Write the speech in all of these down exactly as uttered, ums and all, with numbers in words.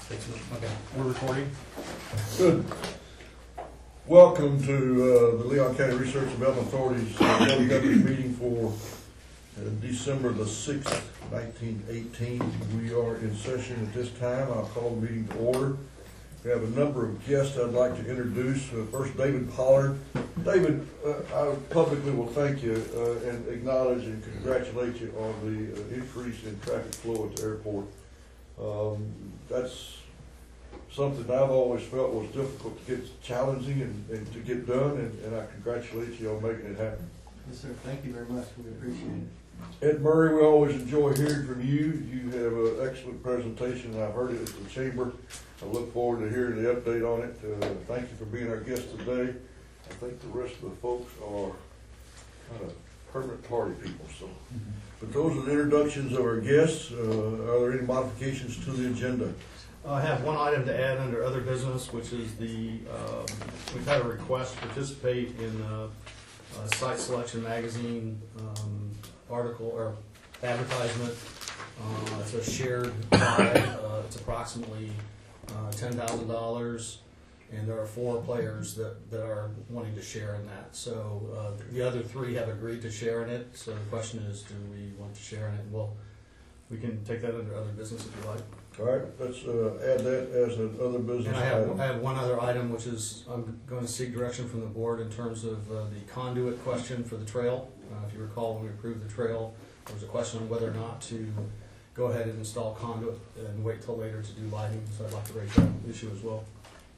Okay, we're recording. Good. Welcome to uh, the Leon County Research and Development Authority's uh, Board of Governors meeting for uh, December the sixth, nineteen eighteen. We are in session at this time. I'll call the meeting to order. We have a number of guests I'd like to introduce. Uh, first, David Pollard. David, uh, I publicly will thank you uh, and acknowledge and congratulate you on the uh, increase in traffic flow at the airport. Um, that's something I've always felt was difficult to get, challenging and, and to get done, and, and I congratulate you on making it happen. Yes, sir. Thank you very much. We appreciate it. Ed Murray, we always enjoy hearing from you. You have an excellent presentation, and I've heard it at the chamber. I look forward to hearing the update on it. Uh, thank you for being our guest today. I think the rest of the folks are kind of permanent party people. So, mm-hmm. But those are the introductions of our guests. Uh, are there any modifications to the agenda? I have one item to add under other business, which is the, um, we've had a request to participate in uh, a Site Selection Magazine um, article or advertisement. Uh, it's a shared buy. Uh, it's approximately uh, ten thousand dollars, and there are four players that, that are wanting to share in that. So uh, the other three have agreed to share in it. So the question is, do we want to share in it? Well, we can take that under other business if you like. All right, let's uh, add that as another business And I have, item. I have one other item, which is I'm going to seek direction from the board in terms of uh, the conduit question for the trail. Uh, if you recall, when we approved the trail, there was a question on whether or not to go ahead and install conduit and wait till later to do lighting. So I'd like to raise that issue as well.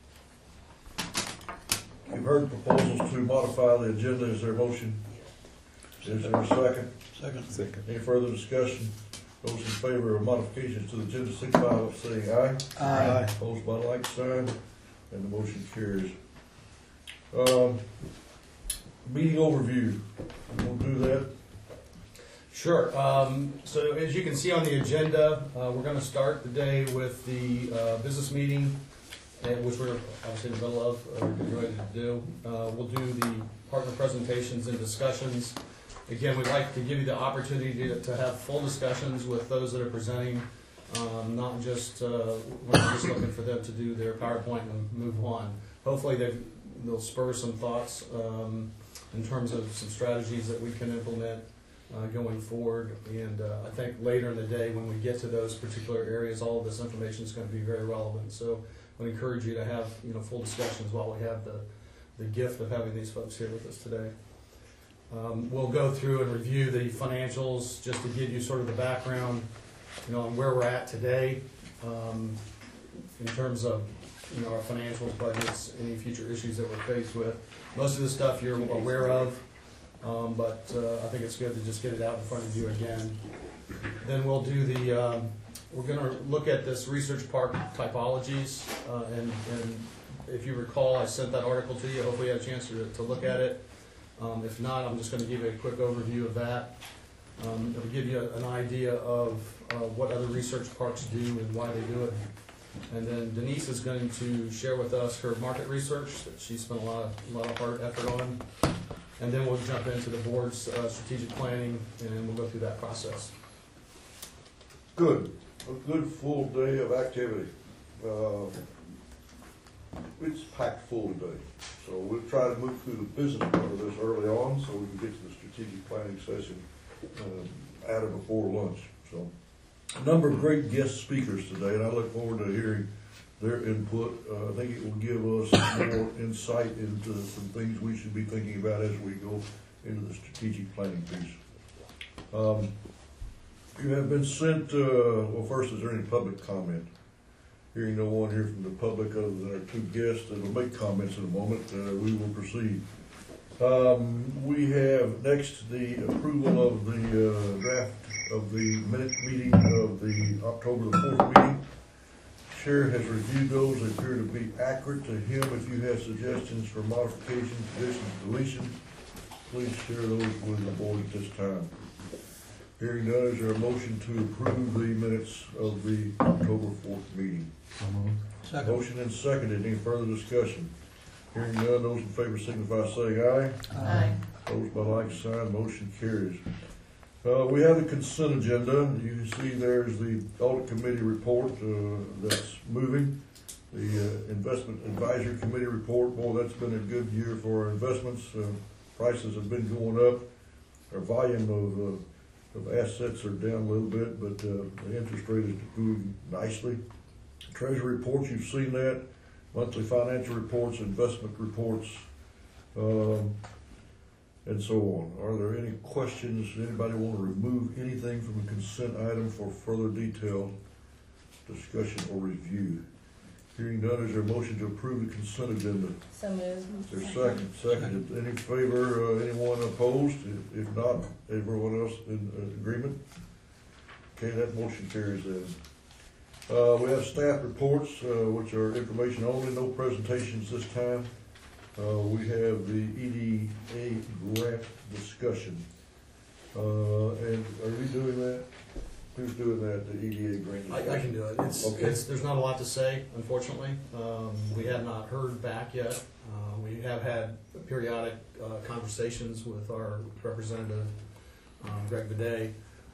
You've heard proposals to modify the agenda. Is there a motion? Is there a second? Second. Second. Any further discussion? Those in favor of modifications to the agenda, signify by saying aye. Aye. Opposed by like sign, and the motion carries. Um, meeting overview. We'll do that. Sure. Um, so as you can see on the agenda, uh, we're going to start the day with the uh, business meeting, uh, which we're obviously in the middle of, uh, we're getting ready to do. Uh, we'll do the partner presentations and discussions. Again, we'd like to give you the opportunity to, to have full discussions with those that are presenting, um, not just, uh, we're not just looking for them to do their PowerPoint and move on. Hopefully they, they'll spur some thoughts um, in terms of some strategies that we can implement uh, going forward. And uh, I think later in the day when we get to those particular areas, all of this information is going to be very relevant. So I would encourage you to have you know, full discussions while we have the, the gift of having these folks here with us today. Um, we'll go through and review the financials just to give you sort of the background, you know, on where we're at today um, in terms of, you know, our financials, budgets, any future issues that we're faced with. Most of the stuff you're aware of, um, but uh, I think it's good to just get it out in front of you again. Then we'll do the, um, we're going to look at this research park typologies, uh, and, and if you recall, I sent that article to you. Hopefully you had a chance to, to look at it. Um, if not, I'm just going to give you a quick overview of that. Um, it'll give you an idea of uh, what other research parks do and why they do it. And then Denise is going to share with us her market research that she spent a lot of, a lot of hard effort on. And then we'll jump into the board's uh, strategic planning, and we'll go through that process. Good. A good full day of activity. Uh, it's packed full today. So we'll try to move through the business part of this early on so we can get to the strategic planning session uh, at or before lunch. So a number of great guest speakers today, and I look forward to hearing their input. Uh, I think it will give us more insight into some things we should be thinking about as we go into the strategic planning piece. Um, you have been sent, uh, well first, is there any public comment? Hearing no one here from the public other than our two guests that will make comments in a moment, uh, we will proceed. Um, we have next the approval of the uh, draft of the minute meeting of the October the fourth meeting. Chair has reviewed those. They appear to be accurate to him. If you have suggestions for modifications, additions, deletions, please share those with the board at this time. Hearing none, is there a motion to approve the minutes of the October fourth meeting? Second. Motion and seconded. Any further discussion? Hearing none, those in favor signify by saying aye. Aye. Opposed by like sign, motion carries. Uh, we have the consent agenda. You can see there's the audit committee report, uh, that's moving. The, uh, investment advisory committee report, boy, that's been a good year for our investments. Uh, prices have been going up. Our volume of, uh, of assets are down a little bit, but, uh, the interest rate is moving nicely. Treasury reports, you've seen that. Monthly financial reports, investment reports, um, and so on. Are there any questions? Anybody want to remove anything from the consent item for further detailed discussion or review? Hearing none, is there a motion to approve the consent agenda? So moved. Is there a second? Seconded. Any favor, uh, anyone opposed? If- If not, everyone else in uh, agreement? Okay, that motion carries then. Uh, we have staff reports, uh, which are information only, no presentations this time. Uh, we have the E D A grant discussion. Uh, and are we doing that? Who's doing that, the E D A grant discussion? I, I can do it. It's, Okay. it's, there's not a lot to say, unfortunately. Um, we have not heard back yet. Uh, we have had periodic, uh, conversations with our representative, um, Greg Bidet.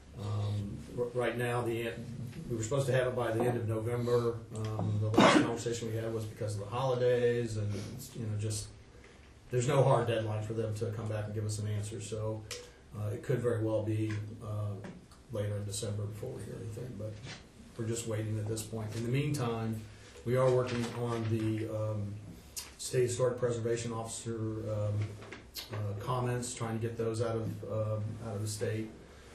Um, r- right now, the, we were supposed to have it by the end of November. Um, the last conversation we had was because of the holidays and, you know, just, there's no hard deadline for them to come back and give us an answer, so, uh, it could very well be, uh, later in December before we hear anything, but we're just waiting at this point. In the meantime, we are working on the, um, State Historic Preservation Officer, um, uh, comments, trying to get those out of, um, out of the state.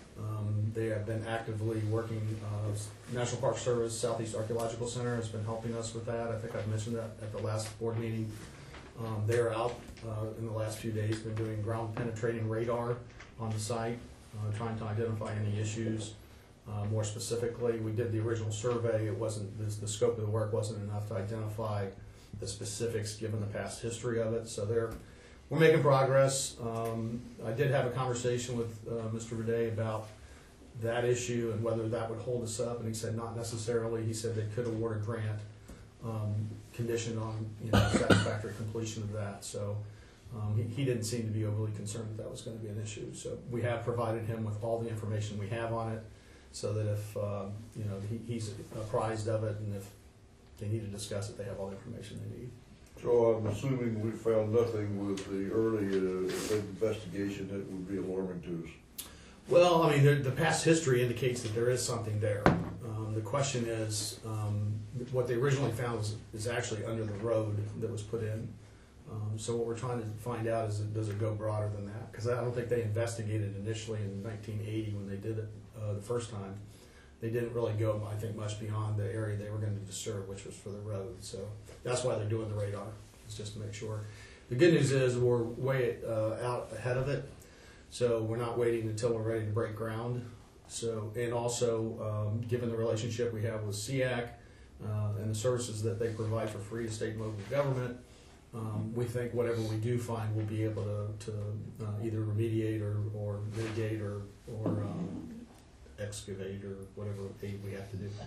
Um, they have been actively working, uh, National Park Service, Southeast Archaeological Center has been helping us with that. I think I've mentioned that at the last board meeting. Um, they're out, uh, in the last few days, been doing ground penetrating radar on the site, uh, trying to identify any issues. Uh, more specifically, we did the original survey. It wasn't, the, the scope of the work wasn't enough to identify the specifics given the past history of it. So they're, we're making progress. Um, I did have a conversation with uh, Mister Bidet about that issue and whether that would hold us up, and he said not necessarily. He said they could award a grant um, conditioned on, you know, satisfactory completion of that. So um, he, he didn't seem to be overly concerned that that was going to be an issue. So we have provided him with all the information we have on it, so that if uh, you know he, he's apprised of it, and if they need to discuss it, they have all the information they need. So I'm assuming we found nothing with the early uh, investigation that would be alarming to us. Well, I mean, the, the past history indicates that there is something there. Um, the question is, um, what they originally found was, is actually under the road that was put in. Um, so what we're trying to find out is, does it go broader than that? Because I don't think they investigated initially in nineteen eighty when they did it uh, the first time. They didn't really go, I think, much beyond the area they were going to disturb, which was for the road. So that's why they're doing the radar, is just to make sure. The good news is we're way uh, out ahead of it. So we're not waiting until we're ready to break ground. So, and also, um, given the relationship we have with S E A C uh, and the services that they provide for free to state and local government, um, we think whatever we do find, we'll be able to, to uh, either remediate or, or mitigate or, or um, excavate or whatever aid we have to do.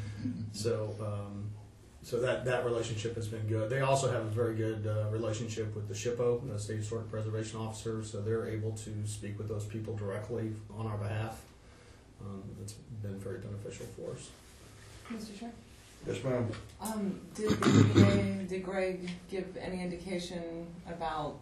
So, um, so that, that relationship has been good. They also have a very good uh, relationship with the SHPO, the State Historic Preservation Officer, so they're able to speak with those people directly on our behalf. Um, it's been very beneficial for us. Mister Chair? Yes, ma'am. Um, did, did, did Greg give any indication about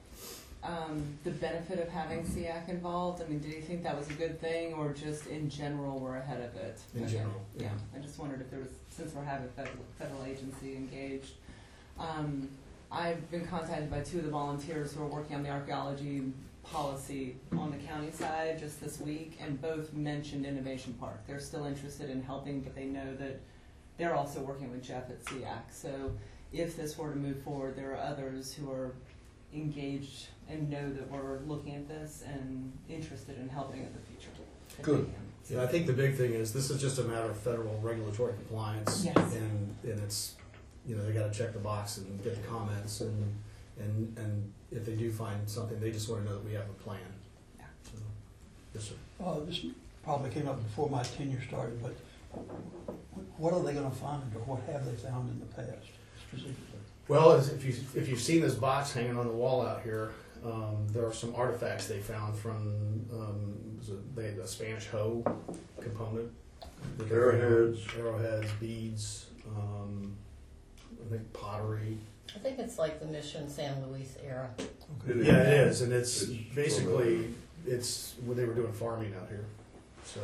um, the benefit of having S E A C involved? I mean, did he think that was a good thing, or just in general we're ahead of it? In Okay. general, Yeah. yeah. I just wondered if there was, since we're having a federal, federal agency engaged. Um, I've been contacted by two of the volunteers who are working on the archaeology policy on the county side just this week, and both mentioned Innovation Park. They're still interested in helping, but they know that they're also working with Jeff at S E A C. So if this were to move forward, there are others who are engaged and know that we're looking at this and interested in helping in the future. if Good. they can. Yeah, I think the big thing is this is just a matter of federal regulatory compliance. Yes. And, and it's, you know, they gotta check the box and get the comments, and, and, and if they do find something, they just wanna know that we have a plan. Yeah. So, yes, sir. Well, this probably came up before my tenure started, but what are they gonna find, or what have they found in the past specifically? Well, as if you, if you've seen this box hanging on the wall out here, Um, there are some artifacts they found from, um, was it- they had a Spanish hoe component. that they found. Arrowheads. Arrowheads, beads, um, I think pottery. I think it's like the Mission San Luis era. It Yeah, it is, and it's It's basically, it's, when they were doing farming out here, so.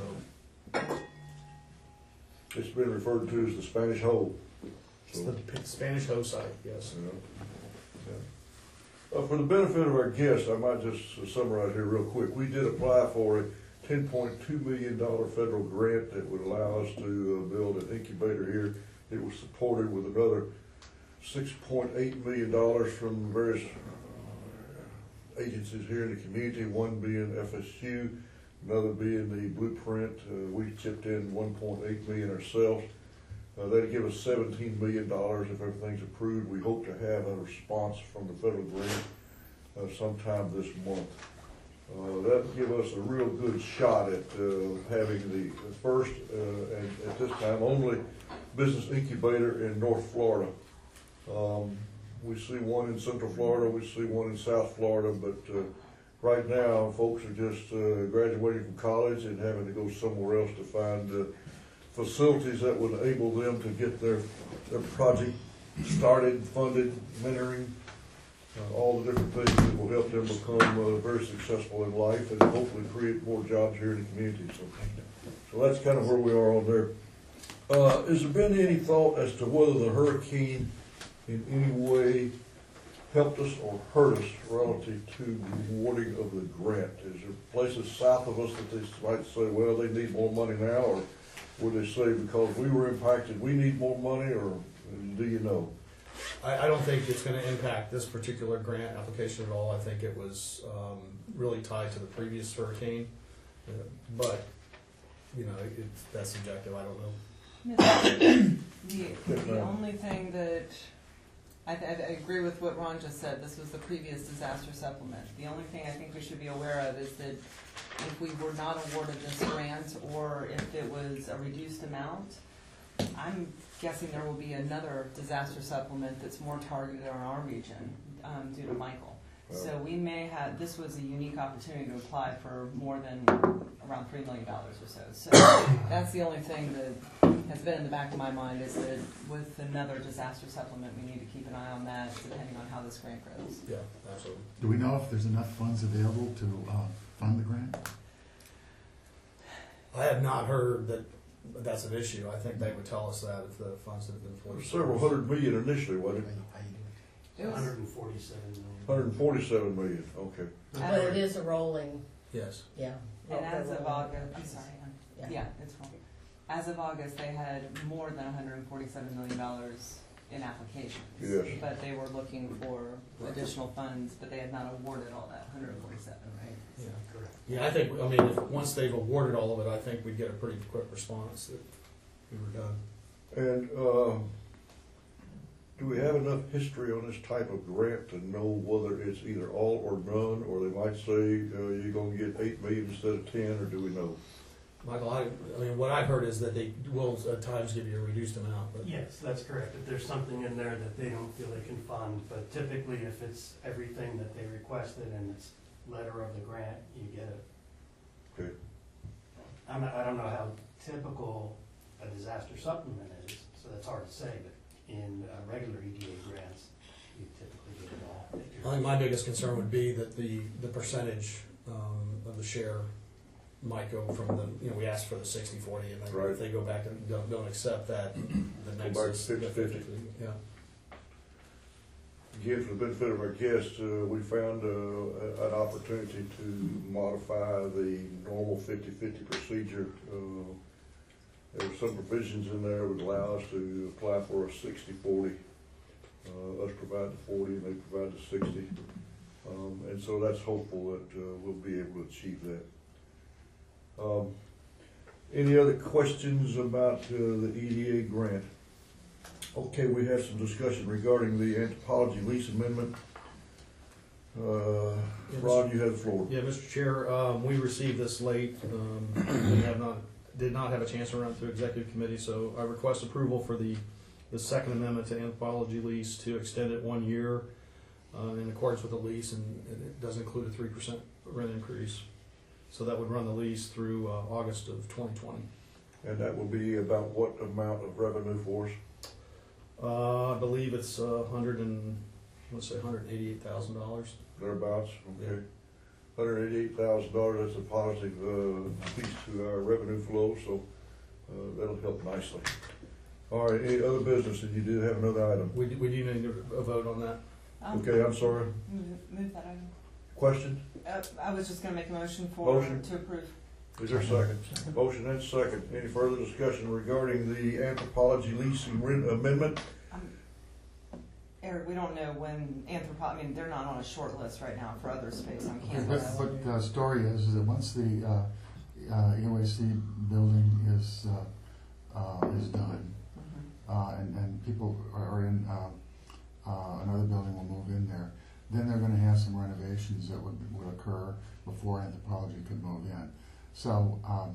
It's been referred to as the Spanish hole. It's the P- Spanish hoe site, yes. Yeah. Yeah. Uh, for the benefit of our guests, I might just summarize here real quick. We did apply for a ten point two million dollar federal grant that would allow us to uh, build an incubator here. It was supported with another six point eight million dollars from various uh, agencies here in the community, one being F S U, another being the Blueprint. Uh, we chipped in one point eight million dollars ourselves. Uh, that'd give us seventeen million dollars if everything's approved. We hope to have a response from the federal grant uh, sometime this month. Uh, that'd give us a real good shot at uh, having the first uh, and at this time only business incubator in North Florida. Um, we see one in Central Florida, we see one in South Florida, but uh, right now folks are just uh, graduating from college and having to go somewhere else to find uh, facilities that would enable them to get their, their project started, funded, mentoring, uh, all the different things that will help them become uh, very successful in life and hopefully create more jobs here in the community. So, so that's kind of where we are on there. Uh, has there been any thought as to whether the hurricane in any way helped us or hurt us relative to the awarding of the grant? Is there places south of us that they might say, well, they need more money now, or would they say because we were impacted, we need more money, or do you know? I, I don't think it's gonna impact this particular grant application at all. I think it was, um, really tied to the previous hurricane. Uh, But, you know, it, that's subjective, I don't know. The, the ma'am. only thing that, I, th- I agree with what Ron just said, this was the previous disaster supplement. The only thing I think we should be aware of is that if we were not awarded this grant, or if it was a reduced amount, I'm guessing there will be another disaster supplement that's more targeted on our region, um, due to Michael. So we may have, this was a unique opportunity to apply for more than around three million dollars or so. So that's the only thing that has been in the back of my mind, is that with another disaster supplement, we need to keep an eye on that depending on how this grant grows. Yeah, absolutely. Do we know if there's enough funds available to uh, fund the grant? I have not heard that that's an issue. I think they would tell us that if the funds had been fully. Several hundred million initially, wasn't it? It was, hundred forty-seven million. Hundred and forty-seven million, okay. But it is a rolling, Yes. yeah. and as of rolling August, I'm increase. sorry, hon. Yeah. yeah, it's wrong. As of August, they had more than one hundred forty-seven million dollars in applications. Yes. But they were looking for additional funds, but they had not awarded all that, one hundred forty-seven, right? Yeah. Correct. Yeah, I think, I mean, if, once they've awarded all of it, I think we'd get a pretty quick response that we were done. And, um, do we have enough history on this type of grant to know whether it's either all or none, or they might say, uh, you're gonna get eight million instead of ten, or do we know? Michael, I, I mean, what I've heard is that they will at times give you a reduced amount, but. Yes, that's correct. If there's something in there that they don't feel they can fund, but typically if it's everything that they requested and it's letter of the grant, you get it. Okay. I'm not, I don't know how typical a disaster supplement is, so that's hard to say, but in uh, regular E D A grants, you typically get it all. if you're- I think my biggest concern would be that the, the percentage, um, of the share might go from the, you know, we asked for the sixty forty, and then Right. if they go back and don't, don't accept that, the next back is to fifty. Yeah. Again, for the benefit of our guests, uh, we found, uh, a- an opportunity to modify the normal fifty-fifty procedure. Uh, There were some provisions in there that would allow us to apply for a sixty forty. Uh, us provide the forty and they provide the sixty. Um, and so that's hopeful that, uh, we'll be able to achieve that. Um, any other questions about, uh, the E D A grant? Okay, we have some discussion regarding the anthropology lease amendment. Uh, Ron, you have the floor. Yeah, Mister Chair, um, we received this late, um, we have not, did not have a chance to run through executive committee, so I request approval for the, the second amendment to anthropology lease to extend it one year, uh, in accordance with the lease, and and it does include a three percent rent increase. So that would run the lease through uh, August of twenty twenty. And that will be about what amount of revenue for us? Uh, I believe it's a hundred and, let's say, hundred and eighty-eight thousand dollars. Thereabouts, okay. Hundred eighty-eight thousand dollars, that's a positive, uh, piece to our revenue flow, so, uh, that'll help nicely. All right, any other business, and you do have another item? We, do- we do need a vote on that. Um, Okay, I'm sorry, Move, move that item. question? Uh, I was just gonna make a motion for, Motion. to approve. Is there a second? Motion and second. Any further discussion regarding the anthropology leasing rent amendment? Um, Eric, we don't know when anthropo, I mean, they're not on a short list right now for other space on But campus. what the story is, is that once the uh, uh, E O A C building is, uh, uh, is done, Mhm. uh, and, and people are are in, uh, uh, another building will move in there, then they're gonna have some renovations that would, would occur before anthropology could move in. So, um,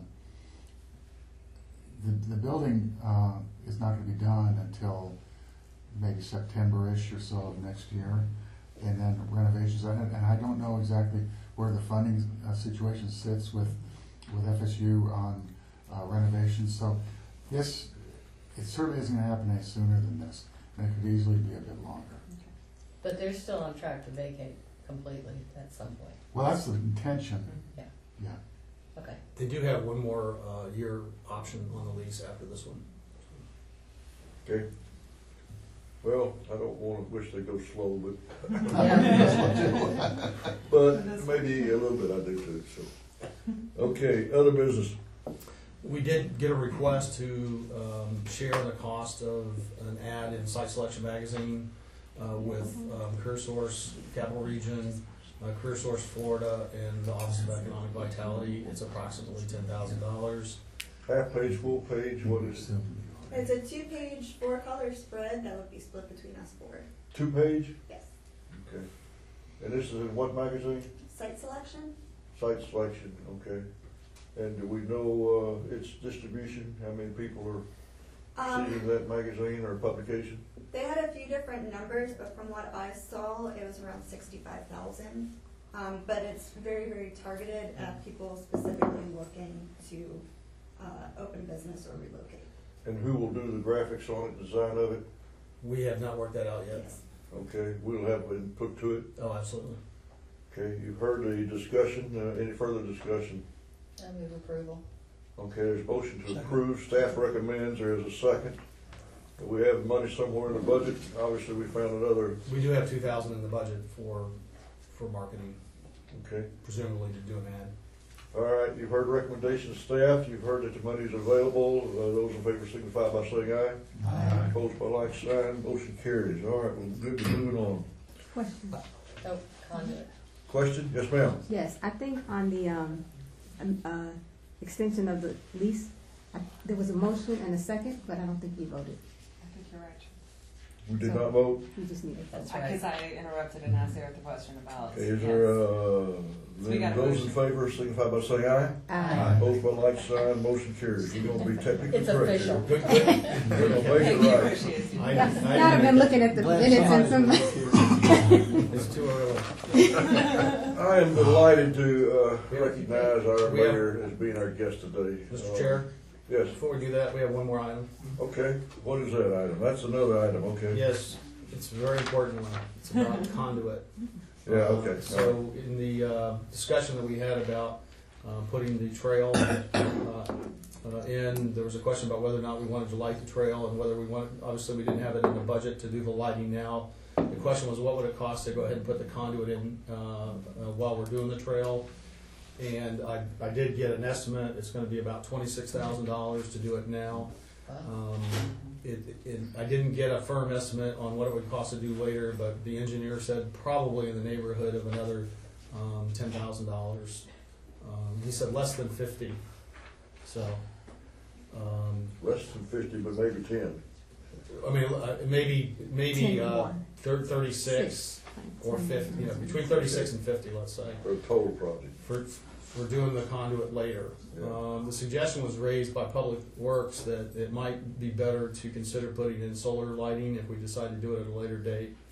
the, the building, uh, is not gonna be done until maybe September-ish or so of next year, and then renovations, and, and I don't know exactly where the funding, uh, situation sits with, with F S U on, uh, renovations, so this, it certainly isn't gonna happen any sooner than this, and it could easily be a bit longer. But they're still on track to vacate completely at some point. Well, that's the intention, Yeah, yeah. okay. They do have one more uh, year option on the lease after this one. Okay. Well, I don't wanna wish they go slow, but, Yeah. but maybe a little bit I do too, so. Okay, other business. We did get a request to um, share the cost of an ad in Site Selection Magazine uh, with um, CareerSource Capital Region, uh, CareerSource Florida, and the Office of Economic Vitality. It's approximately ten thousand dollars. Half page, full page, what is it? It's a two-page, four-color spread that would be split between us four. Two page? Yes. Okay. And this is in what magazine? Site selection? Site Selection, okay. And do we know, uh, its distribution, how many people are Um, seeing that magazine or publication? they had a few different numbers, but from what I saw, it was around sixty-five thousand. Um, but it's very, very targeted at people specifically looking to, uh, open business or relocate. And who will do the graphics on it, design of it? We have not worked that out yet. Yes. Okay, we'll have input to it. Oh, absolutely. Okay, you've heard the discussion, uh, any further discussion? I move approval. Okay, there's a motion to Second. approve, staff recommends, there is a second. We have money somewhere in the budget, obviously we found another, We do have two thousand in the budget for for marketing, okay. presumably to do an ad. All right, you've heard recommendations, staff, you've heard that the money is available, uh, those in favor signify by saying aye. Aye. Opposed by like sign, motion carries. All right, well, good, moving on. Question. Oh, conduit. Question? Yes, ma'am. Yes, I think on the, um, um, uh, extension of the lease, I, there was a motion and a second, but I don't think you voted. I think you're right. We did not vote. We just need it. That's right. Because I interrupted and asked Eric the question about. Okay, is yes. there, uh, So we got a those in motion. favor signify by saying aye. Aye. Opposed by like sign, motion carries. We're gonna be technically It's correct official. here. Good, good. We're gonna make Thank it you, right. appreciate you. I- Yeah, I- Y'all have been looking at the minutes and some. It's too early. I am delighted to, uh, recognize our We have- mayor as being our guest today. Mister Uh, Chair, Yes, before we do that, we have one more item. okay. What is that item? That's another item, okay. Yes, it's a very important one. It's about conduit. Yeah, okay. Uh, So in the uh, discussion that we had about uh, putting the trail uh, uh, in, there was a question about whether or not we wanted to light the trail and whether we wanted, obviously we didn't have it in the budget to do the lighting now. The question was, what would it cost to go ahead and put the conduit in uh, uh, while we're doing the trail? And I, I did get an estimate. It's going to be about twenty-six thousand dollars to do it now. Wow. Um, it, it, I didn't get a firm estimate on what it would cost to do later, but the engineer said probably in the neighborhood of another um, ten thousand dollars. Um, he said less than fifty. So, um, Less than fifty, but maybe ten. I mean, uh, maybe maybe Ten uh, more. thir- thirty-six Six. or fifty. You know, between thirty-six and fifty, let's say. For a total project. For, for doing the conduit later. Yeah. Um, the suggestion was raised by Public Works that it might be better to consider putting in solar lighting if we decide to do it at a later date.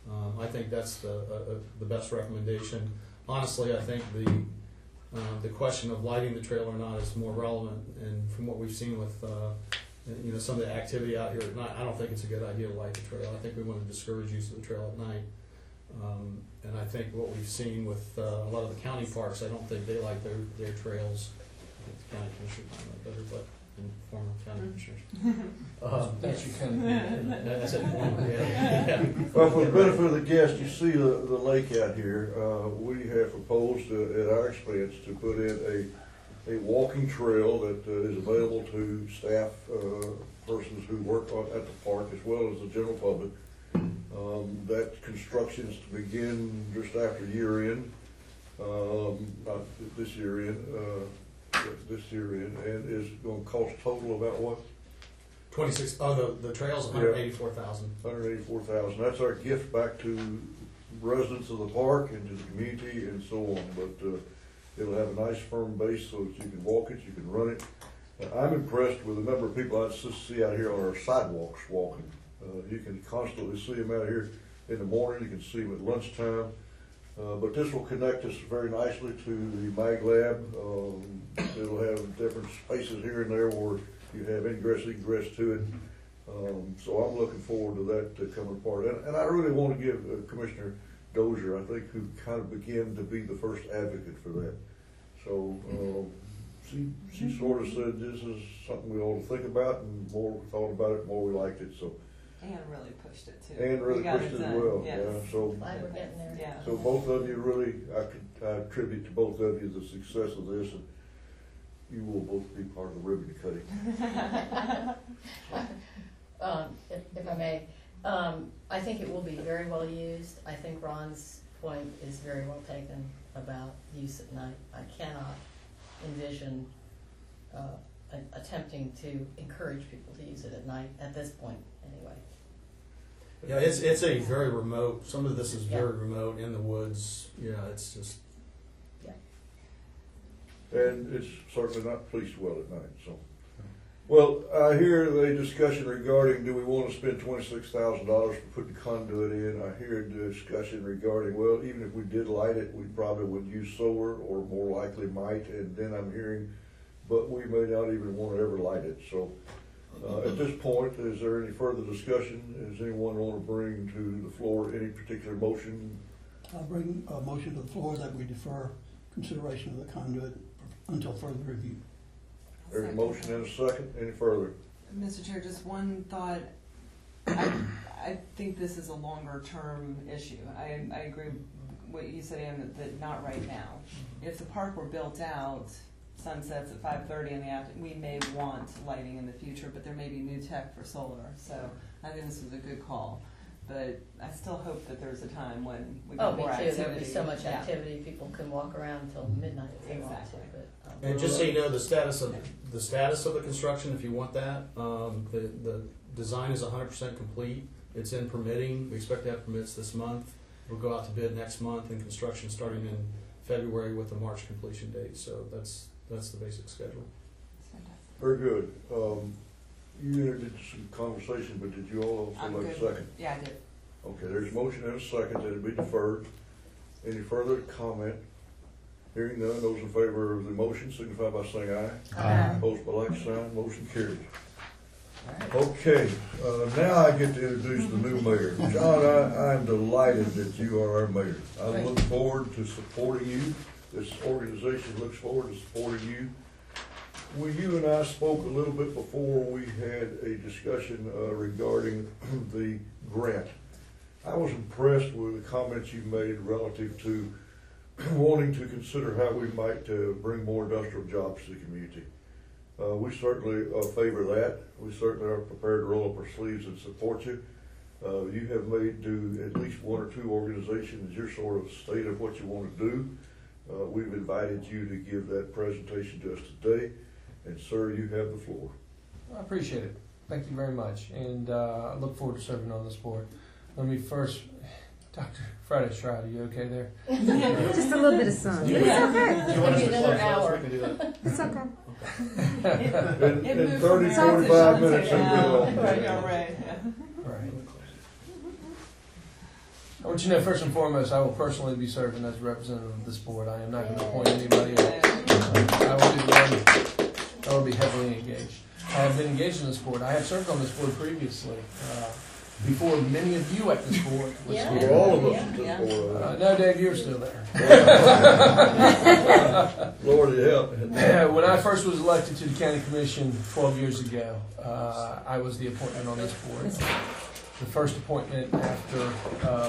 Um, I think that's the, uh, uh, the best recommendation. Honestly, I think the, uh, the question of lighting the trail or not is more relevant, and from what we've seen with, uh, you know, some of the activity out here at night, I don't think it's a good idea to light the trail. I think we want to discourage use of the trail at night. Um, and I think what we've seen with uh, a lot of the county parks, I don't think they like their, their trails. I think the county commissioners might know better, but in former county commissioners. Um, That you can. That's it, former, yeah. Yeah. Well, for the benefit of the guests, you see the, the lake out here. Uh, we have proposed uh, at our expense to put in a, a walking trail that uh, is available to staff, uh, persons who work on, at the park as well as the general public. Um, that construction is to begin just after year end, um, not this year end, uh, this year end, and is going to cost total about what? Twenty-six, oh, the, the trail's one hundred eighty-four thousand. one hundred eighty-four thousand. That's our gift back to residents of the park and to the community and so on. But uh, it'll have a nice firm base so that you can walk it, you can run it. Uh, I'm impressed with the number of people I see out here on our sidewalks walking. Uh, you can constantly see them out here in the morning. You can see them at lunchtime. Uh, but this will connect us very nicely to the Mag Lab. Um, it'll have different spaces here and there where you have ingress, egress to it. Um, so I'm looking forward to that uh, coming apart. And, and I really want to give uh, Commissioner Dozier, I think, who kind of began to be the first advocate for that. So um, she, she sort of said this is something we ought to think about, and more we thought about it, the more we liked it. So. And really pushed it too. And really We got pushed it as done, well, yes. yeah, so, Glad we're getting there. Yeah. so both of you really, I could, I attribute to both of you the success of this, and you will both be part of the ribbon cutting. Um, if, if I may, um, I think it will be very well used. I think Ron's point is very well taken about use at night. I cannot envision uh, a- attempting to encourage people to use it at night, at this point, anyway. Yeah, it's, it's a very remote, some of this is Yeah. very remote in the woods. Yeah, it's just, And it's certainly not policed well at night, so. Well, I hear the discussion regarding, do we want to spend twenty-six thousand dollars for putting conduit in? I hear the discussion regarding, well, even if we did light it, we probably would use solar, or more likely might, and then I'm hearing, but we may not even want to ever light it, so. Uh, at this point, is there any further discussion? Does anyone want to bring to the floor any particular motion? I'll bring a motion to the floor that we defer consideration of the conduit until further review. There's a motion and a second. Any further? Mister Chair, just one thought. I, I think this is a longer term issue. I, I agree with what you said, Ann, that, that not right now. If the park were built out, sunsets at five thirty in the afternoon, we may want lighting in the future, but there may be new tech for solar. So I think this was a good call. But I still hope that there's a time when we Oh, get me more too. activity. There'll be so much Yeah. activity, people can walk around until midnight if they want to. Exactly. But, um, and just so you know, the status of, the status of the construction, if you want that, um, the, the design is one hundred percent complete. It's in permitting. We expect to have permits this month. We'll go out to bid next month, and construction starting in February with a March completion date. So that's, that's the basic schedule. That's fantastic. Very good. Um, you did some conversation, but did you all also I'm like a good. second? Yeah, I did. Okay, there's a motion and a second that it be deferred. Any further comment? Hearing none, those in favor of the motion signify by saying aye. Aye. Opposed by like sign, motion carries. all right. Okay, uh, now I get to introduce the new mayor. John, I, I'm delighted that you are our mayor. I Great. look forward to supporting you. This organization looks forward to supporting you. Well, you and I spoke a little bit before we had a discussion uh, regarding the grant. I was impressed with the comments you made relative to wanting to consider how we might uh, bring more industrial jobs to the community. Uh, we certainly uh, favor that. We certainly are prepared to roll up our sleeves and support you. Uh, you have made to at least one or two organizations your sort of state of what you want to do. Uh, we've invited you to give that presentation to us today. And sir, you have the floor. I appreciate it. Thank you very much. And uh, I look forward to serving on this board. Let me first, Doctor Friday Stroud, are you okay there? Just a little bit of sun. Yeah. It's okay. It's gonna be another hour. We can do that. It's okay. In, It in moved thirty, from Aaron to forty-five Shante minutes, now. it'll be Right, on. yeah, right, yeah. Right. I want you to know, first and foremost, I will personally be serving as a representative of this board. I am not going to appoint anybody else. I will be the one, I will be heavily engaged. I have been engaged in this board. I have served on this board previously, uh, before many of you at this board was Yeah. For here. all of us Yeah, at yeah. this board. Uh, no, Dave, you're still there. Lord help. When I first was elected to the county commission twelve years ago, uh, I was the appointment on this board. The first appointment after um,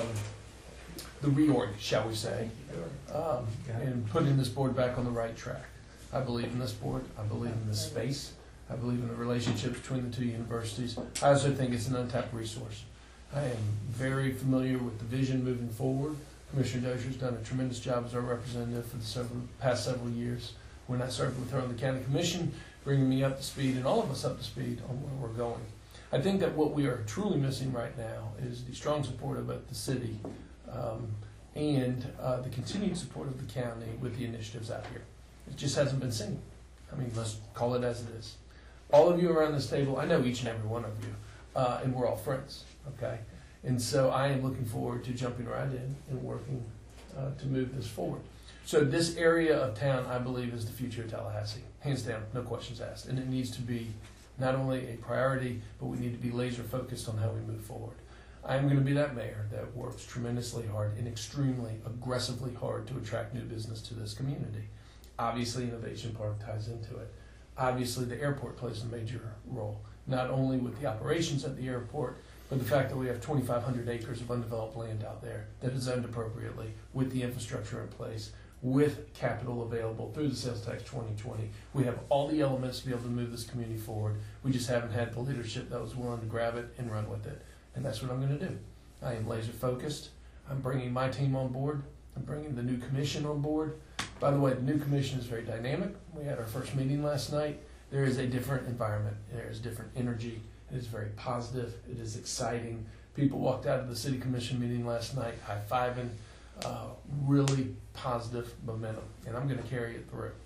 the reorg, shall we say, um, and putting this board back on the right track. I believe in this board. I believe in this space. I believe in the relationship between the two universities. I also think it's an untapped resource. I am very familiar with the vision moving forward. Commissioner Dozier's done a tremendous job as our representative for the several, past several years. When I served with her on the county commission, bringing me up to speed and all of us up to speed on where we're going. I think that what we are truly missing right now is the strong support of both the city um, and uh, the continued support of the county with the initiatives out here. It just hasn't been seen. I mean, let's call it as it is. All of you around this table, I know each and every one of you, uh, and we're all friends, okay? And so I am looking forward to jumping right in and working uh, to move this forward. So this area of town, I believe, is the future of Tallahassee. Hands down, no questions asked. And it needs to be not only a priority, but we need to be laser focused on how we move forward. I'm going to be that mayor that works tremendously hard and extremely aggressively hard to attract new business to this community. Obviously, Innovation Park ties into it. Obviously, the airport plays a major role, not only with the operations at the airport, but the fact that we have twenty-five hundred acres of undeveloped land out there that is zoned appropriately, with the infrastructure in place, with capital available through the sales tax twenty twenty. We have all the elements to be able to move this community forward. We just haven't had the leadership that was willing to grab it and run with it. And that's what I'm going to do. I am laser focused. I'm bringing my team on board. I'm bringing the new commission on board. By the way, the new commission is very dynamic. We had our first meeting last night. There is a different environment. There is different energy. It is very positive. It is exciting. People walked out of the city commission meeting last night high-fiving, uh, really positive momentum, and I'm going to carry it through.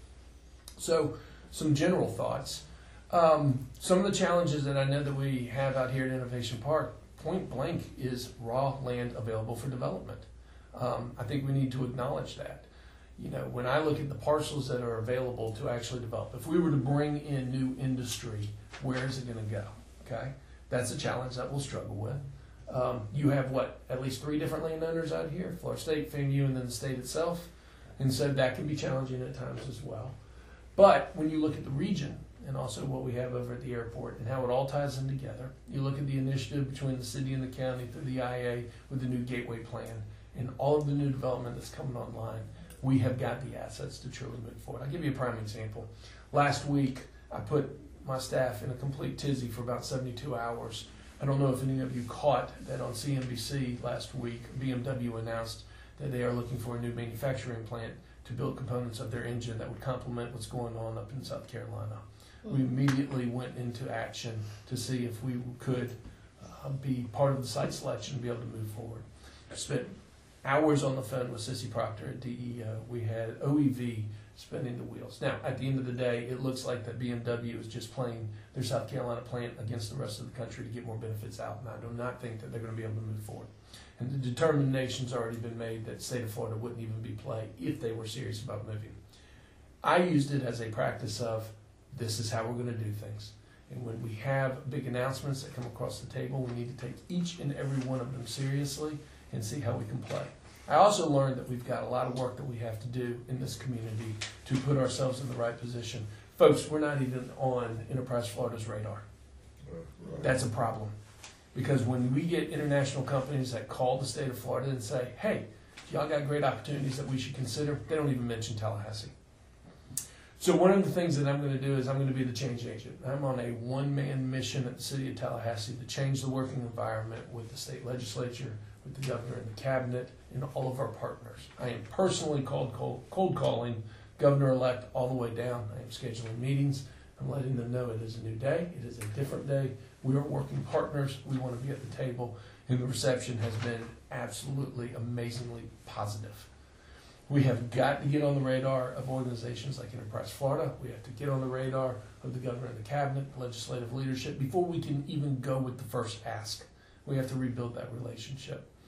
So, some general thoughts. Um, some of the challenges that I know that we have out here at Innovation Park, point blank, is raw land available for development. Um, I think we need to acknowledge that. You know, when I look at the parcels that are available to actually develop, if we were to bring in new industry, where is it going to go? Okay, that's a challenge that we'll struggle with. Um, you have what, at least three different landowners out here: Florida State, FAMU, and then the state itself, and so that can be challenging at times as well. But when you look at the region and also what we have over at the airport and how it all ties in together, you look at the initiative between the city and the county through the I A with the new gateway plan and all of the new development that's coming online. We have got the assets to truly move forward. I'll give you a prime example. Last week, I put my staff in a complete tizzy for about seventy-two hours. I don't know if any of you caught that on C N B C last week. B M W announced that they are looking for a new manufacturing plant to build components of their engine that would complement what's going on up in South Carolina. Mm-hmm. We immediately went into action to see if we could uh, be part of the site selection and be able to move forward. I spent hours on the phone with Sissy Proctor at D E O. We had O E V spinning the wheels. Now, at the end of the day, it looks like that B M W is just playing their South Carolina plant against the rest of the country to get more benefits out, and I do not think that they're going to be able to move forward. And the determination's already been made that the state of Florida wouldn't even be play if they were serious about moving. I used it as a practice of, this is how we're going to do things. And when we have big announcements that come across the table, we need to take each and every one of them seriously and see how we can play. I also learned that we've got a lot of work that we have to do in this community to put ourselves in the right position. Folks, we're not even on Enterprise Florida's radar. That's a problem. Because when we get international companies that call the state of Florida and say, hey, y'all got great opportunities that we should consider, they don't even mention Tallahassee. So one of the things that I'm going to do is I'm going to be the change agent. I'm on a one-man mission at the city of Tallahassee to change the working environment with the state legislature, with the governor and the cabinet, and all of our partners. I am personally cold, cold, cold calling governor-elect all the way down. I am scheduling meetings. I'm letting them know it is a new day. It is a different day. We are working partners. We want to be at the table. And the reception has been absolutely amazingly positive. We have got to get on the radar of organizations like Enterprise Florida. We have to get on the radar of the governor and the cabinet, legislative leadership, before we can even go with the first ask. We have to rebuild that relationship.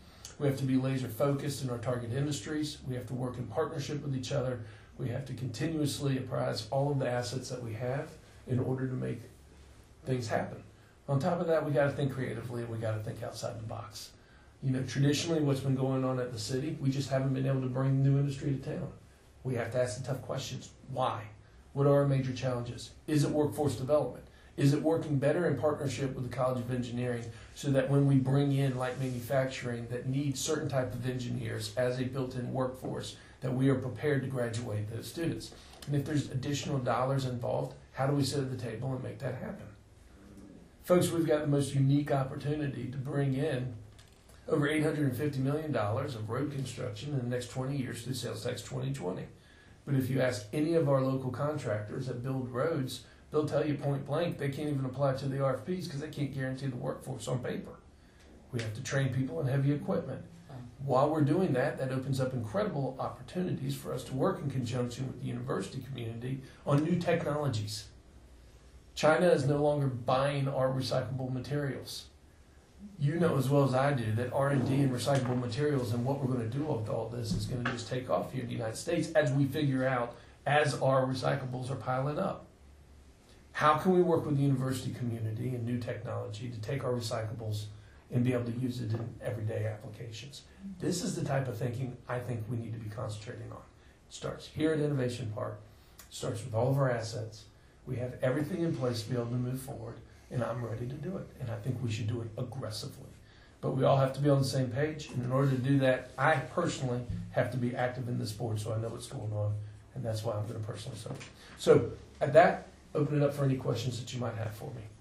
We have to be laser focused in our target industries. We have to work in partnership with each other. We have to continuously apprise all of the assets that we have in order to make things happen. On top of that, we got to think creatively and we got to think outside the box. You know, traditionally what's been going on at the city, we just haven't been able to bring new industry to town. We have to ask the tough questions. Why? What are our major challenges? Is it workforce development? Is it working better in partnership with the College of Engineering so that when we bring in light manufacturing that needs certain type of engineers as a built-in workforce, that we are prepared to graduate those students? And if there's additional dollars involved, how do we sit at the table and make that happen? Folks, we've got the most unique opportunity to bring in over eight hundred fifty million dollars of road construction in the next twenty years through Sales Tax twenty twenty. But if you ask any of our local contractors that build roads, they'll tell you point blank they can't even apply to the R F Ps because they can't guarantee the workforce on paper. We have to train people in heavy equipment. While we're doing that, that opens up incredible opportunities for us to work in conjunction with the university community on new technologies. China is no longer buying our recyclable materials. You know as well as I do that R and D in recyclable materials and what we're going to do with all this is going to just take off here in the United States as we figure out as our recyclables are piling up. How can we work with the university community and new technology to take our recyclables and be able to use it in everyday applications? This is the type of thinking I think we need to be concentrating on. It starts here at Innovation Park. It starts with all of our assets. We have everything in place to be able to move forward, and I'm ready to do it. And I think we should do it aggressively. But we all have to be on the same page. And in order to do that, I personally have to be active in this board so I know what's going on. And that's why I'm going to personally serve. So at that, open it up for any questions that you might have for me.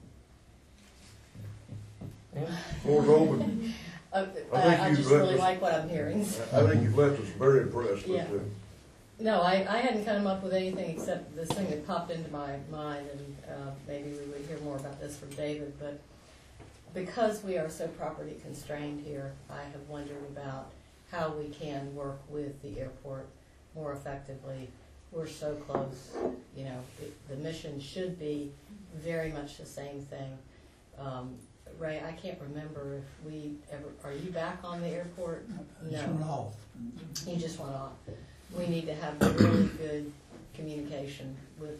Ann? Floor's open. Uh, I I, think I you've just let really us- like what I'm hearing. I think you've left us very impressed with Yeah. it. No, I, I hadn't come up with anything except this thing that popped into my mind, and uh, maybe we would hear more about this from David, but because we are so property constrained here, I have wondered about how we can work with the airport more effectively. We're so close, you know, it, the mission should be very much the same thing. Um, Ray, I can't remember if we ever, are you back on the airport? Just No. went off. You just went off. We need to have really good communication with,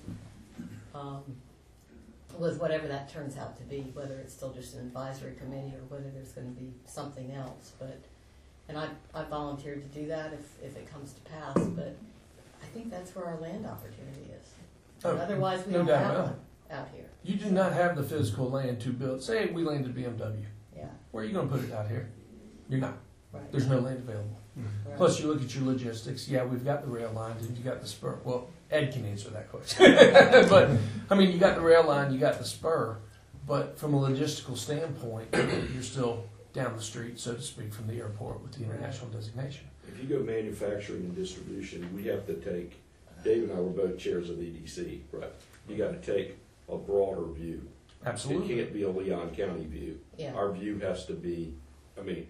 um, with whatever that turns out to be, whether it's still just an advisory committee or whether there's going to be something else. But, and I, I volunteered to do that if, if it comes to pass, but I think that's where our land opportunity is. Oh, Otherwise, we no don't doubt have about one it. out here. You do not have the physical land to build. Say we landed B M W. Yeah, Where are you going to put it out here? You're not. right. There's no land available. right. Plus, you look at your logistics. Yeah, we've got the rail line, and you got the spur. Well, Ed can answer that question. But I mean, you got the rail line, you got the spur. But from a logistical standpoint, you're still down the street, so to speak, from the airport with the international designation. If you go manufacturing and distribution, we have to take, Dave and I were both chairs of the E D C, right? You gotta take a broader view. Absolutely. It can't be a Leon County view. Yeah. Our view has to be, I mean,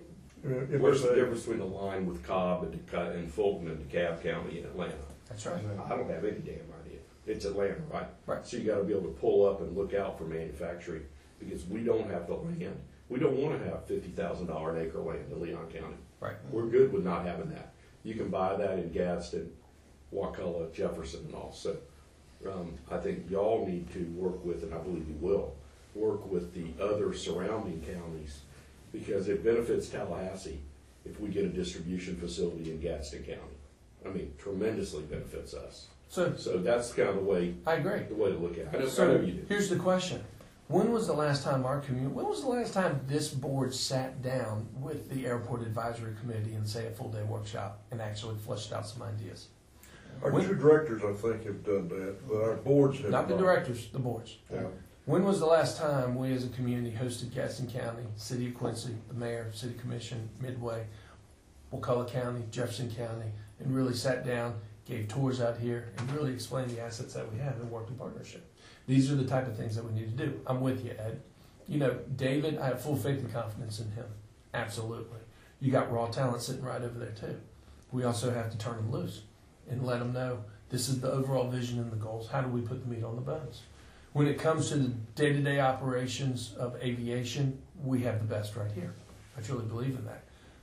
If where's the it's a- difference between the line with Cobb and Deca- and Fulton and DeKalb County in Atlanta? That's right. I don't have any damn idea. It's Atlanta, right? Right. So you gotta be able to pull up and look out for manufacturing, because we don't have the land. We don't wanna have fifty thousand dollar an acre land in Leon County. Right. We're good with not having that. You can buy that in Gadsden, Wakulla, Jefferson and all. So, um, I think y'all need to work with, and I believe you will, work with the other surrounding counties, because it benefits Tallahassee if we get a distribution facility in Gadsden County. I mean, tremendously benefits us. So So that's kind of the way, I agree. the way to look at it. I know, I So know you do. here's the question. When was the last time our community, when was the last time this board sat down with the airport advisory committee and say a full day workshop and actually fleshed out some ideas? Our two directors, I think, have done that, but our boards have Not the directors, the boards. Yeah. When was the last time we as a community hosted Gadsden County, City of Quincy, the mayor, City Commission, Midway, Wakulla County, Jefferson County, and really sat down, gave tours out here, and really explained the assets that we have and worked in partnership? These are the type of things that we need to do. I'm with you, Ed. You know, David, I have full faith and confidence in him. Absolutely. You got raw talent sitting right over there, too. We also have to turn them loose and let them know this is the overall vision and the goals. How do we put the meat on the bones? When it comes to the day-to-day operations of aviation, we have the best right here. I truly believe in that.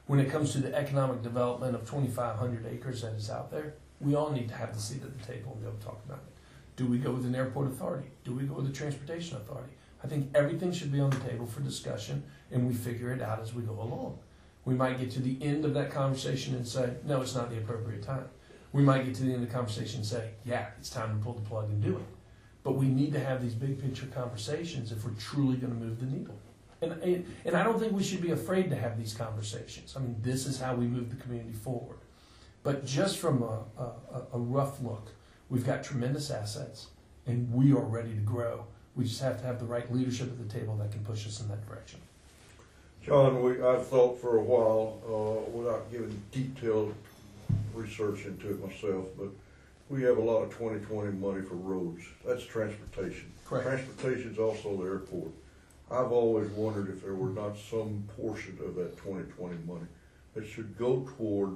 when it comes to the economic development of twenty-five hundred acres that is out there, we all need to have the seat at the table and be able to talk about it. Do we go with an airport authority? Do we go with a transportation authority? I think everything should be on the table for discussion, and we figure it out as we go along. We might get to the end of that conversation and say, no, it's not the appropriate time. We might get to the end of the conversation and say, yeah, it's time to pull the plug and do it. But we need to have these big picture conversations if we're truly going to move the needle. And, and, and I don't think we should be afraid to have these conversations. I mean, this is how we move the community forward. But just from a, a, a rough look, we've got tremendous assets, and we are ready to grow. We just have to have the right leadership at the table that can push us in that direction. John, we, I've thought for a while, uh, without giving detailed research into it myself, but we have a lot of twenty twenty money for roads. That's transportation. Correct. Transportation's also the airport. I've always wondered if there were not some portion of that twenty twenty money that should go toward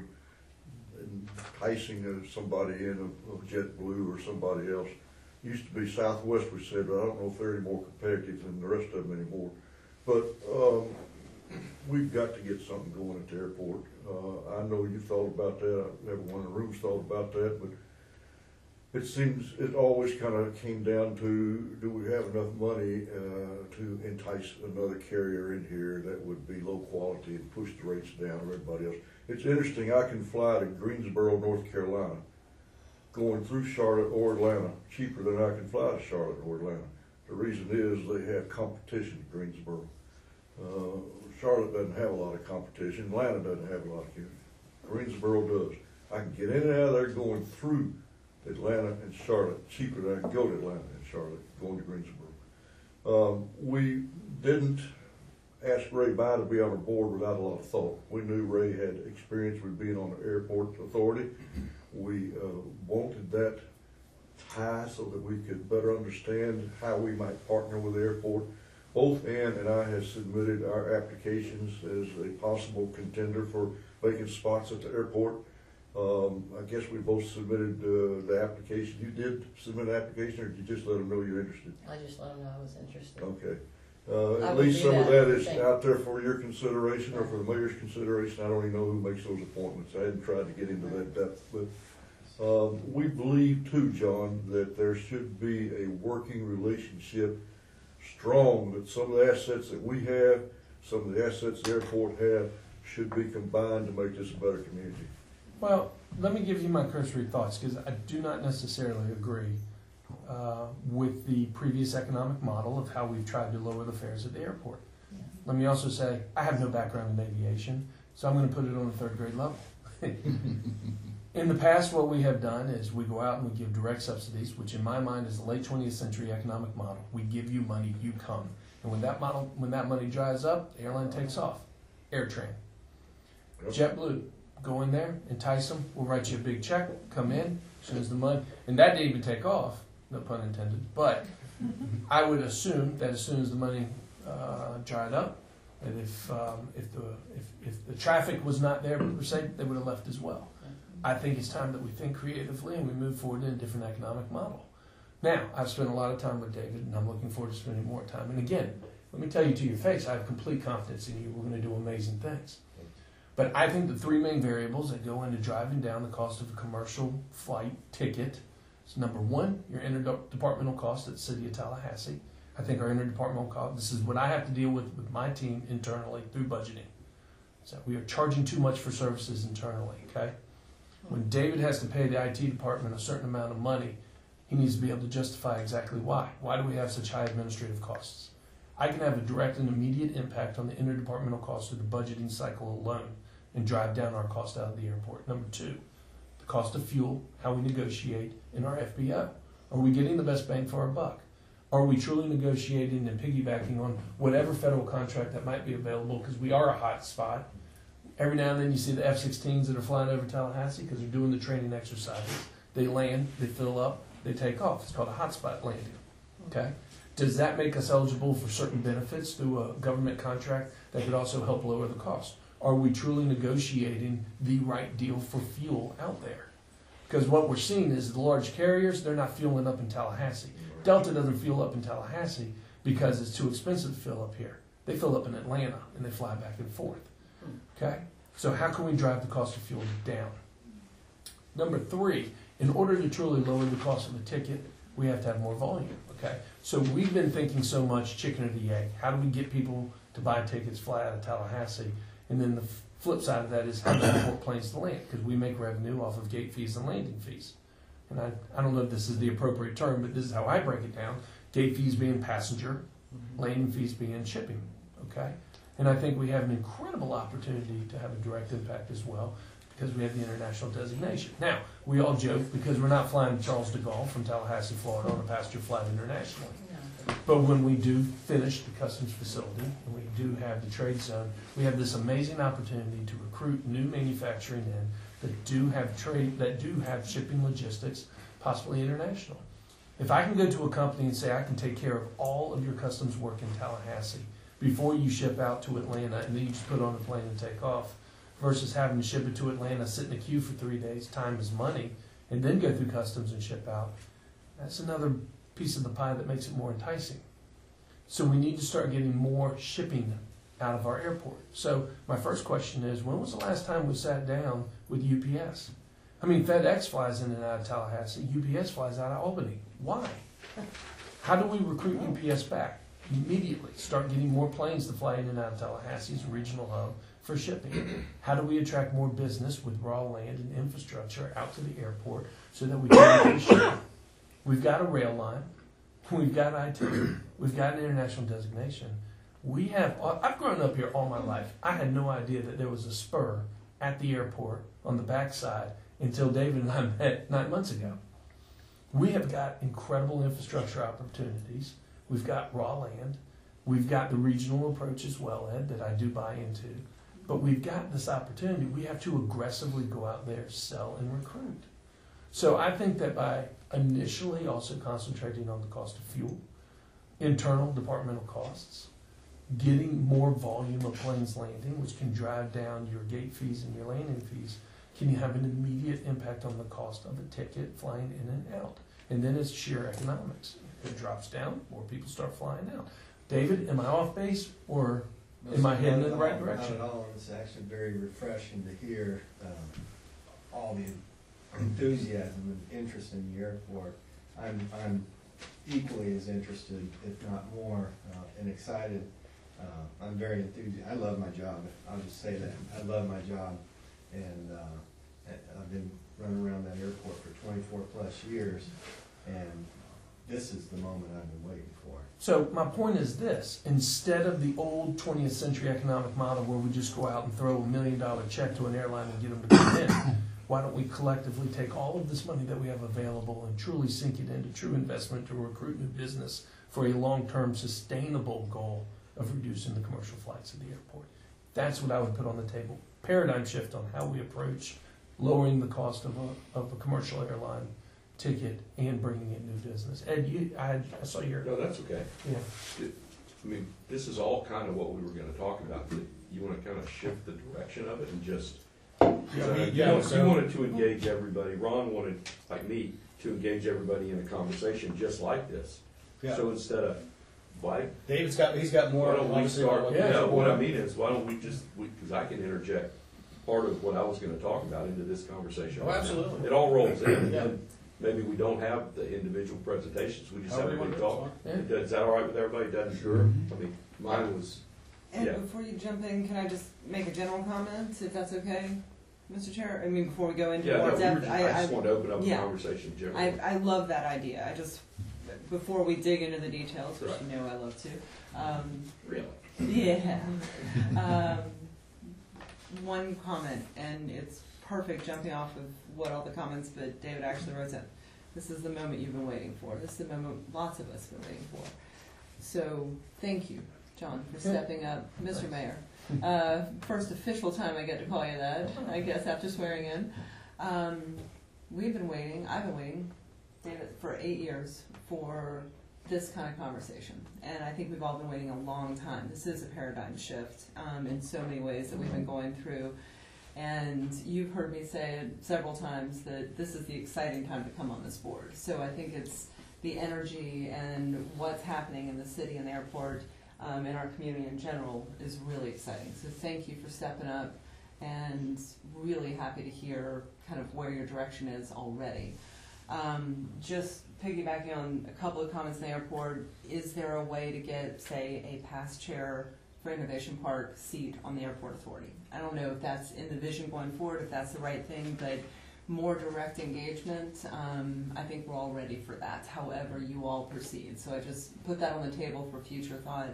enticing somebody in of, of JetBlue or somebody else. Used to be Southwest, we said, but I don't know if they're any more competitive than the rest of them anymore. But um, we've got to get something going at the airport. Uh, I know you thought about that. Everyone in the room's thought about that, but it seems it always kind of came down to, do we have enough money uh, to entice another carrier in here that would be low quality and push the rates down of everybody else? It's interesting, I can fly to Greensboro, North Carolina, going through Charlotte or Atlanta, cheaper than I can fly to Charlotte or Atlanta. The reason is they have competition at Greensboro. Uh, Charlotte doesn't have a lot of competition. Atlanta doesn't have a lot of competition. Greensboro does. I can get in and out of there going through Atlanta and Charlotte cheaper than I can go to Atlanta and Charlotte going to Greensboro. Um, we didn't ask Ray Bye to be on our board without a lot of thought. We knew Ray had experience with being on the airport authority. We uh, wanted that tie so that we could better understand how we might partner with the airport. Both Ann and I have submitted our applications as a possible contender for vacant spots at the airport. Um, I guess we both submitted uh, the application. You did submit an application, or did you just let them know you're interested? I just let them know I was interested. Okay. Uh, I at would least do some of that, that is thank you. out there for your consideration or for the mayor's consideration. I don't even know who makes those appointments. I hadn't tried to get into that depth, but um, we believe too, John, that there should be a working relationship, strong, that some of the assets that we have, some of the assets the airport have, should be combined to make this a better community. Well, let me give you my cursory thoughts, because I do not necessarily agree uh, with the previous economic model of how we've tried to lower the fares at the airport. Yeah. Let me also say, I have no background in aviation, so I'm going to put it on the third grade level. In the past, what we have done is we go out and we give direct subsidies, which in my mind is the late twentieth century economic model. We give you money, you come. And when that model, when that money dries up, the airline takes off. AirTran. Yep. JetBlue. Go in there, entice them, we'll write you a big check, come in, as soon as the money, and that didn't even take off, no pun intended, but I would assume that as soon as the money uh, dried up, that if, um, if, the, if, if the traffic was not there per se, they would have left as well. I think it's time that we think creatively and we move forward in a different economic model. Now, I've spent a lot of time with David, and I'm looking forward to spending more time. And again, let me tell you to your face, I have complete confidence in you. We're going to do amazing things. But I think the three main variables that go into driving down the cost of a commercial flight ticket is, number one, your interdepartmental cost at the City of Tallahassee. I think our interdepartmental cost, this is what I have to deal with with my team internally through budgeting. So we are charging too much for services internally, okay? When David has to pay the I T department a certain amount of money, he needs to be able to justify exactly why. Why do we have such high administrative costs? I can have a direct and immediate impact on the interdepartmental cost of the budgeting cycle alone and drive down our cost out of the airport. Number two, the cost of fuel, how we negotiate in our F B O. Are we getting the best bang for our buck? Are we truly negotiating and piggybacking on whatever federal contract that might be available, because we are a hot spot? Every now and then you see the F sixteens that are flying over Tallahassee because they're doing the training exercises. They land, they fill up, they take off. It's called a hotspot landing. Okay? Does that make us eligible for certain benefits through a government contract that could also help lower the cost? Are we truly negotiating the right deal for fuel out there? Because what we're seeing is the large carriers, they're not fueling up in Tallahassee. Delta doesn't fuel up in Tallahassee because it's too expensive to fill up here. They fill up in Atlanta and they fly back and forth. Okay? So how can we drive the cost of fuel down? Number three, in order to truly lower the cost of a ticket, we have to have more volume, okay? So we've been thinking so much chicken or the egg. How do we get people to buy tickets, fly out of Tallahassee? And then the flip side of that is how do we import planes to land? Because we make revenue off of gate fees and landing fees. And I, I don't know if this is the appropriate term, but this is how I break it down. Gate fees being passenger, landing fees being shipping, okay? And I think we have an incredible opportunity to have a direct impact as well because we have the international designation. Now, we all joke because we're not flying Charles de Gaulle from Tallahassee, Florida on a passenger flight internationally. But when we do finish the customs facility and we do have the trade zone, we have this amazing opportunity to recruit new manufacturing in that do have trade, that do have shipping logistics, possibly international. If I can go to a company and say I can take care of all of your customs work in Tallahassee before you ship out to Atlanta and then you just put on a plane and take off, versus having to ship it to Atlanta, sit in a queue for three days, time is money, and then go through customs and ship out, that's another piece of the pie that makes it more enticing. So we need to start getting more shipping out of our airport. So my first question is, when was the last time we sat down with U P S? I mean, FedEx flies in and out of Tallahassee, U P S flies out of Albany. Why? How do we recruit U P S back? Immediately start getting more planes to fly in and out of Tallahassee as a regional hub for shipping. How do we attract more business with raw land and infrastructure out to the airport so that we can ship? We've got a rail line, we've got I T, we've got an international designation. We have, I've grown up here all my life. I had no idea that there was a spur at the airport on the backside until David and I met nine months ago. We have got incredible infrastructure opportunities. We've got raw land. We've got the regional approach as well, Ed, that I do buy into. But we've got this opportunity. We have to aggressively go out there, sell, and recruit. So I think that by initially also concentrating on the cost of fuel, internal departmental costs, getting more volume of planes landing, which can drive down your gate fees and your landing fees, can you have an immediate impact on the cost of a ticket flying in and out? And then it's sheer economics. If it drops down, more people start flying out. David, am I off base or am I heading in the right direction? Not at all. It's actually very refreshing to hear um, all the enthusiasm and interest in the airport. I'm, I'm equally as interested, if not more, uh, and excited. Uh, I'm very enthusiastic. I love my job. I'll just say that. I love my job. And uh, I've been running around that airport for twenty-four plus years. And this is the moment I've been waiting for. So my point is this: instead of the old twentieth century economic model where we just go out and throw a million dollar check to an airline and get them to come in, why don't we collectively take all of this money that we have available and truly sink it into true investment to recruit new business for a long-term sustainable goal of reducing the commercial flights at the airport? That's what I would put on the table. Paradigm shift on how we approach lowering the cost of a, of a commercial airline ticket and bringing in new business. Ed, you, I, I saw your... No, that's okay. Yeah. I mean, this is all kind of what we were gonna talk about. You wanna kind of shift the direction of it and just, Yeah, uh, we- you yeah, want- so- you wanted to engage everybody. Ron wanted, like me, to engage everybody in a conversation just like this. Yeah. So instead of, why, David's got, he's got more, why don't we obviously, start, what- yeah, what I mean is, why don't we just, because I can interject part of what I was gonna talk about into this conversation. Oh, right now. absolutely. It all rolls in, Yeah. and maybe we don't have the individual presentations, we just have However a you big want talk. to do it, Yeah. Is that all right with everybody? Doesn't, sure. I mean, mine was, And Yeah. before you jump in, can I just make a general comment, if that's okay, Mister Chair? I mean, before we go into yeah, more no, we were depth, just, I, I just I, wanted to open up the yeah. conversation generally. I, I love that idea. I just, before we dig into the details, which Right. you know I love to, um, Really? yeah. Um, one comment, and it's perfect jumping off of what all the comments, but David actually wrote down. This is the moment you've been waiting for. This is the moment lots of us have been waiting for. So thank you, John, for stepping up. Mister Mayor, uh, first official time I get to call you that, I guess, after swearing in. Um, we've been waiting, I've been waiting, David, for eight years for this kind of conversation. And I think we've all been waiting a long time. This is a paradigm shift um, in so many ways that we've been going through. And you've heard me say it several times that this is the exciting time to come on this board. So I think it's the energy and what's happening in the city and the airport um, and our community in general is really exciting. So thank you for stepping up and really happy to hear kind of where your direction is already. Um, just piggybacking on a couple of comments in the airport, is there a way to get, say, a past chair for Innovation Park seat on the airport authority? I don't know if that's in the vision going forward, if that's the right thing, but more direct engagement, um, I think we're all ready for that, however you all proceed. So I just put that on the table for future thought.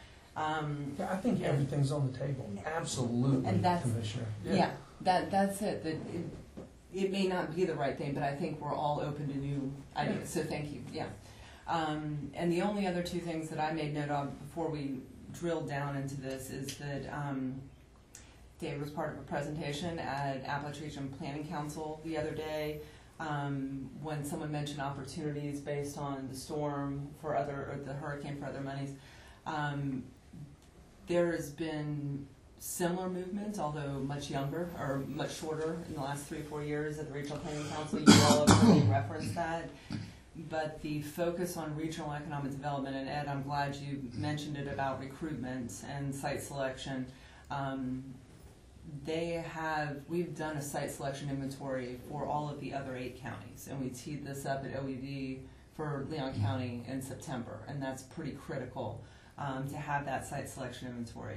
Um, Yeah, I think everything's on the table. Absolutely, And that's- Commissioner. yeah, that that's it. That it, it may not be the right thing, but I think we're all open to new ideas. So thank you. Yeah. Um, and the only other two things that I made note of before we drilled down into this is that um, Dave was part of a presentation at Appalachia Region Planning Council the other day um, when someone mentioned opportunities based on the storm for other, or the hurricane for other monies. Um, there has been similar movement, although much younger or much shorter in the last three or four years at the Regional Planning Council. You all have really referenced that. But the focus on regional economic development, and Ed, I'm glad you mentioned it about recruitment and site selection. Um, they have, we've done a site selection inventory for all of the other eight counties, and we teed this up at O E V for Leon County in September, and that's pretty critical um, to have that site selection inventory.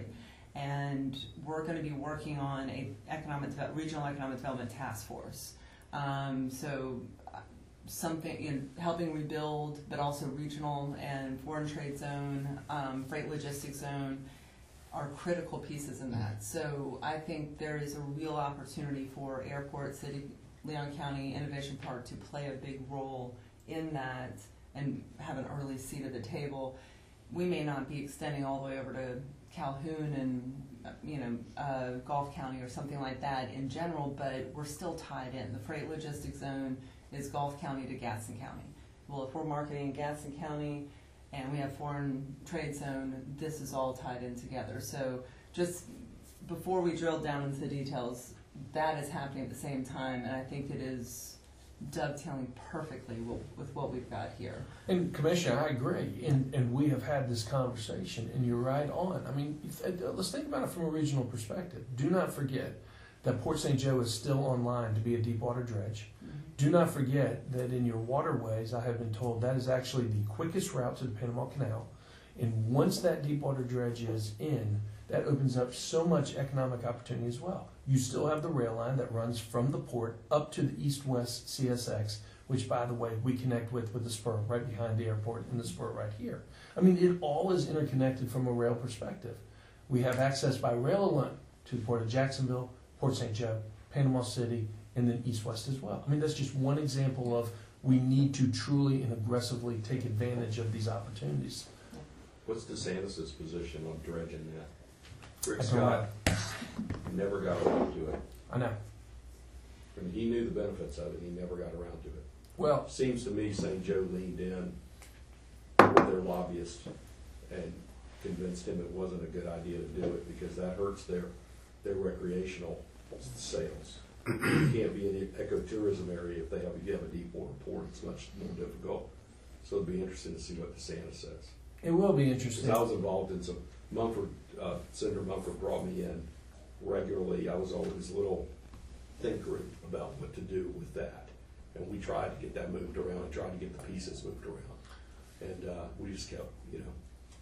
And we're going to be working on a economic de- regional economic development task force. Um, so uh, something in helping rebuild, but also regional and foreign trade zone, um, freight logistics zone are critical pieces in that. So I think there is a real opportunity for Airport City, Leon County, Innovation Park to play a big role in that and have an early seat at the table. We may not be extending all the way over to Calhoun and you know uh, Gulf County or something like that in general, but we're still tied in. The freight logistics zone is Gulf County to Gadsden County. Well, if we're marketing in Gadsden County and we have foreign trade zone, this is all tied in together. So just before we drill down into the details, that is happening at the same time, and I think it is dovetailing perfectly with, with what we've got here. And Commissioner, I agree, and, and we have had this conversation, and you're right on. I mean, if, uh, let's think about it from a regional perspective. Do not forget that Port Saint Joe is still online to be a deep water dredge. Mm-hmm. Do not forget that in your waterways, I have been told that is actually the quickest route to the Panama Canal. And once that deep water dredge is in, that opens up so much economic opportunity as well. You still have the rail line that runs from the port up to the east-west C S X, which, by the way, we connect with with the spur right behind the airport and the spur right here. I mean, it all is interconnected from a rail perspective. We have access by rail alone to the Port of Jacksonville, Port Saint Joe, Panama City, and then east-west as well. I mean, that's just one example of we need to truly and aggressively take advantage of these opportunities. What's DeSantis' position on dredging that? Rick I don't Scott never got around to it. I know. I mean, he knew the benefits of it, he never got around to it. Well, Seems to me Saint Joe leaned in with their lobbyists and convinced him it wasn't a good idea to do it because that hurts their, their recreational sales. You can't be in the ecotourism area if they have, you have a deep water port, it's much more difficult. So it'd be interesting to see what DeSantis says. it will be Because interesting. I was involved in some, Mumford, uh, Senator Mumford brought me in regularly. I was always a little thinker about what to do with that. And we tried to get that moved around and tried to get the pieces moved around. And uh, we just kept, you know,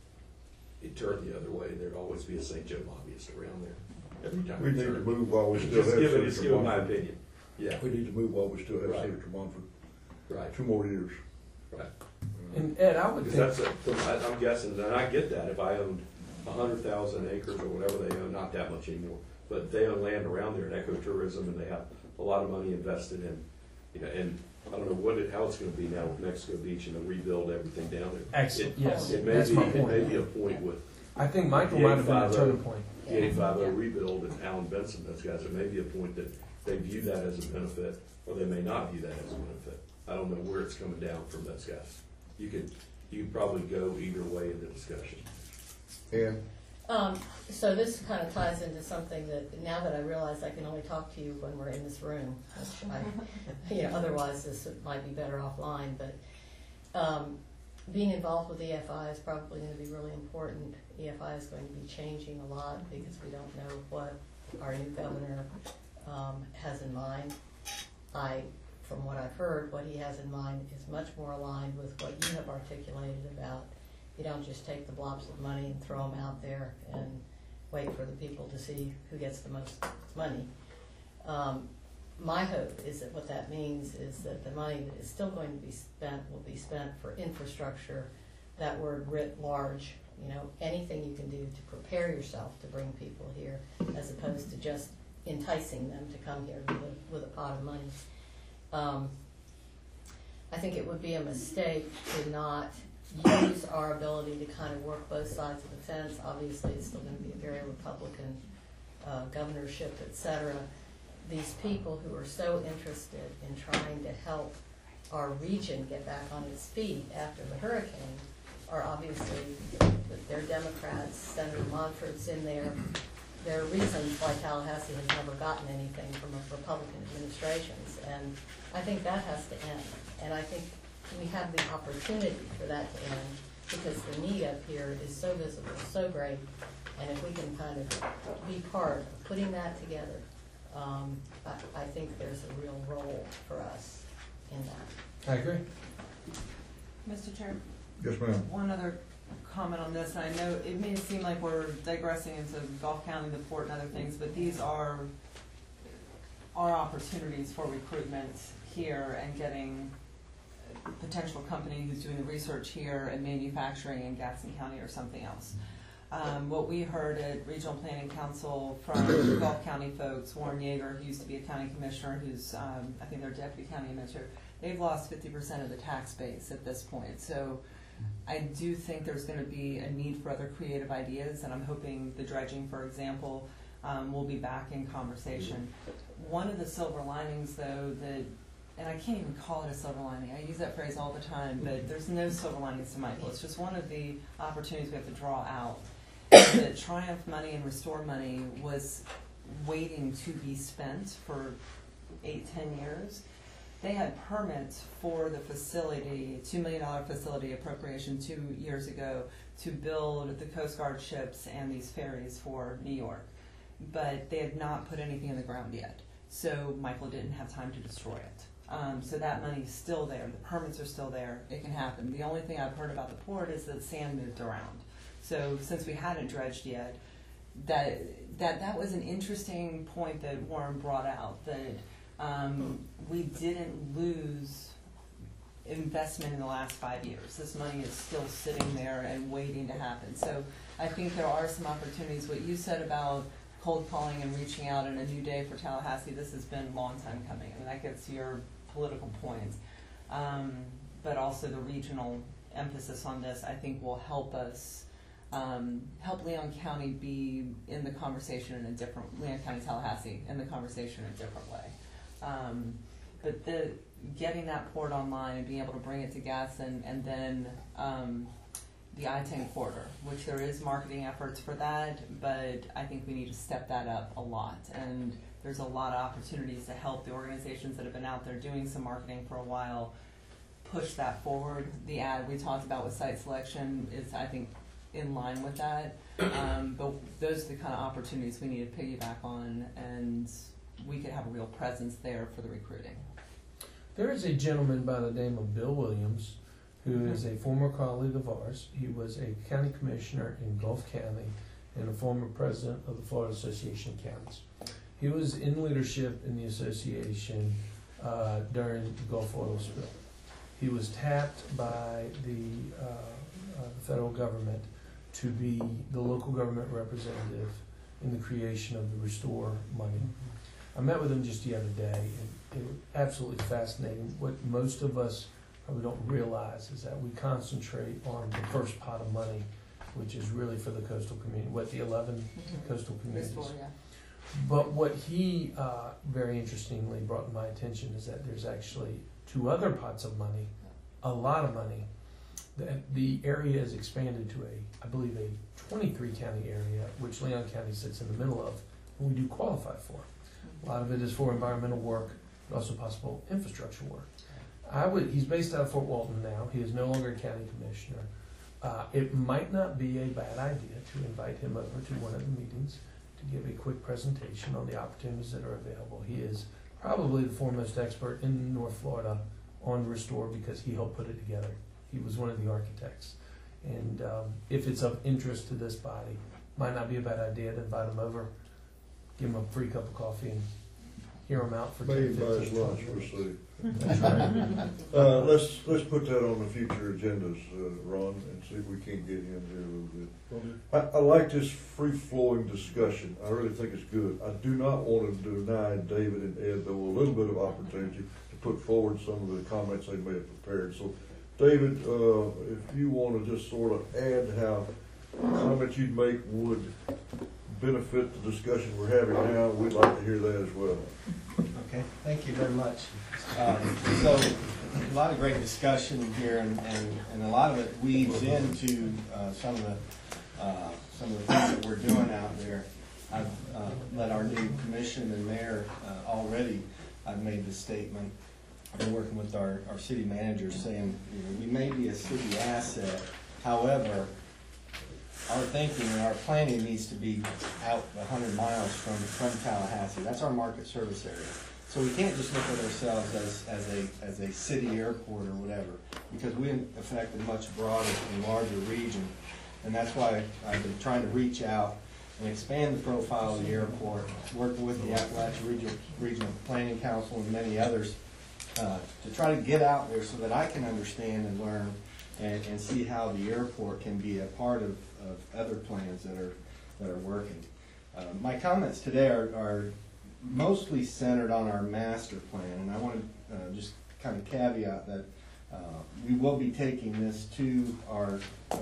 it turned the other way. There'd always be a Saint Joe lobbyist around there every time. We it need to turned. move while we still have Just giving, just Senator giving my Mumford. opinion. Yeah, We need to move while we still have Right. Senator Mumford. right, Two more years. right. And Ed, I would Because think, that's, a, I- I'm guessing, and I get that, if I owned a hundred thousand acres or whatever they own, not that much anymore, but if they own land around there in ecotourism and they have a lot of money invested in, you know, and I don't know what it, how it's gonna be now with Mexico Beach and to rebuild everything down there. excellent, It- yes, It may that's be, my it may be a point. point with I think Michael might have been a turning point. the eighty-five oh rebuild and Alan Benson, those guys, it may be a point that they view that as a benefit, or they may not view that as a benefit. I don't know where it's coming down from those guys. You could, you could probably go either way in the discussion. And Um, so this kind of ties into something that, now that I realize I can only talk to you when we're in this room, which I, you know, otherwise this might be better offline, but, um, being involved with E F I is probably going to be really important. E F I is going to be changing a lot because we don't know what our new governor um, has in mind. I, from what I've heard, what he has in mind is much more aligned with what you have articulated about you don't just take the blobs of money and throw them out there and wait for the people to see who gets the most money. Um, my hope is that what that means is that the money that is still going to be spent will be spent for infrastructure, that word writ large, you know, anything you can do to prepare yourself to bring people here as opposed to just enticing them to come here with a, with a pot of money. Um, I think it would be a mistake to not use our ability to kind of work both sides of the fence. Obviously, it's still going to be a very Republican uh, governorship, et cetera. These people who are so interested in trying to help our region get back on its feet after the hurricane are obviously, they're Democrats. Senator Montford's in there. There are reasons why Tallahassee has never gotten anything from Republican administrations, and I think that has to end. And I think we have the opportunity for that to end because the need up here is so visible, so great, and if we can kind of be part of putting that together, um, I, I think there's a real role for us in that. I agree. Mister Chair? Yes, ma'am. One other comment on this, and I know it may seem like we're digressing into Gulf County, the port, and other things, but these are our opportunities for recruitment here and getting a potential company who's doing the research here and manufacturing in Gaston County or something else. Um, what we heard at Regional Planning Council from the Gulf County folks, Warren Yeager, who used to be a county commissioner, who's, um, I think, their deputy county administrator, they've lost fifty percent of the tax base at this point. So I do think there's going to be a need for other creative ideas, and I'm hoping the dredging, for example, um, will be back in conversation. One of the silver linings, though, that, and I can't even call it a silver lining, I use that phrase all the time, but there's no silver linings to Michael. It's just one of the opportunities we have to draw out. That Triumph money and Restore money was waiting to be spent for eight, ten years. They had permits for the facility, two million dollar facility appropriation two years ago to build the Coast Guard ships and these ferries for New York. But they had not put anything in the ground yet. So Michael didn't have time to destroy it. Um, so that money's still there. The permits are still there. It can happen. The only thing I've heard about the port is that sand moved around. So since we hadn't dredged yet, that that that was an interesting point that Warren brought out, that um, we didn't lose investment in the last five years. This money is still sitting there and waiting to happen. So I think there are some opportunities. What you said about cold calling and reaching out in a new day for Tallahassee, this has been a long time coming. I mean, that gets to your political points. Um, but also the regional emphasis on this, I think, will help us Um, help Leon County be in the conversation in a different, Leon County, Tallahassee, in the conversation in a different way. Um, but the getting that port online and being able to bring it to Gaston, and then um, the I ten corridor, which there is marketing efforts for that, but I think we need to step that up a lot. And there's a lot of opportunities to help the organizations that have been out there doing some marketing for a while push that forward. The ad we talked about with site selection is, I think, in line with that, um, but those are the kind of opportunities we need to piggyback on, and we could have a real presence there for the recruiting. There is a gentleman by the name of Bill Williams, who is a former colleague of ours. He was a county commissioner in Gulf County and a former president of the Florida Association of Counties. He was in leadership in the association uh, during the Gulf oil spill. He was tapped by the, uh, uh, the federal government to be the local government representative in the creation of the Restore money. I met with him just the other day, and it was absolutely fascinating. What most of us probably don't realize is that we concentrate on the first pot of money, which is really for the coastal community, what, the eleven mm-hmm. coastal communities. Restore, yeah. But what he uh, very interestingly brought to my attention is that there's actually two other pots of money, a lot of money. The, the area is expanded to a, I believe, a twenty-three county area, which Leon County sits in the middle of, and we do qualify for. A lot of it is for environmental work, but also possible infrastructure work. I would. He's based out of Fort Walton now. He is no longer a county commissioner. Uh, it might not be a bad idea to invite him over to one of the meetings to give a quick presentation on the opportunities that are available. He is probably the foremost expert in North Florida on Restore because he helped put it together. He was one of the architects. And um, if it's of interest to this body, might not be a bad idea to invite him over, give him a free cup of coffee and hear him out for Maybe ten, buy his fifteen, lunch, twenty we'll minutes. see. That's right. Uh, let's, let's put that on the future agendas, uh, Ron, and see if we can't get him here a little bit. I, I like this free-flowing discussion. I really think it's good. I do not want to deny David and Ed, though, a little bit of opportunity to put forward some of the comments they may have prepared. So, David, uh, if you want to just sort of add how comments you'd make would benefit the discussion we're having now, we'd like to hear that as well. Okay, thank you very much. Um, so, a lot of great discussion here, and, and, and a lot of it weaves into uh, some of the uh, some of the things that we're doing out there. I've uh, let our new commission and mayor uh, already. I've made this statement. I've been working with our, our city manager, saying, you know, we may be a city asset, however, our thinking and our planning needs to be out a hundred miles from, from Tallahassee. That's our market service area. So we can't just look at ourselves as, as a as a city airport or whatever, because we affect a much broader and larger region. And that's why I've been trying to reach out and expand the profile of the airport, working with the Appalachia Regional, Regional Planning Council and many others uh, to try to get out there so that I can understand and learn and, and see how the airport can be a part of, of other plans that are that are working. Uh, my comments today are, are mostly centered on our master plan, and I want to uh, just kind of caveat that uh, we will be taking this to our uh,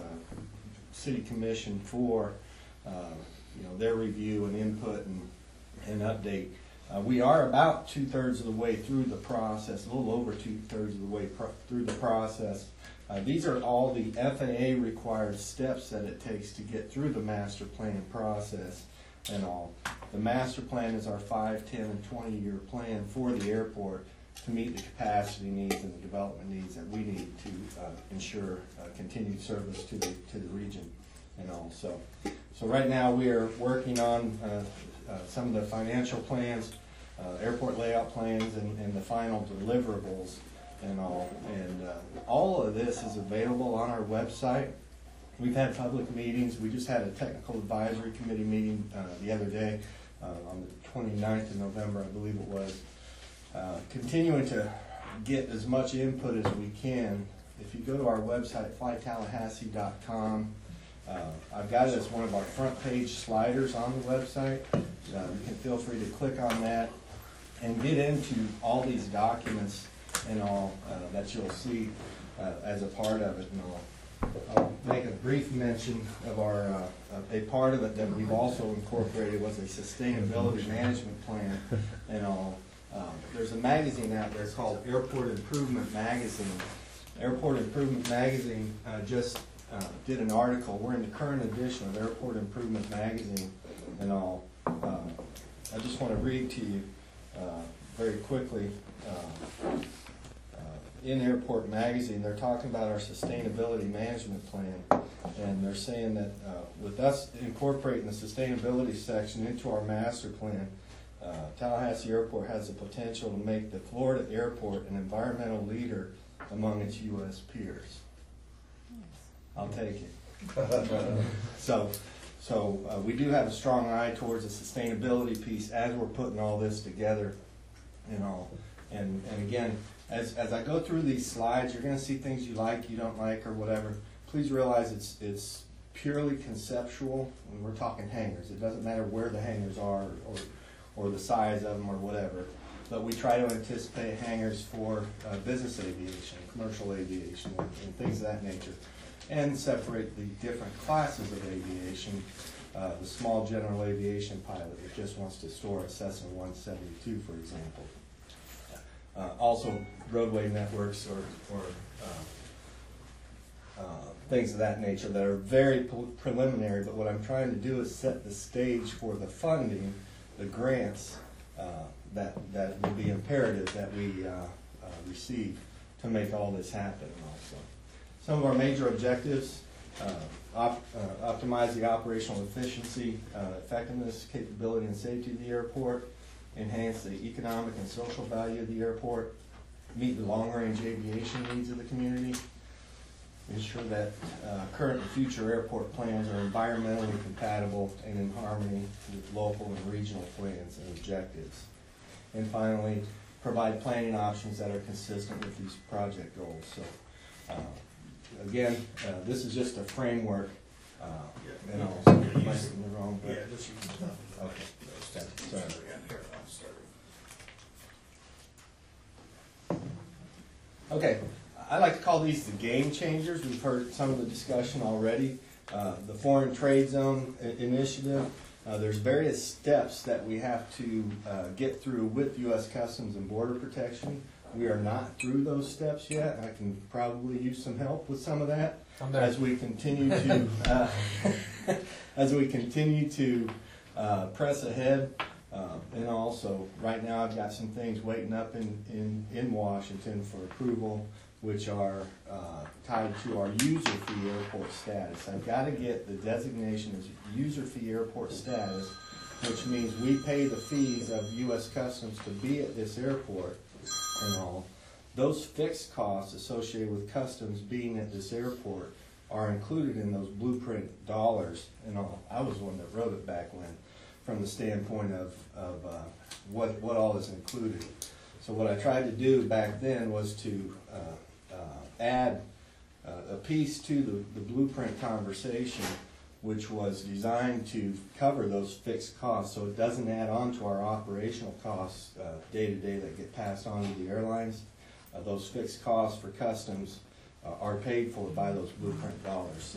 city commission for uh, you know, their review and input and, and update. Uh, we are about two-thirds of the way through the process, a little over two-thirds of the way pro through the process. Uh, these are all the F A A required steps that it takes to get through the master plan process and all. The master plan is our five, ten, and twenty year plan for the airport to meet the capacity needs and the development needs that we need to uh, ensure uh, continued service to the to the region and all. So, so right now we are working on uh, uh, some of the financial plans, uh, airport layout plans, and, and the final deliverables and all. And uh, all of this is available on our website. We've had public meetings. We just had a technical advisory committee meeting uh, the other day uh, on the twenty-ninth of November, I believe it was. Uh, continuing to get as much input as we can. If you go to our website, fly tallahassee dot com, uh, I've got it as one of our front page sliders on the website. Uh, you can feel free to click on that and get into all these documents and all uh, that you'll see uh, as a part of it and all. I'll make a brief mention of our, uh, a part of it that we've also incorporated was a sustainability management plan and all. Um, there's a magazine out there called Airport Improvement Magazine. Airport Improvement Magazine uh, just uh, did an article. We're in the current edition of Airport Improvement Magazine and all. Uh, I just want to read to you uh, very quickly. Uh, In Airport Magazine, they're talking about our sustainability management plan, and they're saying that uh, with us incorporating the sustainability section into our master plan, uh, Tallahassee Airport has the potential to make the Florida airport an environmental leader among its U S peers. I'll take it. so, so uh, we do have a strong eye towards the sustainability piece as we're putting all this together, and all. And and again. As, as I go through these slides, you're going to see things you like, you don't like, or whatever. Please realize it's it's purely conceptual when we're talking hangars. It doesn't matter where the hangars are or, or the size of them or whatever. But we try to anticipate hangars for uh, business aviation, commercial aviation, and, and things of that nature. And separate the different classes of aviation. Uh, the small general aviation pilot that just wants to store a Cessna one seventy-two, for example. Uh, also, roadway networks or, or uh, uh, things of that nature that are very pre preliminary, but what I'm trying to do is set the stage for the funding, the grants uh, that, that will be imperative that we uh, uh, receive to make all this happen also. Some of our major objectives uh, op- uh, optimize the operational efficiency, uh, effectiveness, capability, and safety of the airport, enhance the economic and social value of the airport, meet the long-range aviation needs of the community, ensure that uh, current and future airport plans are environmentally compatible and in harmony with local and regional plans and objectives. And finally, provide planning options that are consistent with these project goals. So, uh, again, uh, this is just a framework, uh, and I'll, am I in the wrong? Yeah, just use stuff. Okay. Sorry. Here, I'll start. Okay, I like to call these the game changers. We've heard some of the discussion already. Uh, the Foreign Trade Zone I- Initiative, uh, there's various steps that we have to uh, get through with U S Customs and Border Protection. We are not through those steps yet. I can probably use some help with some of that I'm there. as we continue to uh, as we continue to uh, press ahead. Uh, and also, right now, I've got some things waiting up in, in, in Washington for approval, which are uh, tied to our user fee airport status. I've got to get the designation as user fee airport status, which means we pay the fees of U S Customs to be at this airport and all. Those fixed costs associated with Customs being at this airport are included in those blueprint dollars and all. I was the one that wrote it back when, from the standpoint of, of uh, what, what all is included. So what I tried to do back then was to uh, uh, add uh, a piece to the, the blueprint conversation, which was designed to cover those fixed costs so it doesn't add on to our operational costs uh, day to day that get passed on to the airlines. Uh, those fixed costs for Customs uh, are paid for by those blueprint dollars. So.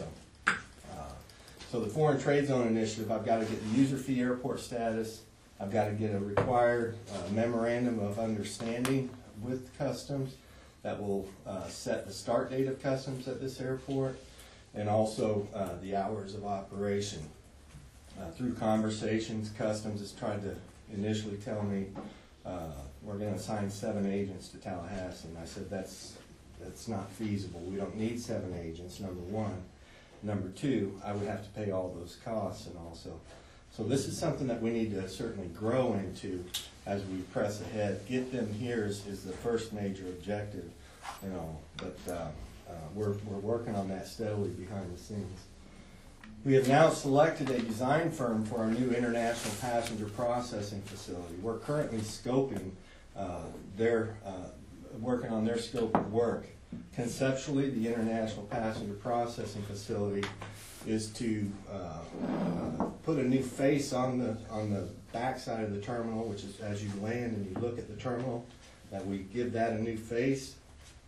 So the Foreign Trade Zone Initiative, I've got to get the user fee airport status. I've got to get a required uh, memorandum of understanding with Customs that will uh, set the start date of Customs at this airport, and also uh, the hours of operation. Uh, through conversations, Customs has tried to initially tell me uh, we're going to assign seven agents to Tallahassee, and I said that's that's not feasible. We don't need seven agents, number one. Number two, I would have to pay all those costs and also. So this is something that we need to certainly grow into as we press ahead. Get them here is, is the first major objective, you know, but uh, uh, we're, we're working on that steadily behind the scenes. We have now selected a design firm for our new international passenger processing facility. We're currently scoping uh, their, uh, working on their scope of work. Conceptually, the International Passenger Processing Facility is to uh, uh, put a new face on the on the back side of the terminal, which is as you land and you look at the terminal, that we give that a new face.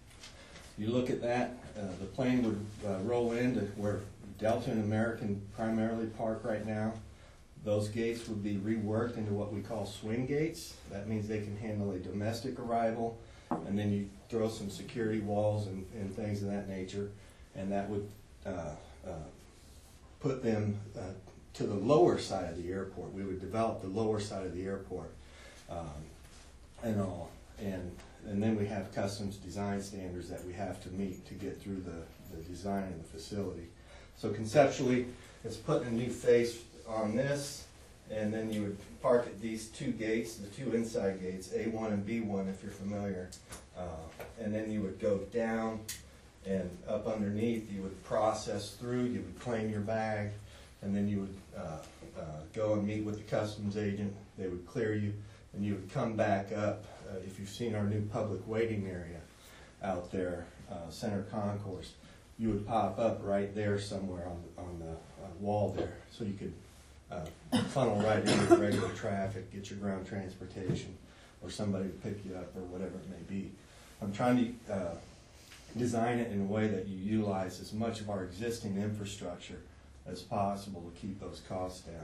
You look at that, uh, the plane would uh, roll into where Delta and American primarily park right now. Those gates would be reworked into what we call swing gates. That means they can handle a domestic arrival, and then you throw some security walls and, and things of that nature, and that would uh, uh, put them uh, to the lower side of the airport. We would develop the lower side of the airport um, and all. And, and then we have Customs design standards that we have to meet to get through the, the design of the facility. So conceptually, it's putting a new face on this, and then you would park at these two gates, the two inside gates, A one and B one if you're familiar. Uh, and then you would go down and up underneath, you would process through, you would claim your bag, and then you would uh, uh, go and meet with the customs agent. They would clear you, and you would come back up. Uh, if you've seen our new public waiting area out there, uh, center concourse, you would pop up right there somewhere on the, on the uh, wall there, so you could uh, funnel right into regular traffic, get your ground transportation, or somebody to pick you up, or whatever it may be. I'm trying to uh, design it in a way that you utilize as much of our existing infrastructure as possible to keep those costs down.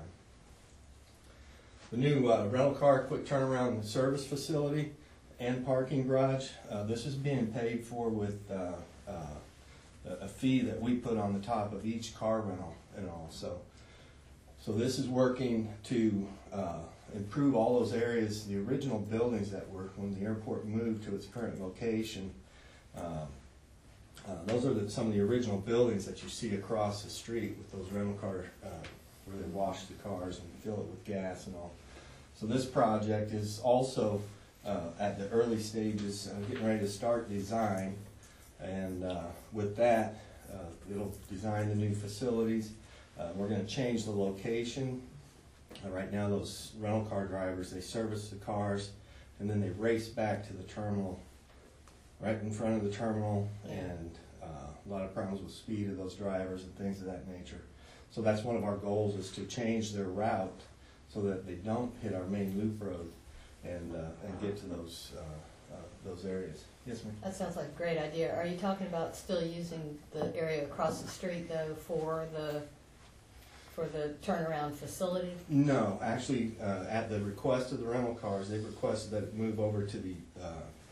The new uh, rental car quick turnaround service facility and parking garage, uh, this is being paid for with uh, uh, a fee that we put on the top of each car rental and all. So, so this is working to uh, improve all those areas, the original buildings that were, when the airport moved to its current location, um, Uh, those are the, some of the original buildings that you see across the street with those rental car, uh, where they wash the cars and fill it with gas and all. So this project is also uh, at the early stages, uh, getting ready to start design, and uh, with that, uh, it'll design the new facilities. Uh, we're going to change the location. Uh, right now, those rental car drivers, they service the cars, and then they race back to the terminal, right in front of the terminal, and uh, a lot of problems with speed of those drivers and things of that nature. So that's one of our goals, is to change their route so that they don't hit our main loop road and uh, and get to those uh, uh, those areas. Yes, ma'am. That sounds like a great idea. Are you talking about still using the area across the street though for the for the turnaround facility? No, actually, uh, at the request of the rental cars, they've requested that it move over to the. Uh,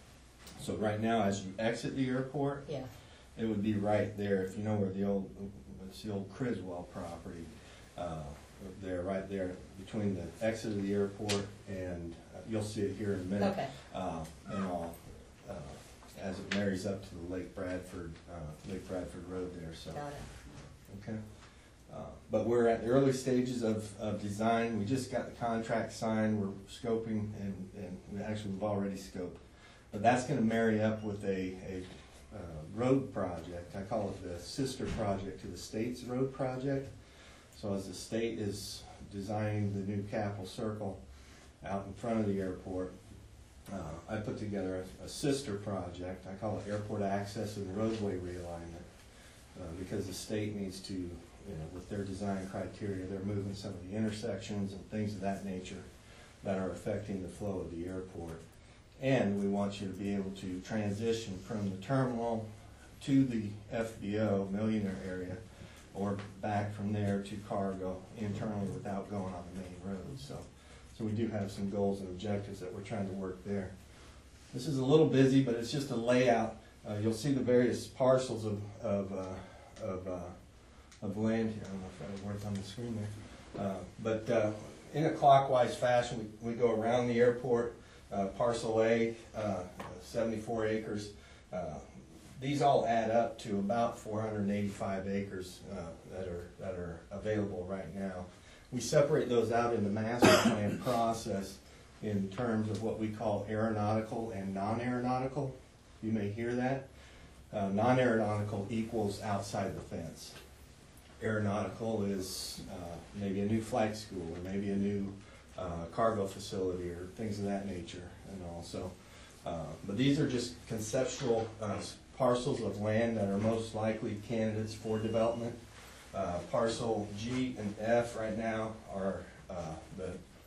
so right now, as you exit the airport, Yeah. it would be right there. If you know where the old, it's the old Criswell property. Uh, there, right there, between the exit of the airport and uh, you'll see it here in a minute. Okay. Uh, and all, uh, as it marries up to the Lake Bradford, uh, Lake Bradford Road there. So. Got it. Okay. Uh, but we're at the early stages of, of design. We just got the contract signed. We're scoping, and, and we actually we've already scoped. But that's going to marry up with a, a uh, road project. I call it the sister project to the state's road project. So as the state is designing the new Capitol Circle out in front of the airport, uh, I put together a, a sister project. I call it Airport Access and Roadway Realignment, uh, because the state needs to, you know, with their design criteria, they're moving some of the intersections and things of that nature that are affecting the flow of the airport. And we want you to be able to transition from the terminal to the F B O, Millionaire area, or back from there to cargo internally without going on the main road. So, so we do have some goals and objectives that we're trying to work there. This is a little busy, but it's just a layout. Uh, you'll see the various parcels of, of, uh, of, uh, of land here. I don't know if that works on the screen there. Uh, but uh, in a clockwise fashion, we, we go around the airport. Uh, parcel A, uh, seventy-four acres. Uh, these all add up to about four hundred eighty-five acres uh, that are that are available right now. We separate those out in the master plan process in terms of what we call aeronautical and non-aeronautical. You may hear that. Uh, non-aeronautical equals outside the fence. Aeronautical is uh, maybe a new flight school or maybe a new Uh, cargo facility or things of that nature, and also, uh, but these are just conceptual uh, parcels of land that are most likely candidates for development. Uh, parcel G and F right now are uh, the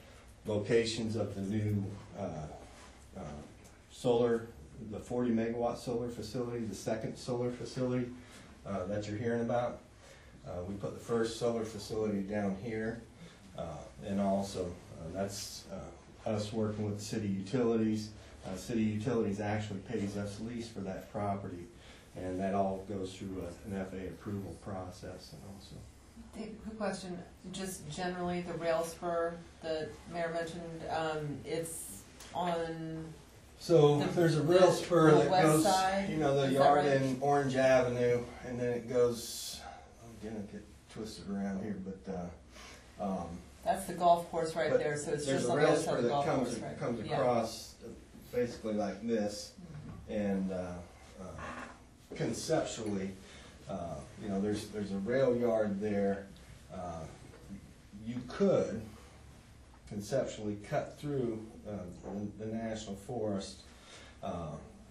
locations of the new uh, uh, solar, the forty megawatt solar facility, the second solar facility uh, that you're hearing about. Uh, we put the first solar facility down here, uh, and also Uh, that's uh, us working with city utilities. Uh, city utilities actually pays us lease for that property, and that all goes through a, an F A A approval process. And also, Dave, quick question. Just generally, the rail spur that Mayor mentioned, um, it's on. so the, there's a rail spur the that west goes, side? you know, the Is that yard right? in Orange Avenue, and then it goes. I'm gonna get twisted around here, but. Uh, um, That's the golf course right But there, so it's there's just a on the rail other side spur of the that golf comes, course, right? comes Yeah. across uh, basically like this, Mhm. and uh, uh, conceptually, uh, you know, there's there's a rail yard there. Uh, you could conceptually cut through uh, the, the national forest. Uh,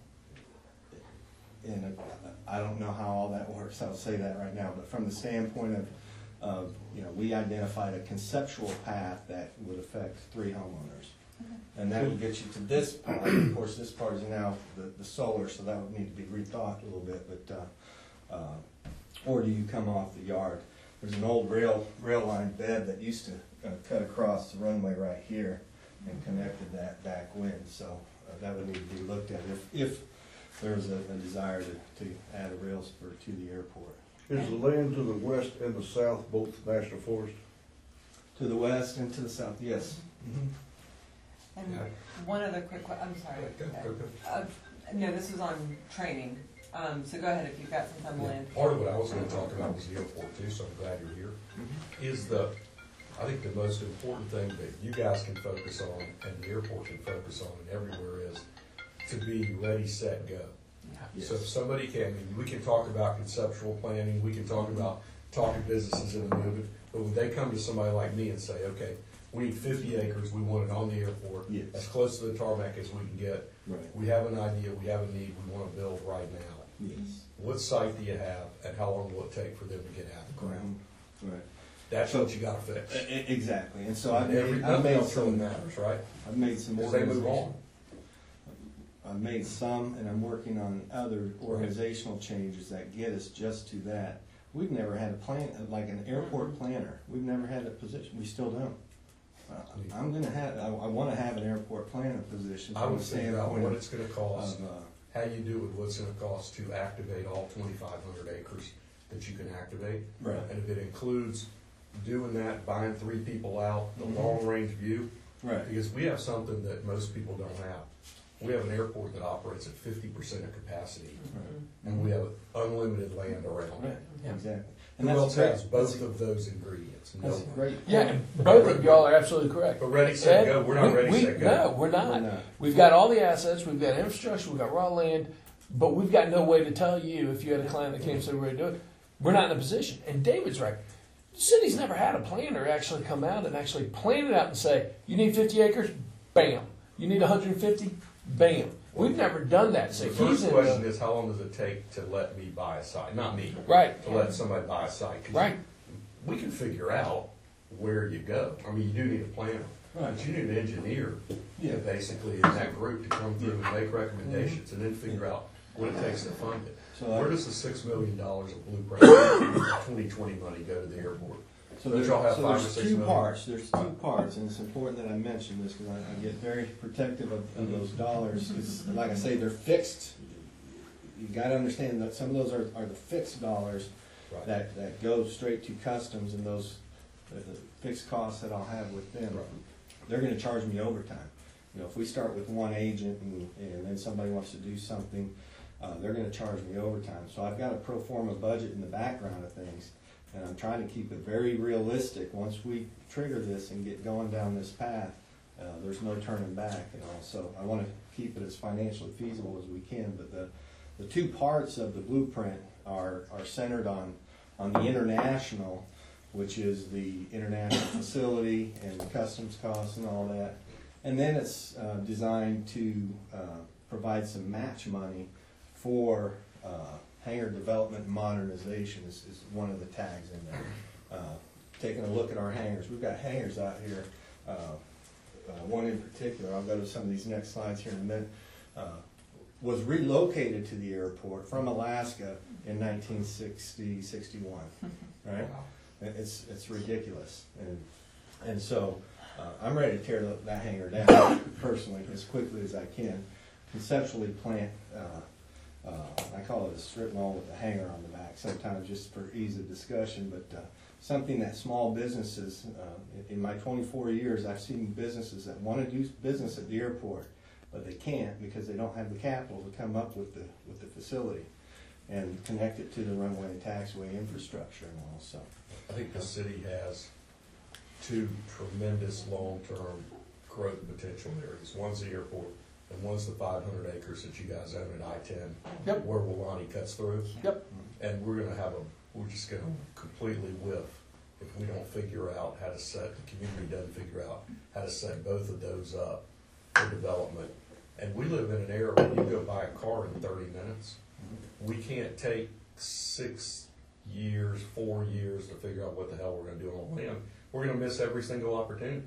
in a, I don't know how all that works. I'll say that right now, but from the standpoint of Of, you know, we identified a conceptual path that would affect three homeowners. Okay. And that would get you to this part. Of course, this part is now the, the solar, so that would need to be rethought a little bit. But, uh, uh, or do you come off the yard? There's an old rail rail line bed that used to uh, cut across the runway right here and connected that back wind. So uh, that would need to be looked at if, if there's a, a desire to, to add a rail spur to the airport. Is the land to the west and the south both national forest? To the west and to the south, yes. Mm-hmm. And one other quick que- I'm sorry. Go, go, go. Uh, no, this was on training. Um, so go ahead if you've got some time, Yeah, Lynn. part of what I was gonna talk about was the airport too, so I'm glad you're here. Is the, I think the most important thing that you guys can focus on and the airport can focus on and everywhere is to be ready, set, go. So if somebody can, I mean, we can talk about conceptual planning, we can talk about talking businesses into moving, but when they come to somebody like me and say, okay, we need fifty acres, we want it on the airport, Yes. as close to the tarmac as we can get, Right. we have an idea, we have a need, we wanna build right now. Yes. What site do you have, and how long will it take for them to get out of the ground? Right. That's So- what you gotta fix. E- e- Exactly, and so I've Every- made, I've nothing made else really some, matters, right? I've made some Because they move organization- on. I've made some, and I'm working on other organizational changes that get us just to that. We've never had a plan, like an airport planner, we've never had a position, we still don't. Uh, I'm gonna have, I, I wanna have an airport planner position. I from would the figure out standpoint what of- it's gonna cost, of, uh, how you do it, what it's gonna cost to activate all twenty-five hundred acres that you can activate. Right. And if it includes doing that, buying three people out, the Mhm. long-range view, Right. because we have something that most people don't have. We have an airport that operates at fifty percent of capacity, and we have unlimited land around Right, it. exactly. Who And that's else great. has both of those ingredients? No That's a one. great. Yeah, point. and both of y'all are absolutely correct. But ready, set, Ed, go, we're not we- ready, we- set, go. No, we're We're not. not. We've got all the assets, we've got infrastructure, we've got raw land, but we've got no way to tell you if you had a client that came and said we're going to do it. We're not in a position. And David's right. The city's never had a planner actually come out and actually plan it out and say, you need fifty acres? Bam. You need one hundred fifty? Bam. We've never done that. So The he's first in question the, is, how long does it take to let me buy a site? Not me, right, to let somebody buy a site. 'Cause right. we can figure out where you go. I mean, you do need a planner, Right. but you need an engineer, Yeah. yeah, basically, in that group to come through and make recommendations and then figure out what it takes to fund it. So Where I- does the six million dollars of blueprint twenty twenty money go to the airport? So Don't there's, y'all have so five or there's six two million? parts, there's two parts, and it's important that I mention this, because I, I get very protective of, of those dollars, 'cause like I say, they're fixed. You gotta understand that some of those are, are the fixed dollars Right. that, that go straight to customs, and those, the, the fixed costs that I'll have with them. Right. They're gonna charge me overtime. You know, if we start with one agent and, and then somebody wants to do something, uh, they're gonna charge me overtime. So I've got a pro forma budget in the background of things, and I'm trying to keep it very realistic. Once we trigger this and get going down this path, uh, there's no turning back, you know. So I wanna keep it as financially feasible as we can, but the, the two parts of the blueprint are, are centered on, on the international, which is the international facility and the customs costs and all that. And then it's uh, designed to uh, provide some match money for uh, hangar development and modernization is, is one of the tags in there. Uh, taking a look at our hangars, we've got hangars out here. Uh, uh, one in particular, I'll go to some of these next slides here in a minute, uh, was relocated to the airport from Alaska in nineteen sixty, sixty-one, right? It's, it's ridiculous. And, and so uh, I'm ready to tear tha- that hangar down personally as quickly as I can. Conceptually plant, uh, uh, I call it a strip mall with a hangar on the back sometimes just for ease of discussion, but uh, something that small businesses, uh, in, in my twenty-four years, I've seen businesses that want to do business at the airport, but they can't because they don't have the capital to come up with the, with the facility and connect it to the runway and taxiway infrastructure and all, so. I think the city has two tremendous long-term growth potential areas. One's the airport, and one's the five hundred acres that you guys own at I ten. Yep. Where Wulani cuts through. Yep. And we're gonna have a, we're just gonna completely whiff if we don't figure out how to set, the community doesn't figure out how to set both of those up for development. And we live in an era where you go buy a car in thirty minutes. We can't take six years, four years to figure out what the hell we're gonna do on land. We're gonna miss every single opportunity.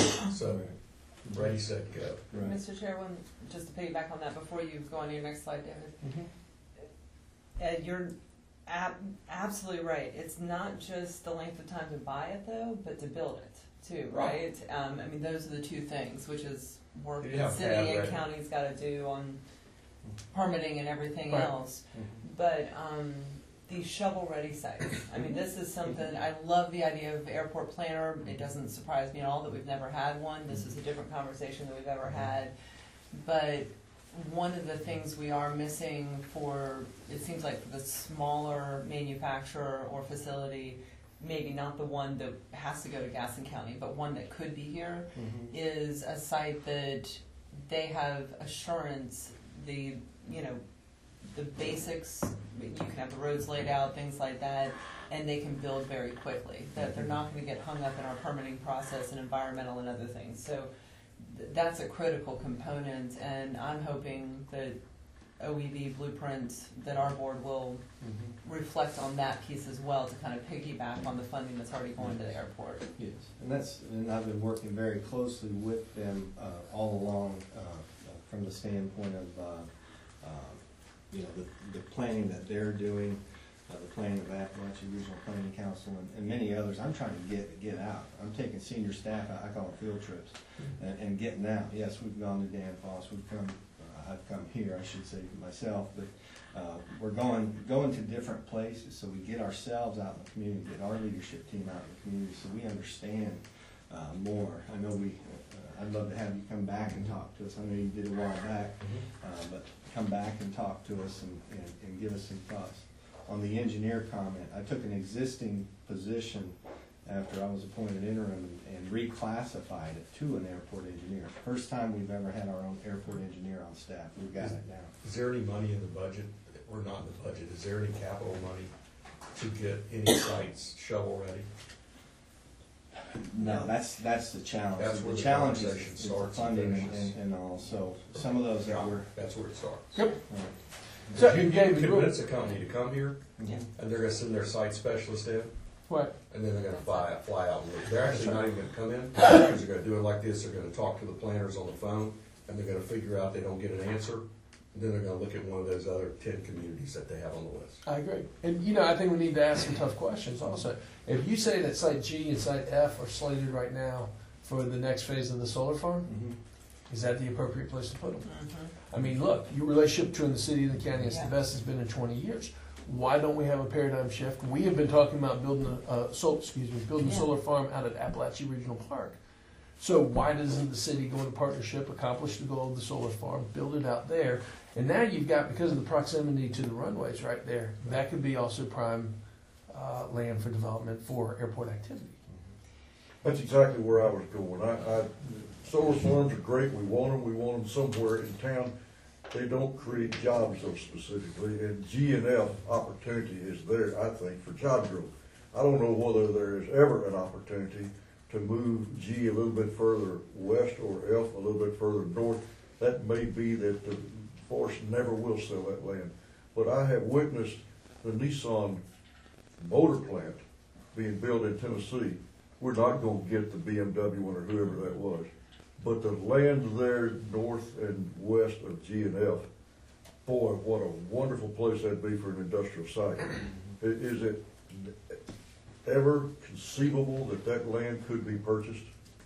So, ready, set, go. Right. Mister Chair, one, just to piggyback on that before you go on to your next slide, David. Mhm. Ed, you're ab- absolutely right. It's not just the length of time to buy it though, but to build it too, right? Um, I mean, those are the two things, which is work You the have city pad and ready. county's gotta do on permitting and everything Right. else. Mhm. But, um, these shovel-ready sites, I mean, this is something, I love the idea of airport planner. It doesn't surprise me at all that we've never had one. This is a different conversation than we've ever had. But one of the things we are missing for, it seems like for the smaller manufacturer or facility, maybe not the one that has to go to Gaston County, but one that could be here, Mhm. is a site that they have assurance, the, you know, the basics, you can have the roads laid out, things like that, and they can build very quickly. That they're not gonna get hung up in our permitting process and environmental and other things. So th- that's a critical component, and I'm hoping that O E B blueprint, that our board will Mhm. reflect on that piece as well to kind of piggyback on the funding that's already going to the airport. Yes, and that's, and I've been working very closely with them uh, all along uh, from the standpoint of, uh, uh, you know, the, the planning that they're doing, uh, the planning of Appalachian Regional Planning Council, and, and many others. I'm trying to get get out. I'm taking senior staff out, I call them field trips, and, and getting out. Yes, we've gone to Danfoss, we've come, uh, I've come here, I should say myself, but uh, we're going going to different places so we get ourselves out in the community, get our leadership team out in the community, so we understand uh, more. I know we. Uh, I'd love to have you come back and talk to us. I know you did a while back, uh, but come back and talk to us and, and, and give us some thoughts. On the engineer comment, I took an existing position after I was appointed interim and, and reclassified it to an airport engineer. First time we've ever had our own airport engineer on staff. We've got it now. Is there any money in the budget, or not in the budget, is there any capital money to get any sites shovel ready? No, that's, that's the challenge. That's where The the challenge is conversation is the starts and funding and, finishes. and and all, so some of those that Yeah, were. that's where it starts. Yep. Right. So, You David, can you- convince a company to come here, Yeah. and they're gonna send their site specialist in, What? and then they're gonna fly, fly out and look. They're actually not even gonna come in, because they're gonna do it like this, they're gonna talk to the planners on the phone, and they're gonna figure out they don't get an answer, and then they're gonna look at one of those other ten communities that they have on the list. I agree. And, you know, I think we need to ask some tough questions also. If you say that Site G and Site F are slated right now for the next phase of the solar farm, Mhm. is that the appropriate place to put them? I mean, look, your relationship between the city and the county, it's the Yeah. best it's been in twenty years. Why don't we have a paradigm shift? We have been talking about building a, uh, sol, excuse me, building a Yeah. solar farm out at Appalachia Regional Park. So why doesn't the city go into partnership, accomplish the goal of the solar farm, build it out there? And now you've got, because of the proximity to the runways right there, that could be also prime uh, land for development for airport activity. That's exactly where I was going. I, I, solar farms are great, we want them, we want them somewhere in town. They don't create jobs though specifically, and G and F opportunity is there, I think, for job growth. I don't know whether there is ever an opportunity to move G a little bit further west or F a little bit further north. That may be that the forest never will sell that land. But I have witnessed the Nissan motor plant being built in Tennessee. We're not gonna get the B M W one or whoever that was. But the land there north and west of G and F, boy, what a wonderful place that'd be for an industrial site. I- Is it ever conceivable that that land could be purchased?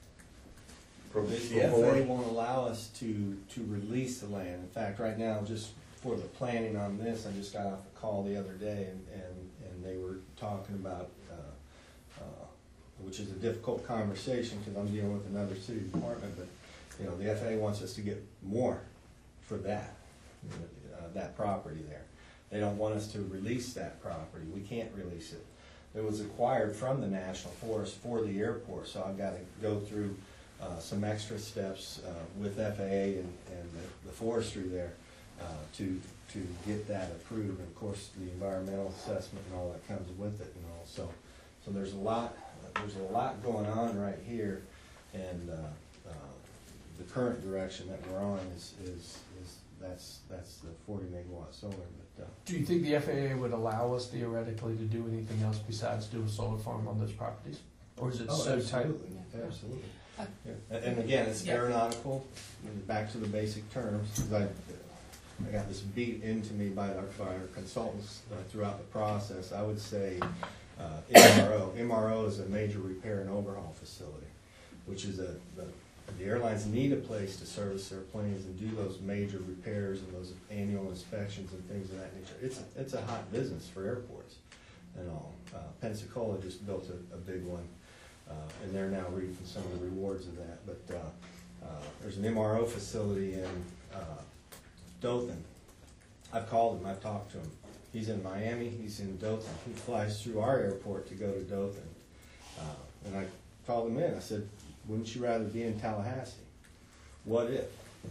From The the F A A forest? won't allow us to, to release the land. In fact, right now, just for the planning on this, I just got off a call the other day, and, and, and they were talking about, uh, uh, which is a difficult conversation, because I'm dealing with another city department, but, you know, the F A A wants us to get more for that, uh, that property there. They don't want us to release that property. We can't release it. It was acquired from the National Forest for the airport, so I've got to go through uh, some extra steps uh, with F A A and, and the, the forestry there uh, to to get that approved. And of course, the environmental assessment and all that comes with it, and all. So, so there's a lot. There's a lot going on right here, and uh, uh, the current direction that we're on is is, is that's that's the forty megawatt solar. But uh, Do you think the F A A would allow us theoretically to do anything else besides do a solar farm on those properties? Or is it oh, so tight? absolutely, absolutely. Yeah. And and again, it's Yeah. aeronautical, and back to the basic terms, 'cause I, I got this beat into me by our, by our consultants uh, throughout the process. I would say uh, M R O. M R O is a major repair and overhaul facility, which is a, the, the airlines need a place to service their planes and do those major repairs and those annual inspections and things of that nature. It's a, it's a hot business for airports and all. Uh, Pensacola just built a, a big one. Uh, and they're now reaping some of the rewards of that. But uh, uh, there's an M R O facility in uh, Dothan. I've called him, I've talked to him. He's in Miami, he's in Dothan. He flies through our airport to go to Dothan. Uh, and I called him in, I said, wouldn't you rather be in Tallahassee? What if?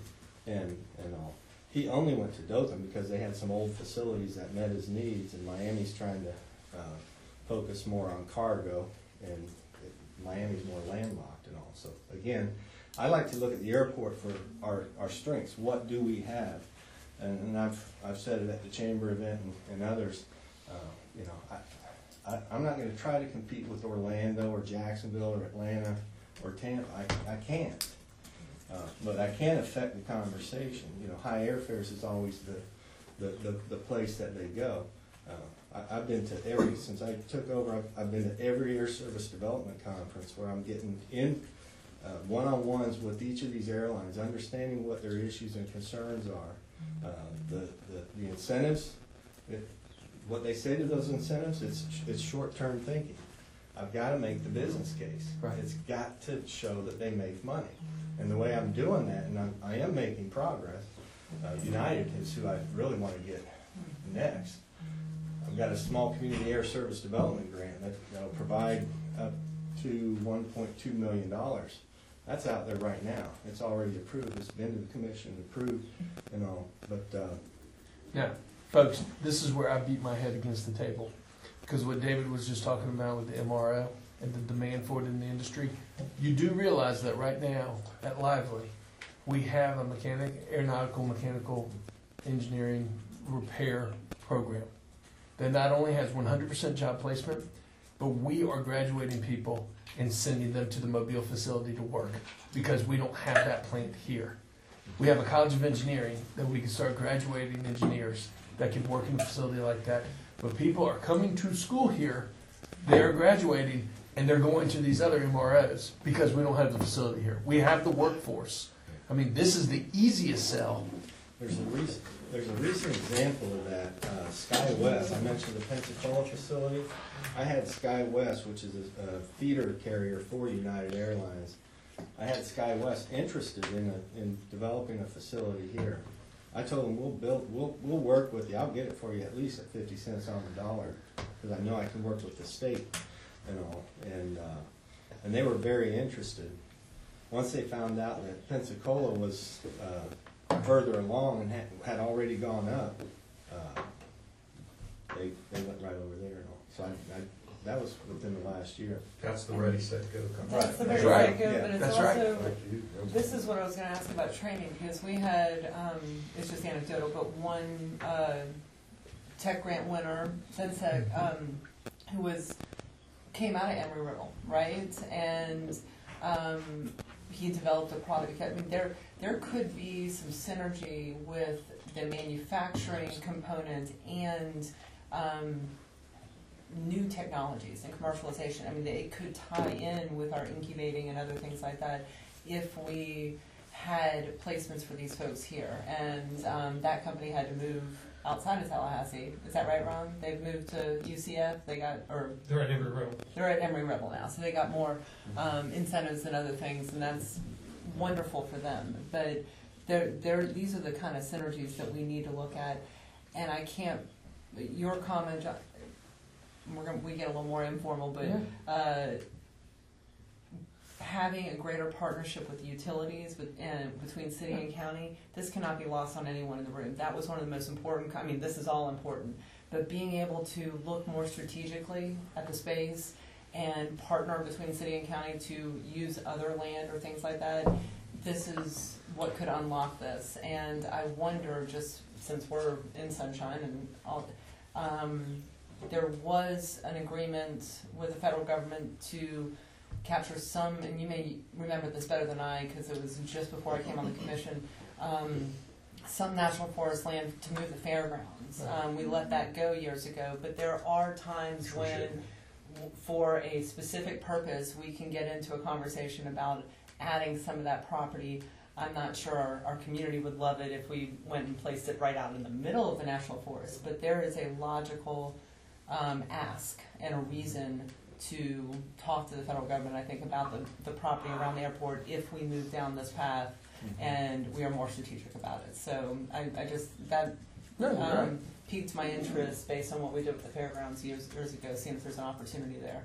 And, and all. He only went to Dothan because they had some old facilities that met his needs, and Miami's trying to uh, focus more on cargo, and it, Miami's more landlocked and all. So again, I like to look at the airport for our, our strengths. What do we have? And, and I've, I've said it at the chamber event and, and others, uh, you know, I, I, I'm not going to try to compete with Orlando or Jacksonville or Atlanta or Tampa. I, I can't. Uh, but I can affect the conversation. You know, high airfares is always the, the, the, the place that they go. Uh, I, I've been to every, since I took over, I've, I've been to every air service development conference where I'm getting in uh, one-on-ones with each of these airlines, understanding what their issues and concerns are. Uh, the, the, the incentives, it, what they say to those incentives, it's, it's short-term thinking. I've got to make the business case. Right. It's got to show that they make money. And the way I'm doing that, and I'm, I am making progress, uh, United is who I really want to get next. I've got a small community air service development grant that will provide up to one point two million dollars. That's out there right now. It's already approved. It's been to the commission, approved, and all. But uh, Now, folks, this is where I beat my head against the table. Because what David was just talking about with the M R O and the demand for it in the industry, you do realize that right now at Lively, we have a mechanic, aeronautical mechanical engineering repair program that not only has one hundred percent job placement, but we are graduating people and sending them to the Mobile facility to work because we don't have that plant here. We have a College of Engineering that we can start graduating engineers that can work in a facility like that. But people are coming to school here, they're graduating, and they're going to these other M R Os because we don't have the facility here. We have the workforce. I mean, this is the easiest sell. There's a recent, there's a recent example of that. Uh, SkyWest, I mentioned the Pensacola facility. I had SkyWest, which is a, a feeder carrier for United Airlines. I had SkyWest interested in a, in developing a facility here. I told them we'll build, we'll we'll work with you. I'll get it for you at least at fifty cents on the dollar because I know I can work with the state and all. And uh, and they were very interested. Once they found out that Pensacola was uh, further along and had, had already gone up, uh, they they went right over there and all. So I, I that was within the last year. That's the ready, set, go company. That's the That's very right. good, Yeah. but it's That's also, right. this is what I was gonna ask about training, because we had, um, it's just anecdotal, but one, uh, tech grant winner, Sensec, um, who was, came out of Embry-Riddle, right? And, um, he developed a product, I mean, there, there could be some synergy with the manufacturing component and, um, new technologies and commercialization. I mean, it could tie in with our incubating and other things like that if we had placements for these folks here. And um, that company had to move outside of Tallahassee. Is that right, Ron? They've moved to U C F. They got, or They're at Embry-Riddle. they're at Embry-Riddle now, so they got more um, incentives and other things, and that's wonderful for them. But they're, they're, these are the kind of synergies that we need to look at. And I can't. Your comment. We're gonna, we get a little more informal, but Yeah. uh, having a greater partnership with the utilities with, and between city and county, this cannot be lost on anyone in the room. That was one of the most important. I mean, this is all important, but being able to look more strategically at the space and partner between city and county to use other land or things like that, this is what could unlock this. And I wonder, just since we're in sunshine and all. Um, There was an agreement with the federal government to capture some, and you may remember this better than I because it was just before I came on the commission, um, some national forest land to move the fairgrounds. Um, we let that go years ago, but there are times when, for a specific purpose, we can get into a conversation about adding some of that property. I'm not sure our, our community would love it if we went and placed it right out in the middle of the national forest, but there is a logical Um, ask and a reason to talk to the federal government, I think, about the, the property around the airport if we move down this path and we are more strategic about it. So I, I just, that No, you're right. um, piqued my interest based on what we did with the fairgrounds years, years ago, seeing if there's an opportunity there.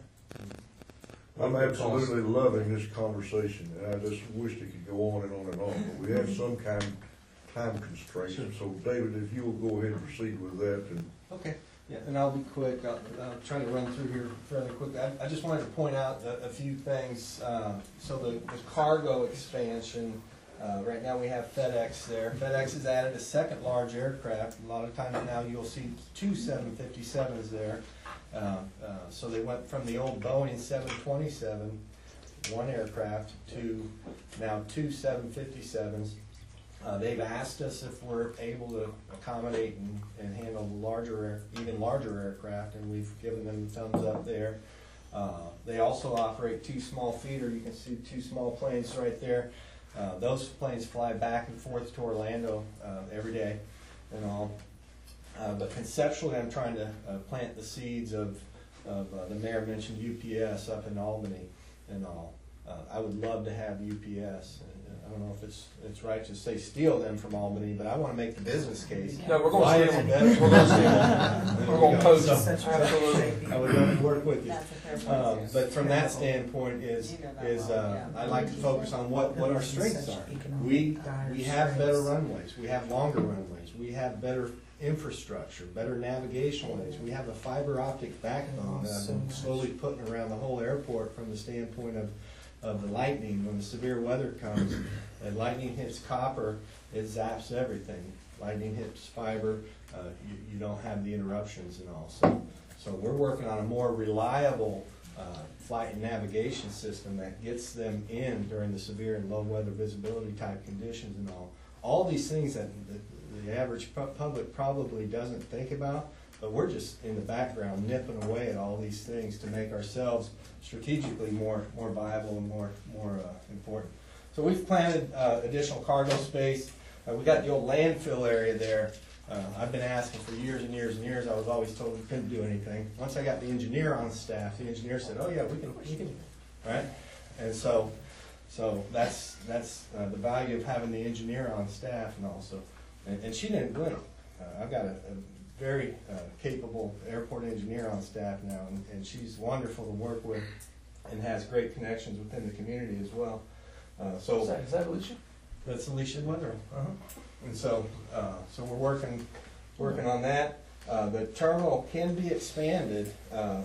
I'm absolutely loving this conversation, and I just wish it could go on and on and on, but we have some kind of time constraints. So David, if you'll go ahead and proceed with that, and Okay, yeah, and I'll be quick. I'll, I'll try to run through here fairly quickly. I, I just wanted to point out a, a few things. Uh, so the, the cargo expansion, uh, right now we have FedEx there. FedEx has added a second large aircraft. A lot of times now you'll see two seven fifty-sevens there. Uh, uh, so they went from the old Boeing seven twenty-seven, one aircraft, to now two seven fifty-sevens. Uh, they've asked us if we're able to accommodate and, and handle larger, air, even larger aircraft, and we've given them the thumbs up there. Uh, they also operate two small feeder. You can see two small planes right there. Uh, those planes fly back and forth to Orlando uh, every day and all. Uh, but conceptually, I'm trying to uh, plant the seeds of, of uh, the mayor mentioned U P S up in Albany and all. Uh, I would love to have U P S. I don't know if it's it's right to say steal them from Albany, but I want to make the business case. No, we're Why going is to it steal better? them. We're going to steal them. There We're we going to go. pose So, them. Absolutely. I would love to work with you. That's a fair point. Um, too. but from that standpoint is, You know that is well, uh, yeah. I like to focus on what, what our strengths are. We, we have better runways, we have longer runways, we have better infrastructure, better navigation ways, we have a fiber optic backbone that I've been slowly putting around the whole airport from the standpoint of, of the lightning. When the severe weather comes and lightning hits copper, it zaps everything. Lightning hits fiber, uh, you, you don't have the interruptions and all. So, so we're working on a more reliable uh, flight and navigation system that gets them in during the severe and low weather visibility type conditions and all. All these things that the, the average pu public probably doesn't think about, but we're just in the background nipping away at all these things to make ourselves strategically more more viable and more more uh, important. So we've planted uh, additional cargo space. Uh, we got the old landfill area there. Uh, I've been asking for years and years and years. I was always told we couldn't do anything. Once I got the engineer on staff, the engineer said, "Oh yeah, we can, we can," right? And so, so that's that's uh, the value of having the engineer on staff, and also, and, and she didn't win. Uh, I've got a, a very uh, capable airport engineer on staff now, and, and she's wonderful to work with, and has great connections within the community as well. Uh, so Is that, is that Alicia? that's Alicia Wendell. Uh-huh. And so, uh, so we're working, working on that. Uh, the terminal can be expanded. Uh,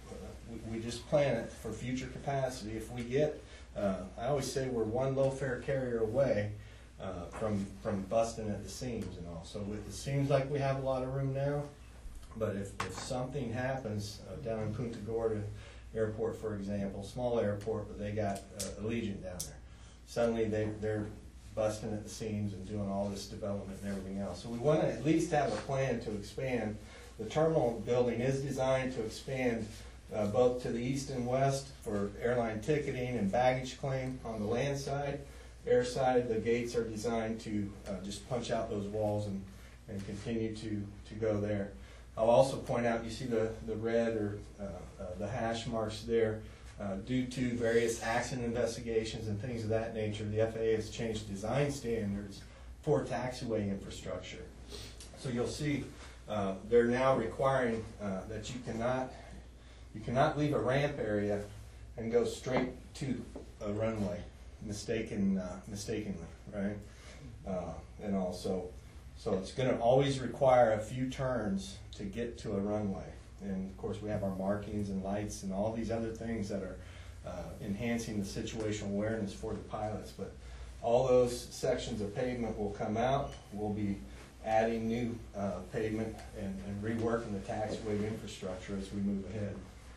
we, we just plan it for future capacity. If we get, uh, I always say we're one low fare carrier away uh, from from busting at the seams and all. So it, it seems like we have a lot of room now, but if, if something happens uh, down in Punta Gorda Airport, for example, small airport, but they got uh, Allegiant down there. Suddenly they, they're busting at the seams and doing all this development and everything else. So we want to at least have a plan to expand. The terminal building is designed to expand uh, both to the east and west for airline ticketing and baggage claim on the land side. Air side, the gates are designed to uh, just punch out those walls and, and continue to, to go there. I'll also point out, you see the, the red or uh, uh, the hash marks there. Uh, due to various accident investigations and things of that nature, the F A A has changed design standards for taxiway infrastructure. So you'll see uh, they're now requiring uh, that you cannot you cannot leave a ramp area and go straight to a runway, mistaken uh, mistakenly, right? Uh, and also, so it's going to always require a few turns to get to a runway. And of course, we have our markings and lights and all these other things that are uh, enhancing the situational awareness for the pilots. But all those sections of pavement will come out. We'll be adding new uh, pavement and, and reworking the taxiway infrastructure as we move ahead.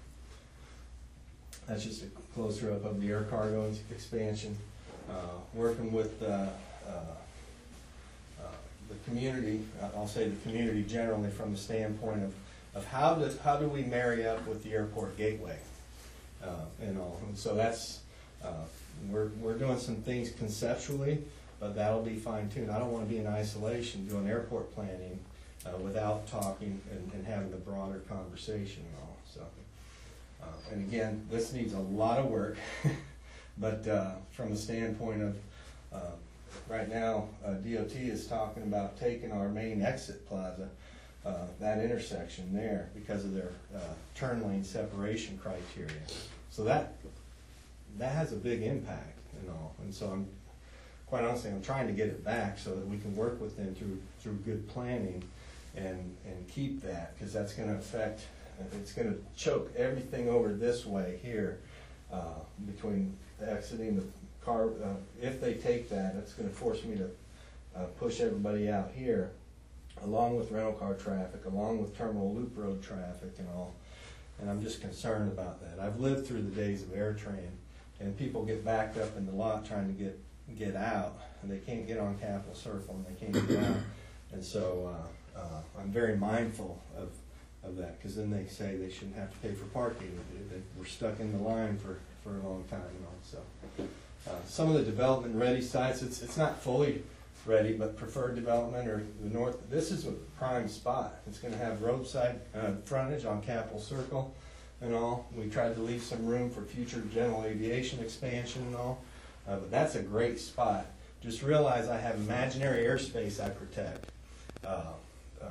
That's just a closer up of the air cargo expansion. Uh, working with uh, uh, uh, the community, I'll say the community generally from the standpoint of of how do, how do we marry up with the airport gateway uh, and all. And so that's, uh, we're, we're doing some things conceptually, but that'll be fine-tuned. I don't want to be in isolation doing airport planning uh, without talking and, and having a broader conversation and all. So, uh, and again, this needs a lot of work, but uh, from a standpoint of uh, right now, uh, D O T is talking about taking our main exit plaza, uh, that intersection there, because of their uh, turn lane separation criteria. So that, that has a big impact and all. And so I'm, quite honestly, I'm trying to get it back so that we can work with them through, through good planning and, and keep that, because that's gonna affect, it's gonna choke everything over this way here, uh, between exiting the car, uh, if they take that, it's gonna force me to uh, push everybody out here, along with rental car traffic, along with terminal loop road traffic and all. And I'm just concerned about that. I've lived through the days of AirTran, and people get backed up in the lot trying to get, get out, and they can't get on Capitol Circle, and they can't get out. And so uh, uh, I'm very mindful of, of that, because then they say they shouldn't have to pay for parking. They, they, we're stuck in the line for, for a long time and all. So uh, some of the development-ready sites, it's, it's not fully ready, but preferred development or the north, this is a prime spot. It's gonna have roadside uh, frontage on Capitol Circle and all. We tried to leave some room for future general aviation expansion and all, uh, but that's a great spot. Just realize I have imaginary airspace I protect. Uh, uh,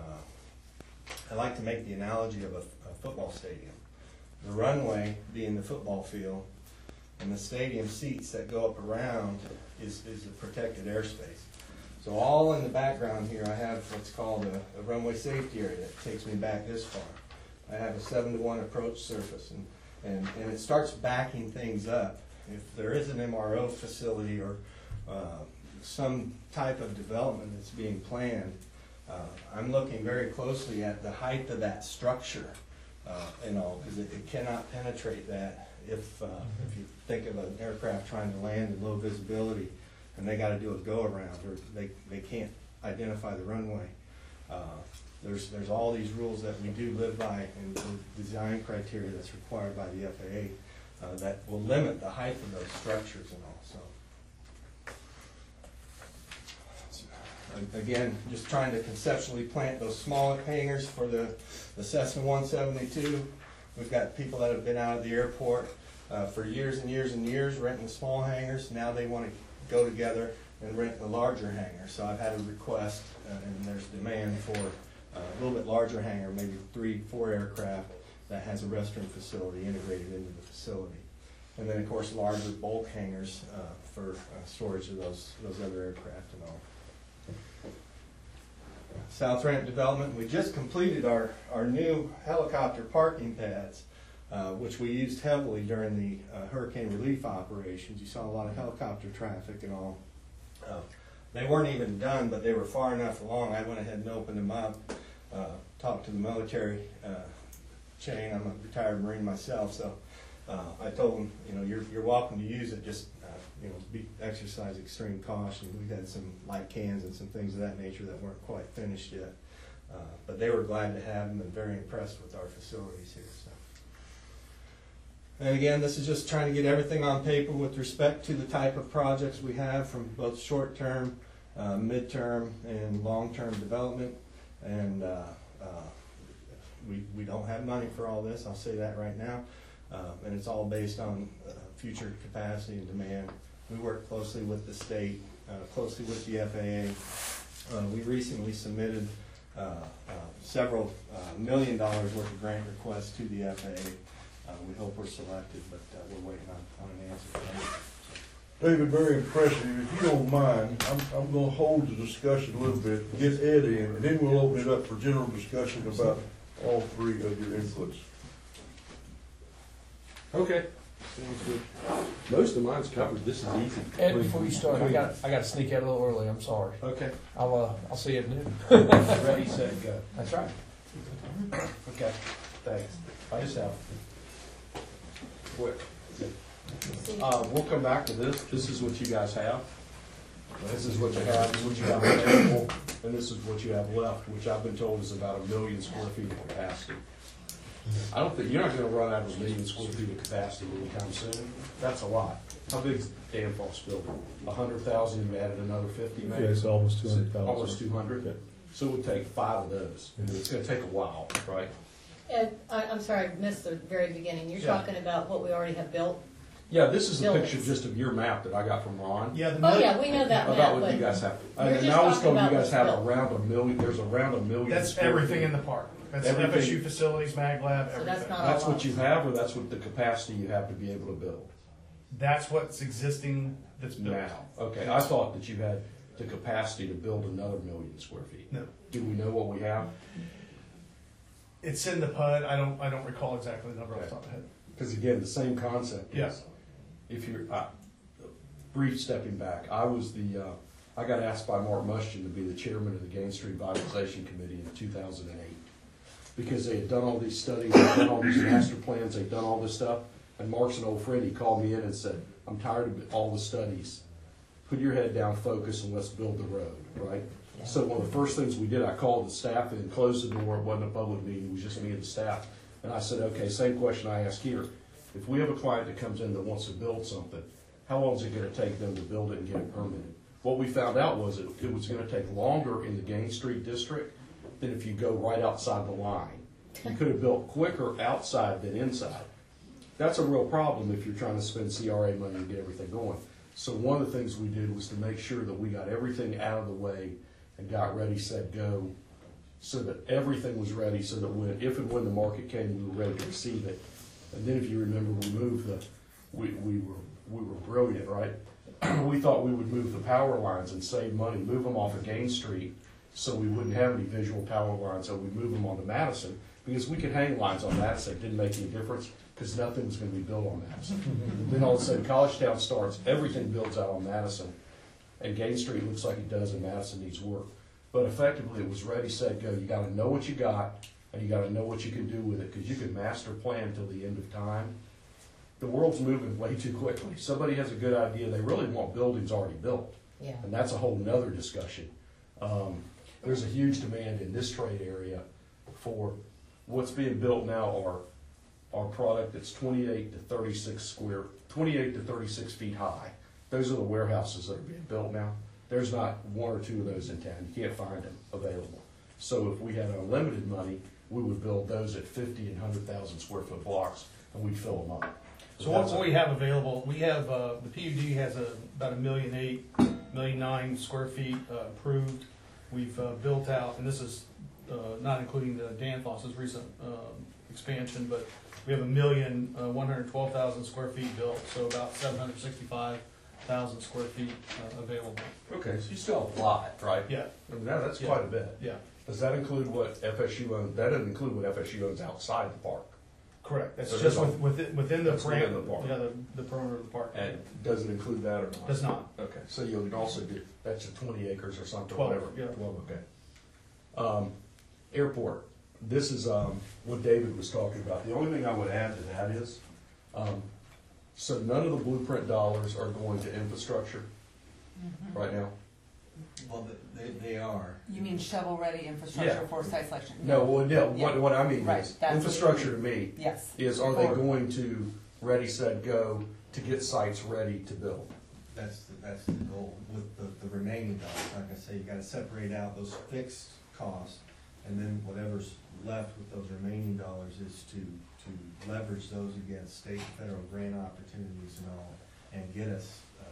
I like to make the analogy of a, a football stadium. The runway being the football field, and the stadium seats that go up around is, is a protected airspace. So all in the background here, I have what's called a, a runway safety area that takes me back this far. I have a seven to one approach surface, and, and, and it starts backing things up. If there is an M R O facility or uh, some type of development that's being planned, uh, I'm looking very closely at the height of that structure uh, and all, because it, it cannot penetrate that. If, uh, if you think of an aircraft trying to land in low visibility, and they got to do a go-around, or they, they can't identify the runway. Uh, there's, there's all these rules that we do live by, and the design criteria that's required by the F A A uh, that will limit the height of those structures and all. So, uh, again, just trying to conceptually plant those small hangars for the, the Cessna one seventy-two. We've got people that have been out of the airport uh, for years and years and years renting small hangars. Now they want to go together and rent the larger hangar. So I've had a request, uh, and there's demand for uh, a little bit larger hangar, maybe three, four aircraft that has a restroom facility integrated into the facility. And then, of course, larger bulk hangars uh, for uh, storage of those, those other aircraft and all. South Ramp development, we just completed our, our new helicopter parking pads, Uh, which we used heavily during the uh, hurricane relief operations. You saw a lot of helicopter traffic and all. Uh, they weren't even done, but they were far enough along. I went ahead and opened them up, uh, talked to the military uh, chain. I'm a retired Marine myself, so uh, I told them, you know, you're, you're welcome to use it, just uh, you know, be, exercise extreme caution. We had some light cans and some things of that nature that weren't quite finished yet. Uh, but they were glad to have them and very impressed with our facilities here. So. And again, this is just trying to get everything on paper with respect to the type of projects we have from both short-term, uh, mid-term, and long-term development. And uh, uh, we, we don't have money for all this, I'll say that right now. Uh, and it's all based on uh, future capacity and demand. We work closely with the state, uh, closely with the F A A. Uh, we recently submitted uh, uh, several uh, million dollars worth of grant requests to the F A A. Uh, we hope we're selected, but uh, we're waiting on, on an answer from them. David, very impressive. If you don't mind, I'm, I'm going to hold the discussion a little bit, get Ed in, and then we'll open it up for general discussion about all three of your inputs. Okay. Sounds good. Most of mine's covered. This is easy. Ed, before you start, I got I got to sneak out a little early. I'm sorry. Okay. I'll uh, I'll see you at noon. Ready, set, go. That's right. Okay. Thanks. Bye yourself. Quick. Uh, we'll come back to this. This is what you guys have. This is what you have, this is what you have available, and this is what you have left, which I've been told is about a million square feet of capacity. I don't think, you're not gonna run out of a million square feet of capacity anytime soon. That's a lot. How big is Danfoss building? A hundred thousand, you added another fifty maybe? Yeah, it's almost two hundred thousand. Almost two hundred? Yeah. So it would take five of those, and it's gonna take a while, right? Ed, I, I'm sorry, I missed the very beginning. You're Yeah. talking about what we already have built? Yeah, this is a Buildings. picture just of your map that I got from Ron. Yeah, the Oh, million, yeah, we know that About map, what but you guys have. we're And just I was talking told you about guys what's have built. around a million, there's around a million. that's square everything feet. in the park. That's Everything. F S U facilities, mag lab, So everything. that's not That's all what of you it. have, or that's what the capacity you have to be able to build That's what's existing that's built. now? Okay, I thought that you had the capacity to build another million square feet. No. Do we know what we have? It's in the P U D. I don't, I don't recall exactly the number off the top of my head. Because again, the same concept Yeah. is, if you're, uh, brief stepping back, I was the, uh, I got asked by Mark Mushkin to be the chairman of the Gain Street Vitalization Committee in two thousand eight. Because they had done all these studies, they'd done all these master plans, they'd done all this stuff, and Mark's an old friend, he called me in and said, I'm tired of all the studies. Put your head down, focus, and let's build the road, right? So one of the first things we did, I called the staff in, closed the door, it wasn't a public meeting, it was just me and the staff. And I said, okay, same question I asked here. If we have a client that comes in that wants to build something, how long is it gonna take them to build it and get it permitted? What we found out was it, it was gonna take longer in the Gain Street district than if you go right outside the line. You could have built quicker outside than inside. That's a real problem if you're trying to spend C R A money and get everything going. So one of the things we did was to make sure that we got everything out of the way and got ready, set, go, so that everything was ready, so that when, if and when the market came, we were ready to receive it. And then if you remember, we moved the, we, we were, we were brilliant, right? We thought we would move the power lines and save money, move them off of Gain Street, so we wouldn't have any visual power lines, so we'd move them onto Madison, because we could hang lines on Madison, it didn't make any difference, because nothing was gonna be built on Madison. And then all of a sudden, College Town starts, everything builds out on Madison, and Gain Street looks like it does, and Madison needs work. But effectively, it was ready, set, go. You gotta know what you got, and you gotta know what you can do with it, because you can master plan till the end of time. The world's moving way too quickly. Somebody has a good idea, they really want buildings already built, Yeah. and that's a whole nother discussion. Um, there's a huge demand in this trade area for what's being built now are, are product that's twenty-eight to thirty-six square, twenty-eight to thirty-six feet high. Those are the warehouses that are being built now. There's not one or two of those in town. You can't find them available. So if we had unlimited money, we would build those at fifty and one hundred thousand square foot blocks, and we'd fill them up. So what, what we have available, we have, uh, the P U D has a, about a million eight, million nine square feet, uh, approved. We've, uh, built out, and this is, uh, not including the Danfoss's recent, um, expansion, but we have a million, uh, one hundred twelve thousand square feet built, so about seven hundred sixty-five thousand square feet, uh, available. Okay, so you still have a lot, right? Yeah, I mean, that, that's Yeah. quite a bit. yeah, Does that include what F S U owns? That doesn't include what F S U owns outside the park. correct. That's So just there's with, within, within the That's within parameter, the park. yeah, the, the perimeter of the park. And does it include that or not? Does not. Okay, so you can also do, that's a twenty acres or something, Twelve, whatever. yeah. Twelve, okay. Um, airport, this is, um, what David was talking about. The only thing I would add to that is, um, so none of the blueprint dollars are going to infrastructure right now? Well, they, they are. You mean shovel-ready infrastructure Yeah. for site selection? No, well, no, what, Yeah. what I mean Right, is, that's what you infrastructure to me Yes. is, are they For- going to ready, set, go to get sites ready to build? That's, the that's the goal. With the, the remaining dollars, like I say, you gotta separate out those fixed costs, and then whatever's left with those remaining dollars is to, to leverage those against state and federal grant opportunities and all, and get us, uh.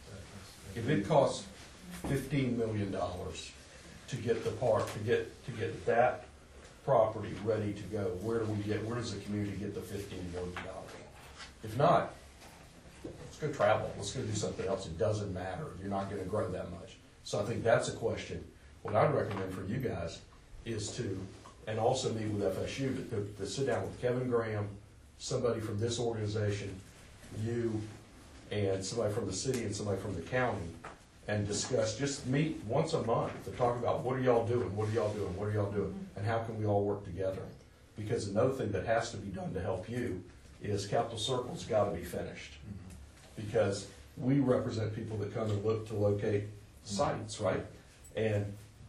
a- a- If it costs fifteen million dollars to get the park, to get, to get that property ready to go, where do we get, where does the community get the fifteen million dollars? If not, let's go travel, let's go do something else, it doesn't matter, you're not gonna grow that much. So I think that's a question. What I'd recommend for you guys is to, and also meet with F S U, to, to, to sit down with Kevin Graham, somebody from this organization, you, and somebody from the city and somebody from the county, and discuss, just meet once a month to talk about what are y'all doing, what are y'all doing, what are y'all doing, and how can we all work together? Because another thing that has to be done to help you is Capital Circle's gotta be finished. Because we represent people that come and look to locate sites, right? And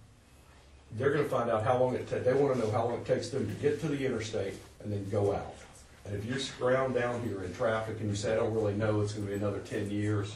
they're gonna find out how long it takes, they wanna know how long it takes them to get to the interstate and then go out. And if you're scrounged down here in traffic and you say, I don't really know, it's gonna be another ten years,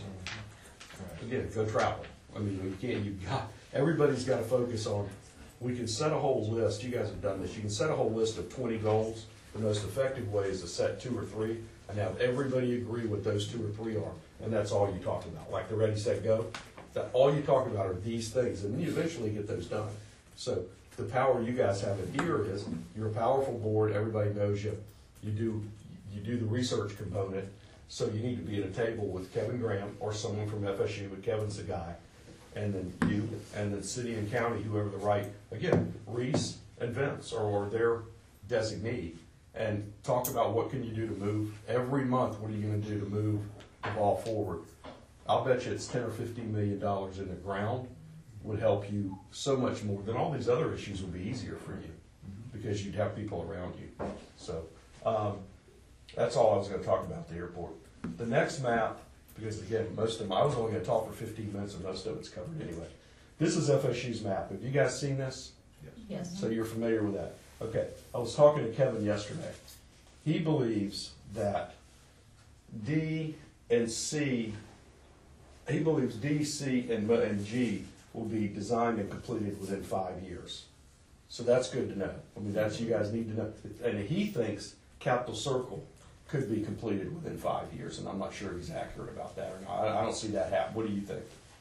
again, go travel. I mean, you can't, you've got, everybody's gotta focus on, we can set a whole list, you guys have done this, you can set a whole list of twenty goals. The most effective way is to set two or three, and have everybody agree what those two or three are, and that's all you talk about, like the ready, set, go. That all you talk about are these things, and then you eventually get those done. So the power you guys have in here is, you're a powerful board, everybody knows you, you do, you do the research component, so you need to be at a table with Kevin Graham or someone from F S U, but Kevin's the guy, and then you, and then city and county, whoever the right, again, Reese and Vince, or, or their designee, and talk about what can you do to move, every month, what are you gonna do to move the ball forward? I'll bet you it's ten or fifteen million dollars in the ground would help you so much more, then all these other issues would be easier for you, because you'd have people around you. So, um, that's all I was gonna talk about the airport. The next map, because again, most of them, I was only gonna talk for fifteen minutes and most of it's covered anyway. This is F S U's map. Have you guys seen this? Yes. So you're familiar with that? Okay. I was talking to Kevin yesterday. He believes that D and C, he believes D, C, and, and G will be designed and completed within five years. So that's good to know. I mean, that's, you guys need to know. And he thinks Capitol Circle could be completed within five years, and I'm not sure he's accurate about that or not. I, I don't see that happen. What do you think?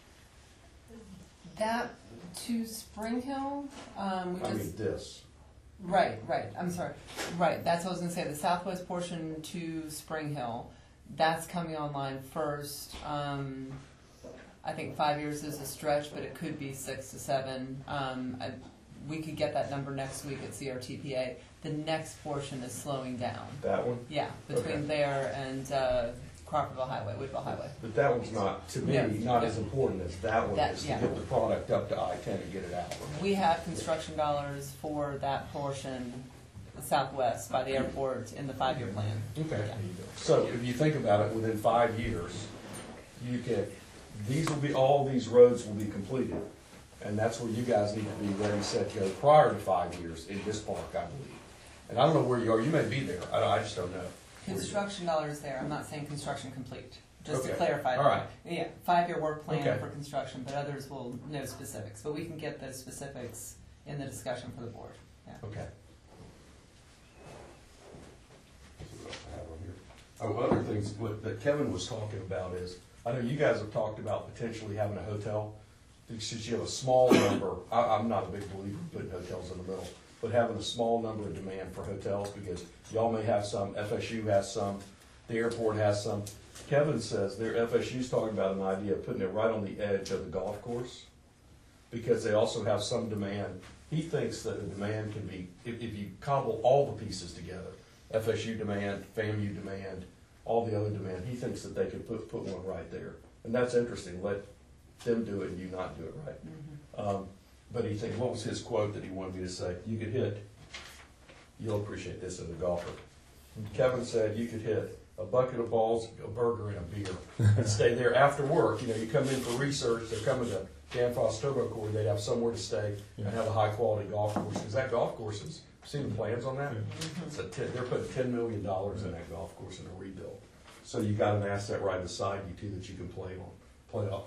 That to Spring Hill, um, we I just, mean, this. right, right, I'm sorry, right, that's what I was gonna say, the southwest portion to Spring Hill, that's coming online first. Um, I think five years is a stretch, but it could be six to seven. Um, I, we could get that number next week at C R T P A. The next portion is slowing down. That one? Yeah, between Okay. there and uh, Crawfordville Highway, Woodville Highway. But that one's not, to me, Yeah. not Yeah. as important as that one That- is to yeah. get the product up to I ten and get it out. We have construction dollars for that portion, southwest by the airport in the five-year plan. Okay. Yeah. So if you think about it, within five years, you can, these will be, all these roads will be completed. And that's where you guys need to be ready, set, go prior to five years in this park, I believe. And I don't know where you are, you may be there, I, I just don't know. Construction dollars there, I'm not saying construction complete, just to Okay. clarify. All right. Yeah, five-year work plan Okay. for construction, but others will know specifics, but we can get those specifics in the discussion for the board, yeah. Okay. Oh, other things what- that Kevin was talking about is, I know you guys have talked about potentially having a hotel. Since you have a small number, I, I'm not a big believer in putting hotels in the middle, but having a small number of demand for hotels, because y'all may have some, F S U has some, the airport has some. Kevin says their F S U's talking about an idea of putting it right on the edge of the golf course, because they also have some demand. He thinks that the demand can be, if, if you cobble all the pieces together, F S U demand, FAMU demand, all the other demand, he thinks that they could put, put one right there. And that's interesting, let them do it and you not do it right. Mhm. Um, but he think, what was his quote that he wanted me to say? You could hit, you'll appreciate this as a golfer. Kevin said you could hit a bucket of balls, a burger, and a beer, and stay there after work. You know, you come in for research, they're coming to Danfoss Turbo Court, they'd have somewhere to stay and have a high-quality golf course, because that golf course is, seen the plans on that? It's a ten, they're putting ten million dollars in that golf course in a rebuild. So you got an asset right beside you too that you can play on, play off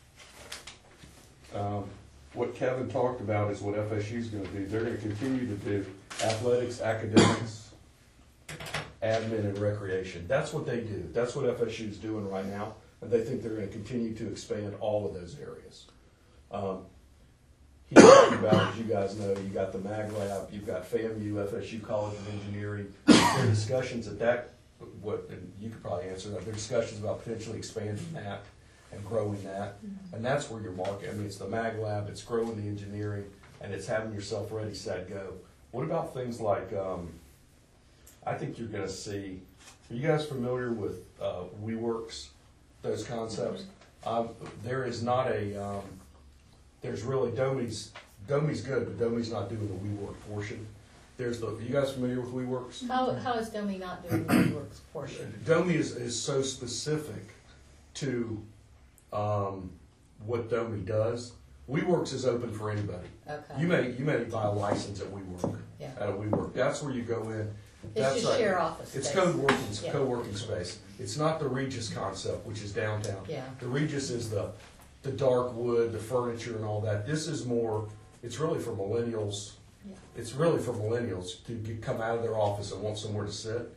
of. Um, what Kevin talked about is what F S U's gonna do. They're gonna continue to do athletics, academics, admin, and recreation. That's what they do. That's what F S U's doing right now, and they think they're gonna continue to expand all of those areas. Um, he talked about, as you guys know, you got the Mag Lab, you've got FAMU, F S U College of Engineering. There are discussions at that, what, and you could probably answer that, there are discussions about potentially expanding that and growing that. And that's where your market, I mean, it's the Mag Lab, it's growing the engineering, and it's having yourself ready, set, go. What about things like, um, I think you're gonna see, are you guys familiar with, uh, WeWorks, those concepts? Um, there is not a, um, there's really, Domi's, Domi's good, but Domi's not doing the WeWork portion. There's the, are you guys familiar with WeWorks? How, how is Domi not doing the WeWorks portion? Domi is, is so specific to, um, what Domi does. WeWorks is open for anybody. Okay. You may, you may buy a license at WeWork, Yeah. at a WeWork. That's where you go in. It's That's just like- share office It's space. co-working, Yeah. co-working space. It's not the Regis concept, which is downtown. Yeah. The Regis is the, the dark wood, the furniture and all that. This is more, it's really for millennials. Yeah. It's really for millennials to get, come out of their office and want somewhere to sit.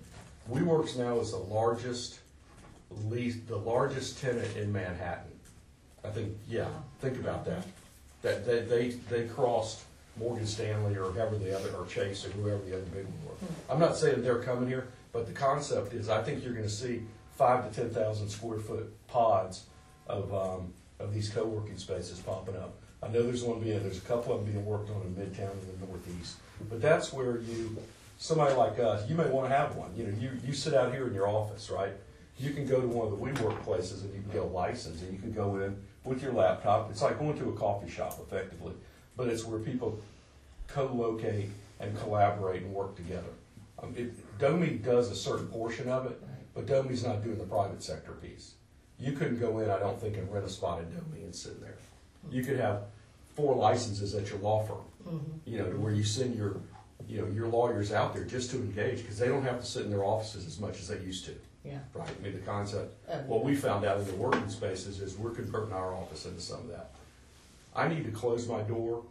WeWorks now is the largest lease, the largest tenant in Manhattan. I think, yeah, think about that. That they, they, they crossed Morgan Stanley or whoever the other, or Chase or whoever the other big one was. I'm not saying they're coming here, but the concept is I think you're gonna see five to ten thousand square foot pods of, um, of these co-working spaces popping up. I know there's one being, there's a couple of them being worked on in Midtown in the Northeast. But that's where you, somebody like us, you may wanna have one. You know, you, you sit out here in your office, right? You can go to one of the WeWork places and you can get a license and you can go in with your laptop. It's like going to a coffee shop effectively, but it's where people co-locate and collaborate and work together. Um, it, Domi does a certain portion of it, but Domi's not doing the private sector piece. You couldn't go in, I don't think, and rent a spot at Domi and sit there. You could have four licenses at your law firm, Mhm. you know, to where you send your, you know, your lawyers out there just to engage, because they don't have to sit in their offices as much as they used to. Yeah. Right, I mean, the concept, Uh, what we found out in the working spaces is we're converting our office into some of that. I need to close my door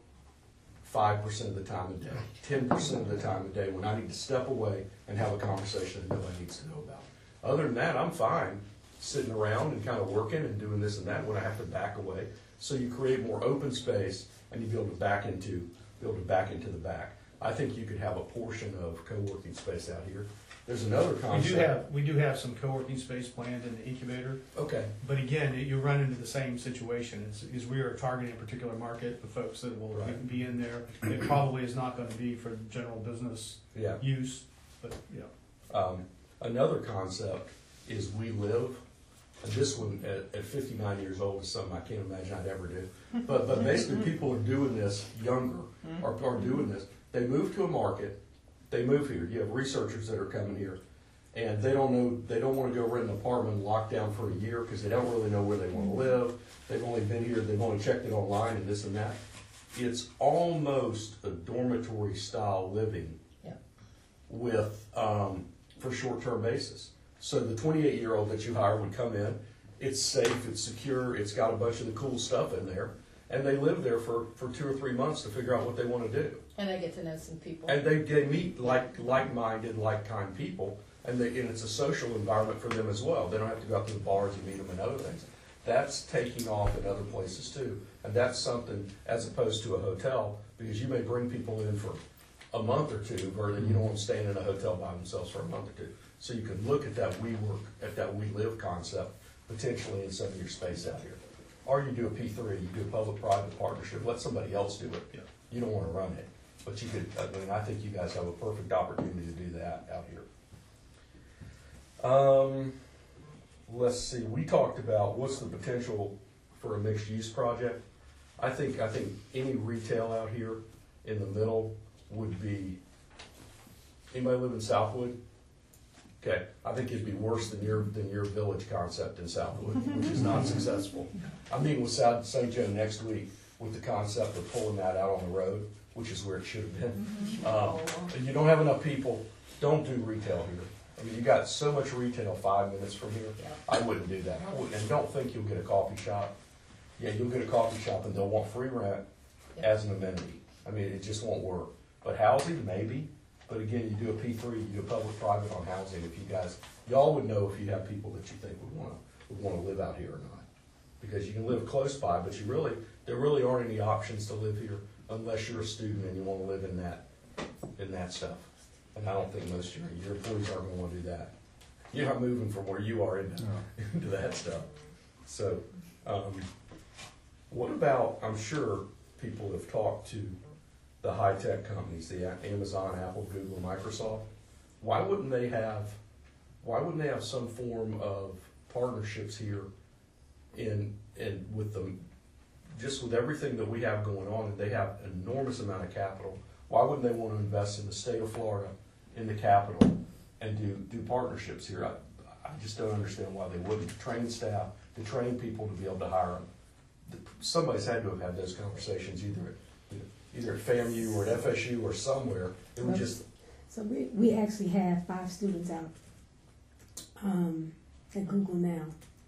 five percent of the time a day, ten percent of the time a day, when I need to step away and have a conversation that nobody needs to know about. Other than that, I'm fine sitting around and kind of working and doing this and that when I have to back away. So you create more open space and you be able to back into, be able to back into the back. I think you could have a portion of co-working space out here. There's another We concept. do have, we do have some co-working space planned in the incubator, Okay. but again, you run into the same situation, is, is we are targeting a particular market, the folks that will Right. be in there. It probably is not gonna be for general business Yeah. use, but, you know. Um, another concept is We Live, and this one at, at fifty-nine years old is something I can't imagine I'd ever do. But, but basically people are doing this younger, are, are doing this. They move to a market, they move here. You have researchers that are coming here, and they don't know, they don't wanna go rent an apartment locked down for a year because they don't really know where they wanna live. They've only been here, they've only checked it online and this and that. It's almost a dormitory style living Yeah. with, um, for short-term basis. So the twenty-eight year old that you hire would come in, it's safe, it's secure, it's got a bunch of the cool stuff in there, and they live there for, for two or three months to figure out what they wanna do. And I get to know some people. And they, they meet like, like-minded, like-kind people, and they, and it's a social environment for them as well. They don't have to go out to the bars and meet them and other things. That's taking off in other places too, and that's something as opposed to a hotel, because you may bring people in for a month or two, or then you don't want them staying in a hotel by themselves for a month or two. So you can look at that we work, at that we live concept, potentially in some of your space out here. Or you do a P three, you do a public-private partnership, let somebody else do it. Yeah. You don't wanna run it, but you could, I mean, I think you guys have a perfect opportunity to do that out here. Um, let's see, we talked about what's the potential for a mixed-use project. I think, I think any retail out here in the middle would be, anybody live in Southwood? Okay, I think it'd be worse than your, than your village concept in Southwood, which is not successful. I'm meeting with South Saint Joe next week with the concept of pulling that out on the road, which is where it should have been. Um, you don't have enough people, don't do retail here. I mean, you got so much retail five minutes from here, I wouldn't do that. I wouldn't, and don't think you'll get a coffee shop. Yeah, you'll get a coffee shop and they'll want free rent as an amenity. I mean, it just won't work. But housing, maybe. But again, you do a P three, you do a public-private on housing, if you guys, y'all would know if you have people that you think would wanna, would wanna live out here or not. Because you can live close by, but you really, there really aren't any options to live here unless you're a student and you wanna live in that, in that stuff. And I don't think most of your, your employees aren't gonna wanna do that. You're not moving from where you are into, into that stuff. So, um, what about, I'm sure people have talked to the high-tech companies, the Amazon, Apple, Google, Microsoft. Why wouldn't they have, why wouldn't they have some form of partnerships here in, in, with them, just with everything that we have going on, and they have an enormous amount of capital. Why wouldn't they want to invest in the state of Florida, in the capital, and do, do partnerships here? I, I just don't understand why they wouldn't. To train staff, to train people to be able to hire them. Somebody's had to have had those conversations either at either at FAMU or at F S U or somewhere. It would just. So we, we actually have five students out um, at Google now.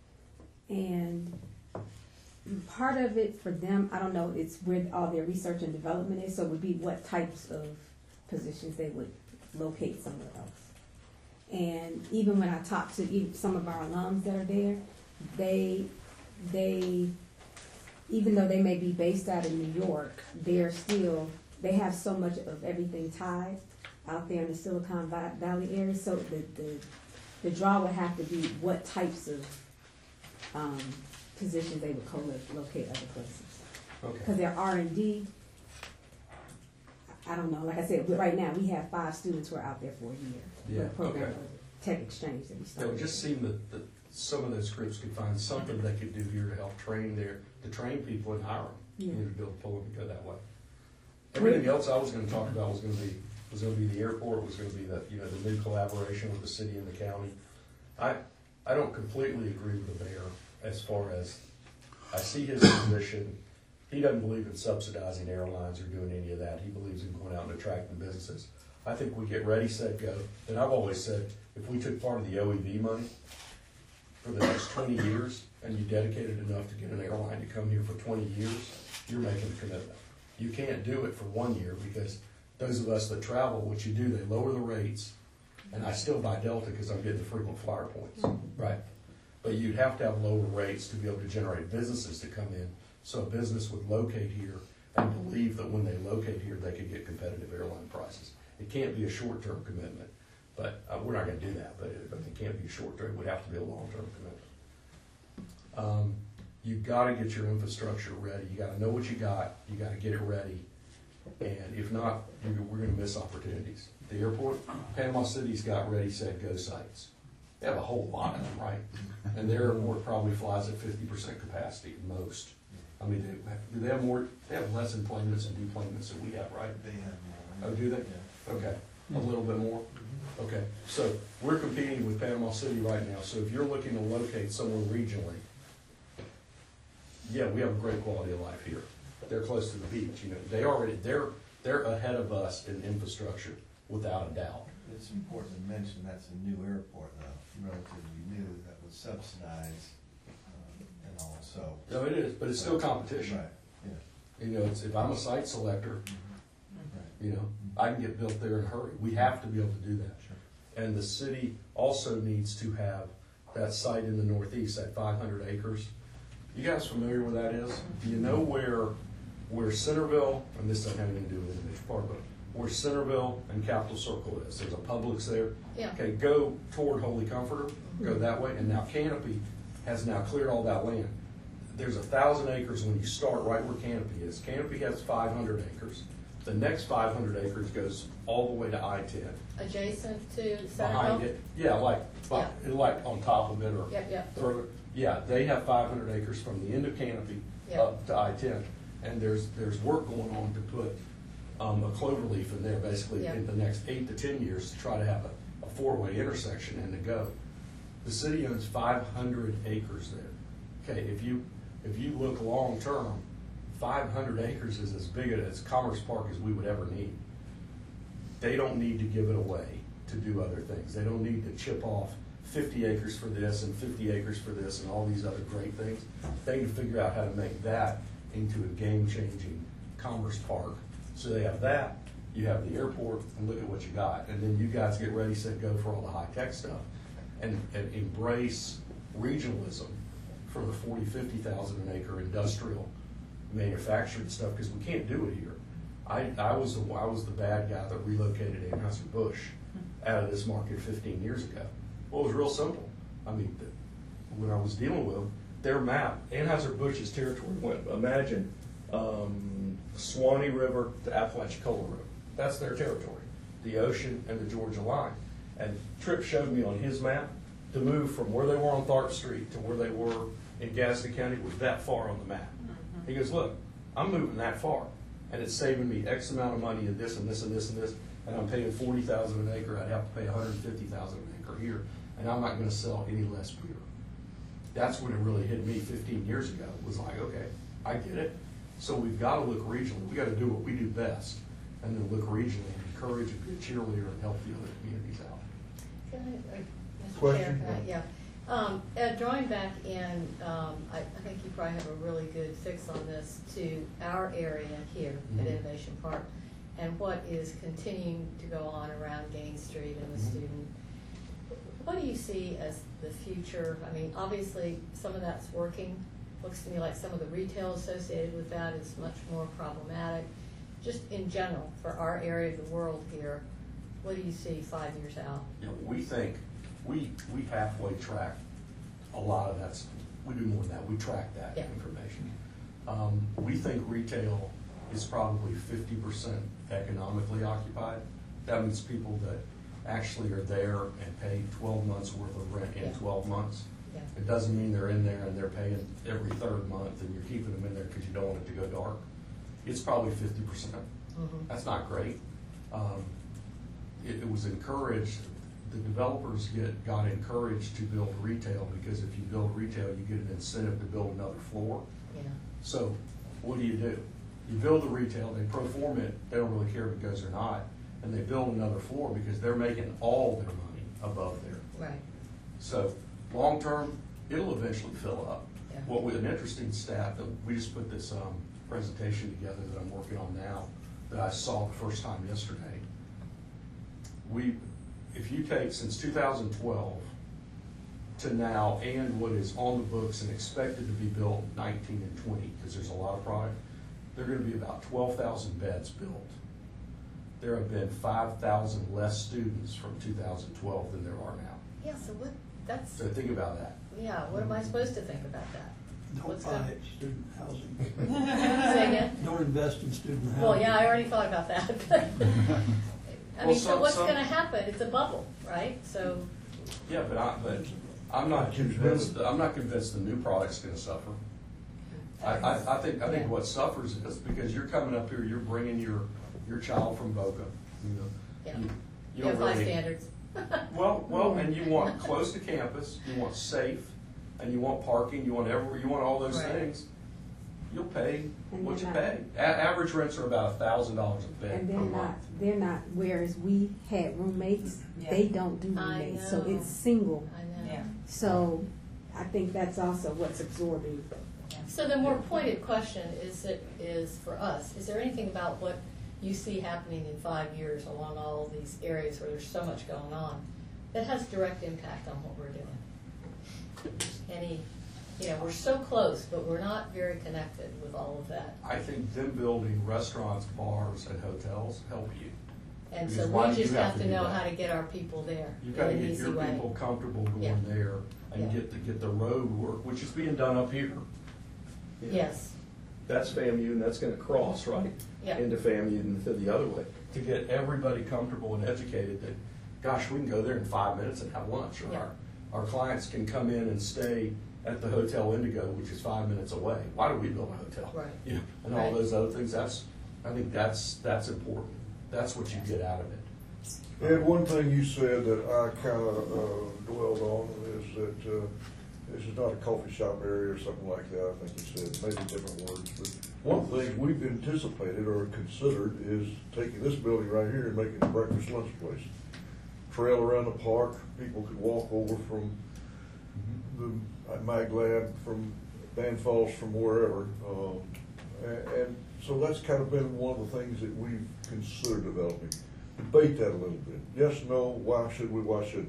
And part of it for them, I don't know, it's where all their research and development is, so it would be what types of positions they would locate somewhere else. And even when I talk to even some of our alums that are there, they, they, even though they may be based out in New York, they're still, they have so much of everything tied out there in the Silicon Va- Valley area. So the, the, the draw would have to be what types of um, positions they would co-locate other places. Okay. Because their R and D, I don't know, like I said, but right now, we have five students who are out there for a year. Yeah, For the program okay. of Tech Exchange that we It started. would just seem that, that some of those groups could find something they could do here to help train their, to train people and hire them. You Yeah. know, to build, pull them to go that way. Everything else I was gonna talk about was gonna be, was gonna be the airport, was gonna be the, you know, the new collaboration with the city and the county. I, I don't completely agree with the mayor as far as, I see his position. He doesn't believe in subsidizing airlines or doing any of that. He believes in going out and attracting businesses. I think we get ready, set, go. And I've always said, if we took part of the O E V money for the next twenty years, and you dedicated enough to get an airline to come here for twenty years, you're making a commitment. You can't do it for one year, because those of us that travel, what you do, they lower the rates, and I still buy Delta because I'm getting the frequent flyer points, right? But you'd have to have lower rates to be able to generate businesses to come in, so a business would locate here and believe that when they locate here, they could get competitive airline prices. It can't be a short-term commitment, but uh, we're not gonna do that, but it, but it can't be short-term, it would have to be a long-term commitment. Um, you've gotta get your infrastructure ready, you gotta know what you got, you gotta get it ready, and if not, you're, we're gonna miss opportunities. The airport, Panama City's got ready, set, go sites. They have a whole lot of them, right? And their airport probably flies at fifty percent capacity, most. I mean, they, do they have more, they have less enplanements and deployments than we have, right? They have more. Oh, do they? Yeah. Okay, a little bit more? Okay, so we're competing with Panama City right now, so if you're looking to locate someone regionally, yeah, we have a great quality of life here. They're close to the beach, you know, they already, they're, they're ahead of us in infrastructure, without a doubt. It's important to mention that's a new airport, though, relatively new, that was subsidized, um, and all, so. No, it is, but it's still competition. Right, yeah. You know, it's, if I'm a site selector, Right. you know, I can get built there in a hurry. We have to be able to do that. Sure. And the city also needs to have that site in the northeast, that five hundred acres. You guys familiar where that is? Do you know where, where Centerville, and this doesn't have anything to do with Individual Park, but where Centerville and Capitol Circle is? There's a Publix there. Yeah. Okay, go toward Holy Comforter, go that way, and now Canopy has now cleared all that land. There's a thousand acres when you start right where Canopy is. Canopy has five hundred acres. The next five hundred acres goes all the way to I ten. Adjacent to Behind Centerville? it, yeah, like, Yeah. like on top of it or Yep, yep. further. Yeah, they have five hundred acres from the end of Canopy Yeah. up to I ten. And there's, there's work going on to put, um, a clover leaf in there, basically Yeah. in the next eight to ten years to try to have a, a four-way intersection and to go. The city owns five hundred acres there. Okay, if you, if you look long-term, five hundred acres is as big as Commerce Park as we would ever need. They don't need to give it away to do other things. They don't need to chip off fifty acres for this and fifty acres for this and all these other great things. They need to figure out how to make that into a game-changing commerce park. So they have that, you have the airport, and look at what you got. And then you guys get ready, set, go for all the high-tech stuff. And, and embrace regionalism for the forty, fifty thousand an acre industrial manufactured stuff, because we can't do it here. I, I was the, I was the bad guy that relocated Anheuser-Busch out of this market fifteen years ago. Well, it was real simple. I mean, the, when I was dealing with them, their map, Anheuser-Busch's territory went, imagine, um, Swanee River to Apalachicola River. That's their territory, the ocean and the Georgia line. And Tripp showed me on his map, to move from where they were on Tharp Street to where they were in Gaston County was that far on the map. He goes, look, I'm moving that far, and it's saving me X amount of money in this and this and this and this, and I'm paying forty thousand an acre. I'd have to pay one hundred fifty thousand an acre here, and I'm not going to sell any less beer. That's when it really hit me fifteen years ago. It was like, okay, I get it. So we've got to look regionally. We got to do what we do best, and then look regionally and encourage and be a cheerleader and help the other communities out. Can I, uh, Mister Question? Chair, can I- yeah. Um, uh, drawing back in, um, I, I think you probably have a really good fix on this to our area here at Mhm. Innovation Park and what is continuing to go on around Gain Street and the Mhm. student. what do you see as the future? I mean, obviously, some of that's working. Looks to me like some of the retail associated with that is much more problematic. Just in general, for our area of the world here, what do you see five years out? You know, we think, we, we halfway track a lot of that's, we do more than that, we track that Yeah. information. Um, we think retail is probably fifty percent economically occupied. That means people that actually are there and pay twelve months worth of rent in Yeah. twelve months. Yeah. It doesn't mean they're in there and they're paying every third month and you're keeping them in there because you don't want it to go dark. It's probably fifty percent. Mhm. That's not great. Um, it, it was encouraged, the developers get, got encouraged to build retail because if you build retail, you get an incentive to build another floor. Yeah. So what do you do? You build the retail, they pro forma it, they don't really care if it goes or not, and they build another floor because they're making all their money above there. Right. So long term, it'll eventually fill up. Yeah. What with an interesting stat that we just put this um, presentation together that I'm working on now that I saw the first time yesterday. We, if you take since two thousand twelve to now and what is on the books and expected to be built nineteen and twenty, because there's a lot of product, there are going to be about twelve thousand beds built. There have been five thousand less students from two thousand twelve than there are now. Yeah, so what, that's, So think about that. yeah, what am I supposed to think about that? Don't What's buy that? it, student housing. Say again? Don't invest in student housing. Well, yeah, I already thought about that. I Well, mean, so some- what's some- gonna happen? It's a bubble, right? So, Yeah, but I, but I'm not convinced, I'm not convinced the new product's gonna suffer. I, I, I think, I think Yeah. what suffers is because you're coming up here, you're bringing your, your child from Boca, you know. yeah, You- You you don't have high really, standards. well, well, and you want close to campus, you want safe, and you want parking, you want every, you want all those Right. things. You'll pay And what you they're pay. A- average rents are about a thousand dollars a bed And per they're not, month. they're not, whereas we had roommates, they don't do I roommates, so know. it's single. I know. Yeah. So I think that's also what's absorbing. So the more pointed question is, it is for us, is there anything about what you see happening in five years along all these areas where there's so much going on that has direct impact on what we're doing? Any, you know, we're so close, but we're not very connected with all of that. I think them building restaurants, bars, and hotels help you. And so Because why we do you just have have to to do know that? how to get our people there You've in got to an get easy your way. people comfortable going Yeah. there and Yeah. get the, get the road work, which is being done up here. You know, Yes, That's FAMU and that's gonna cross, right? yeah, Into FAMU and to the other way. To get everybody comfortable and educated that, gosh, we can go there in five minutes and have lunch. Or Yeah. our, our clients can come in and stay at the Hotel Indigo, which is five minutes away. Why do we build a hotel? right. You know, and all Right. those other things, that's, I think that's, that's important. That's what you get out of it. And one thing you said that I kind of uh, dwelled on is that uh, this is not a coffee shop area or something like that, I think you said, maybe different words. But one of the things we've anticipated or considered is taking this building right here and making it a breakfast lunch place. Trail around the park, people could walk over from the uh, Mag Lab, from Band Falls, from wherever. Um, and, and so that's kind of been one of the things that we've considered developing. Debate that a little bit. Yes, no, why should we, why shouldn't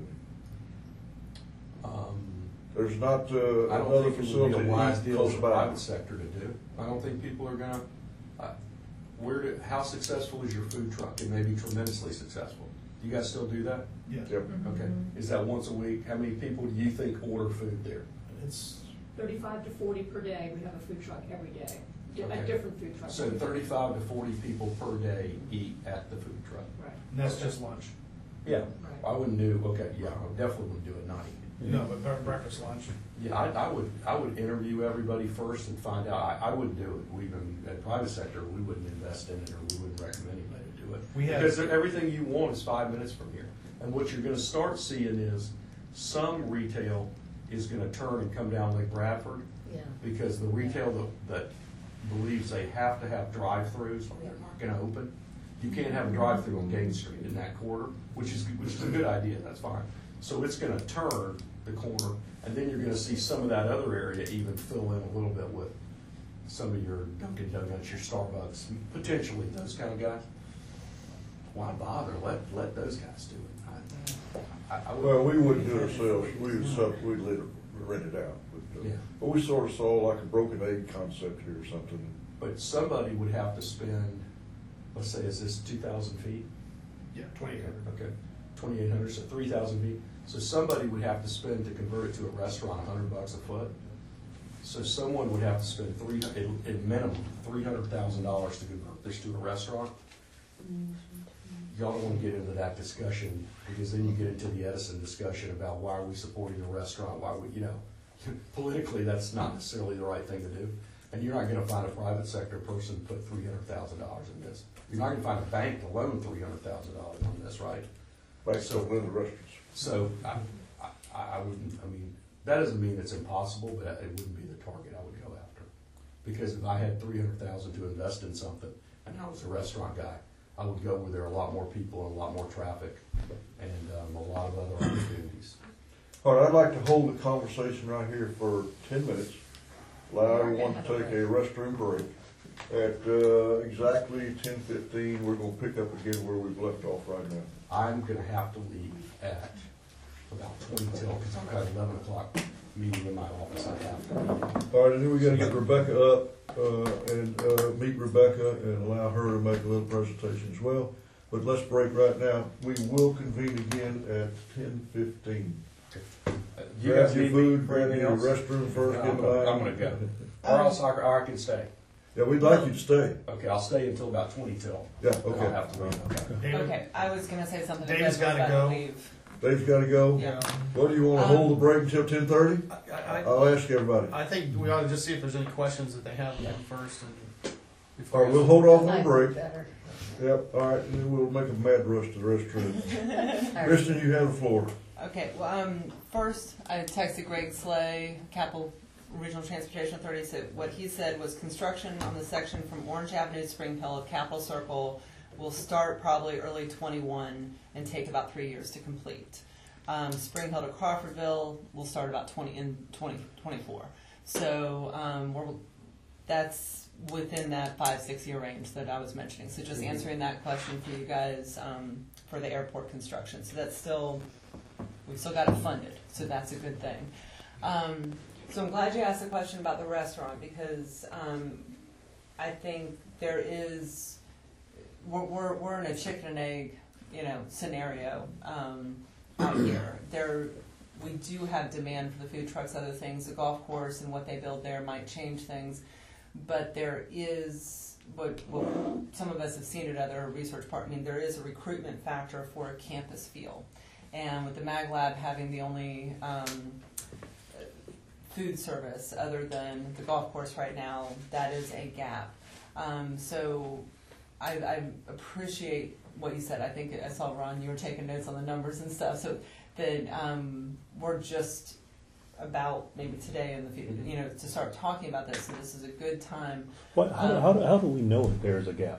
we? Um, There's not uh, I don't another think it would facility be a wise deal close for the by. private sector to do. I don't think people are gonna, uh, where do, how successful is your food truck? It may be tremendously successful. Do you guys still do that? Yeah. Yep. Okay. Is that once a week? How many people do you think order food there? It's, thirty-five to forty per day, we have a food truck every day, Di- Okay. a different food truck. So thirty-five to forty people per day eat at the food truck. Right, and that's just lunch. Yeah, right. I wouldn't do, okay, yeah, I definitely wouldn't do it night. No, but bre- breakfast, lunch. Yeah, I, I would, I would interview everybody first and find out. I, I wouldn't do it. We even, at private sector, we wouldn't invest in it or we wouldn't recommend anybody to do it. We have- Because everything you want is five minutes from here. And what you're gonna start seeing is some retail is gonna turn and come down Lake Bradford Yeah, because the retail that, that believes they have to have drive-throughs, or they're not gonna open. You can't have a drive-through on Gaines Street in that corridor, which is, which is a good idea, that's fine. So it's gonna turn the corner, and then you're gonna see some of that other area even fill in a little bit with some of your Dunkin' Donuts, your Starbucks, potentially those kind of guys. why bother? Let, let those guys do it. I, I, I would- Well, we wouldn't do it ourselves, we would sub, we'd let it, rent it out. But, uh, Yeah. but we sort of saw like a broken egg concept here or something. But somebody would have to spend, let's say, is this two thousand feet? Yeah, twenty-eight hundred. Okay, twenty-eight hundred, so three thousand feet. So somebody would have to spend to convert it to a restaurant, a hundred bucks a foot. So someone would have to spend three, at, at minimum, three hundred thousand dollars to convert this to a restaurant. Y'all don't wanna get into that discussion, because then you get into the Edison discussion about why are we supporting a restaurant, why we, you know, politically, that's not necessarily the right thing to do. And you're not gonna find a private sector person to put three hundred thousand dollars in this. You're not gonna find a bank to loan three hundred thousand dollars on this, right? Banks don't lend the restaurants. So, I, I, I wouldn't, I mean, that doesn't mean it's impossible, but it wouldn't be the target I would go after. Because if I had three hundred thousand to invest in something, and I was a restaurant guy, I would go where there are a lot more people and a lot more traffic, and, um, a lot of other opportunities. All right, I'd like to hold the conversation right here for ten minutes. Allow everyone to take a restroom break. At, uh, exactly ten fifteen, we're gonna pick up again where we've left off right now. I'm gonna have to leave at about twenty till, because I've got an eleven o'clock meeting in my office I have to be. All right, and then we gotta get Rebecca up, uh, and, uh, meet Rebecca and allow her to make a little presentation as well. But let's break right now. We will convene again at ten fifteen. Uh, You Grab guys your need food, me for grab anything your else? restroom first, I'm get gonna- by. I'm gonna go. Or else I, or I can stay. Yeah, we'd like you to stay. Okay, I'll stay until about twenty till. Yeah, Then I'll okay. have to leave, okay. David, Okay, I was gonna say something. to David's Deborah gotta about go. leave. Dave's gotta go. Yeah. What, do you wanna Um, hold the break until ten thirty? I, I, I'll ask everybody. I think we ought to just see if there's any questions that they have first and All before. right, we'll hold off on the Nice, break. better. Yep, all right, and then we'll make a mad rush to the restroom. Kristen, you have the floor. Okay, well, um, first, I texted Greg Slay, Capital Regional Transportation Authority, said, what he said was construction on the section from Orange Avenue to Spring Hill of Capitol Circle will start probably early twenty-one and take about three years to complete. Um, Spring Hill to Crawfordville will start about twenty, in twenty twenty-four. So, um, we're, that's within that five, six year range that I was mentioning. So just answering that question for you guys, um, for the airport construction. So that's still, we've still got it funded, so that's a good thing. Um, so I'm glad you asked the question about the restaurant, because um, I think there is, we're, we're, we're in a chicken and egg, you know, scenario um, out here. There, we do have demand for the food trucks, other things. The golf course and what they build there might change things, but there is, what, what some of us have seen at other research part, I mean, there is a recruitment factor for a campus feel. And with the Mag Lab having the only um, food service other than the golf course right now, that is a gap. Um, so I, I appreciate what you said. I think I saw, Ron, you were taking notes on the numbers and stuff. So that um, we're just about maybe today in the future, you know, to start talking about this. And this is a good time. What, how, Um, how, do- how do we know if there's a gap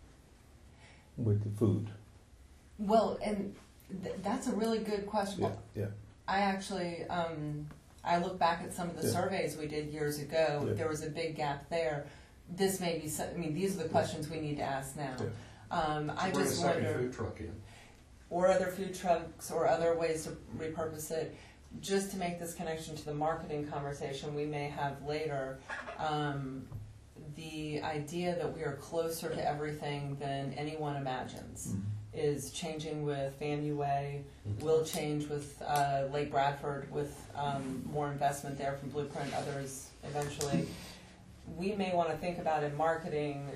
with the food? Well, and th- that's a really good question. Yeah, yeah. I actually, um, I look back at some of the Yeah. surveys we did years ago. Yeah. There was a big gap there. This may be, so- I mean, these are the questions we need to ask now. Um, I Bring a just second wonder, food truck in. or other food trucks, or other ways to repurpose it. Just to make this connection to the marketing conversation we may have later, um, the idea that we are closer to everything than anyone imagines is changing with FAMU Way, will change with uh, Lake Bradford, with um, more investment there from Blueprint, others eventually. We may want to think about in marketing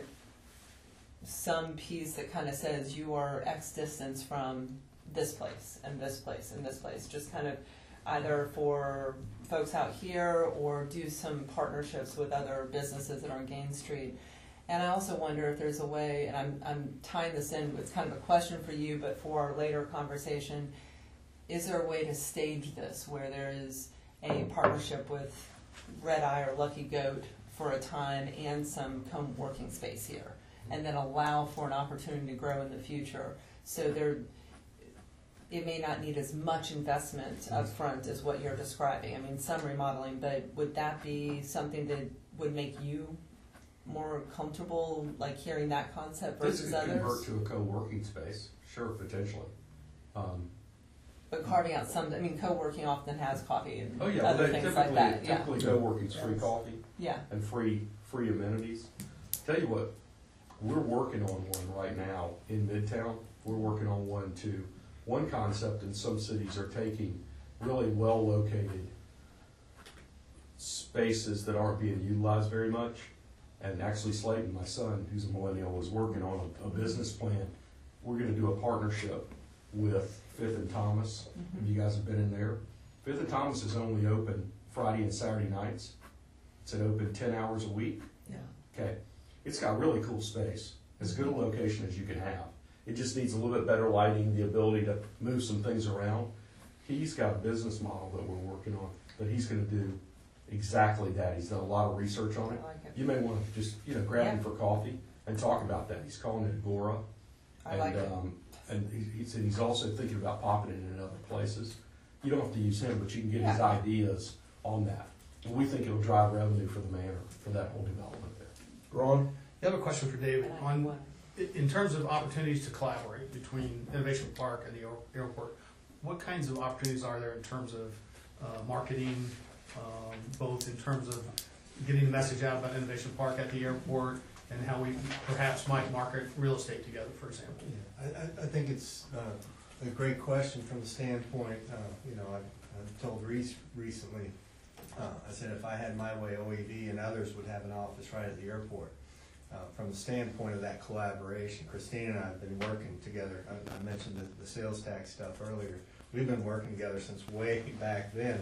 some piece that kind of says you are X distance from this place and this place and this place, just kind of either for folks out here or do some partnerships with other businesses that are on Gain Street. And I also wonder if there's a way, and I'm, I'm tying this in, it's kind of a question for you, but for our later conversation, is there a way to stage this where there is a partnership with Red Eye or Lucky Goat for a time and some co-working space here, and then allow for an opportunity to grow in the future? So there, it may not need as much investment up front as what you're describing. I mean, some remodeling, but would that be something that would make you more comfortable, like hearing that concept This versus could convert others? to a co-working space, sure, potentially. Um, But carving out some, I mean, co-working often has coffee and Oh, yeah, well, other they things like typically, that, yeah. typically co-working's free Yes. coffee Yeah, and free, free amenities. Tell you what, we're working on one right now in Midtown. We're working on one too. One concept in some cities are taking really well-located spaces that aren't being utilized very much. And actually Slayton, my son, who's a millennial, was working on a, a business plan. We're gonna do a partnership with Fifth and Thomas. Mhm. If you guys have been in there. Fifth and Thomas is only open Friday and Saturday nights. It's an open ten hours a week. yeah. Okay. It's got really cool space. As good a location as you can have. It just needs a little bit better lighting, the ability to move some things around. He's got a business model that we're working on, that he's gonna do exactly that. He's done a lot of research on it. I like it. You may wanna just, you know, grab him Yeah. for coffee and talk about that. He's calling it Agora. I like And, it. um, and he, he said he's also thinking about popping it in other places. You don't have to use him, but you can get his Yeah. ideas on that. And we think it'll drive revenue for the manor, for that whole development there. Ron? I have a question for David. And I On, want- in terms of opportunities to collaborate between Innovation Park and the aer- airport, what kinds of opportunities are there in terms of uh, marketing, um, both in terms of getting the message out about Innovation Park at the airport and how we perhaps might market real estate together, for example? Yeah, I, I, I think it's, uh, a great question from the standpoint, uh, you know, I've, I've told Reese recently, uh, I said if I had my way, O E D and others would have an office right at the airport. Uh, from the standpoint of that collaboration, Christine and I have been working together, I, I mentioned the, the sales tax stuff earlier. We've been working together since way back then,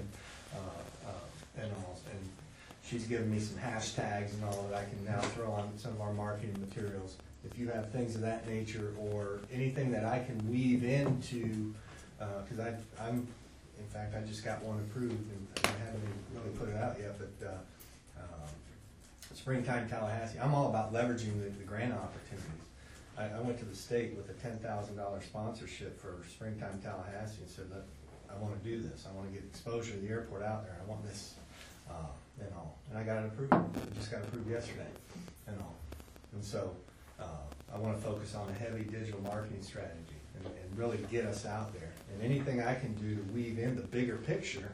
uh, uh, and all, and she's given me some hashtags and all that I can now throw on some of our marketing materials. If you have things of that nature or anything that I can weave into, uh, cause I, I'm, in fact, I just got one approved and I haven't even really put it out yet, but, uh, um, Springtime Tallahassee, I'm all about leveraging the, the grant opportunities. I, I went to the state with a ten thousand dollar sponsorship for Springtime Tallahassee and said, look, I wanna do this, I wanna get exposure to the airport out there, I want this, uh, and all. And I got it approved, it just got approved yesterday, and all. And so, uh, I wanna focus on a heavy digital marketing strategy and, and really get us out there. And anything I can do to weave in the bigger picture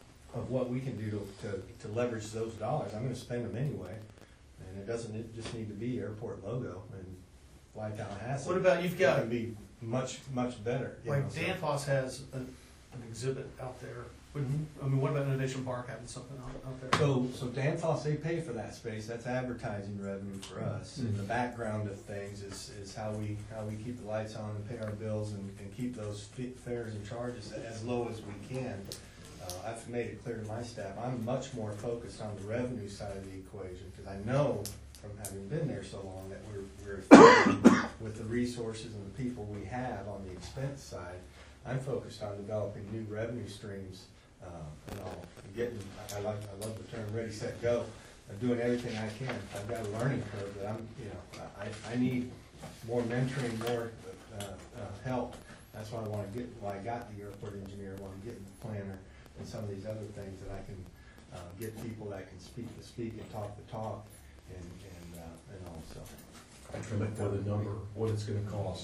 of what we can do to, to, to leverage those dollars, I'm gonna spend them anyway. And it doesn't it just need to be airport logo and Fly Tallahassee. What about, you've got, It can be much, much better. you like know, so- Danfoss has an, an exhibit out there. Would- I mean, what about Innovation Park having something out, out there? So, so Danfoss, they pay for that space, that's advertising revenue for us. And the background of things is, is how we, how we keep the lights on and pay our bills and, and keep those fa- fares and charges as low as we can. Uh, I've made it clear to my staff, I'm much more focused on the revenue side of the equation, because I know from having been there so long that we're, we're efficient with the resources and the people we have on the expense side. I'm focused on developing new revenue streams, uh, and all, and getting, I like, I love the term ready, set, go. I'm doing everything I can. I've got a learning curve that I'm, you know, I, I need more mentoring, more, uh, uh, help. That's why I wanna get, why I got the airport engineer, I wanna get the planner and some of these other things that I can, uh, get people that can speak the speak and talk the talk and, and, uh, and all, so. I come up with a number, what it's gonna cost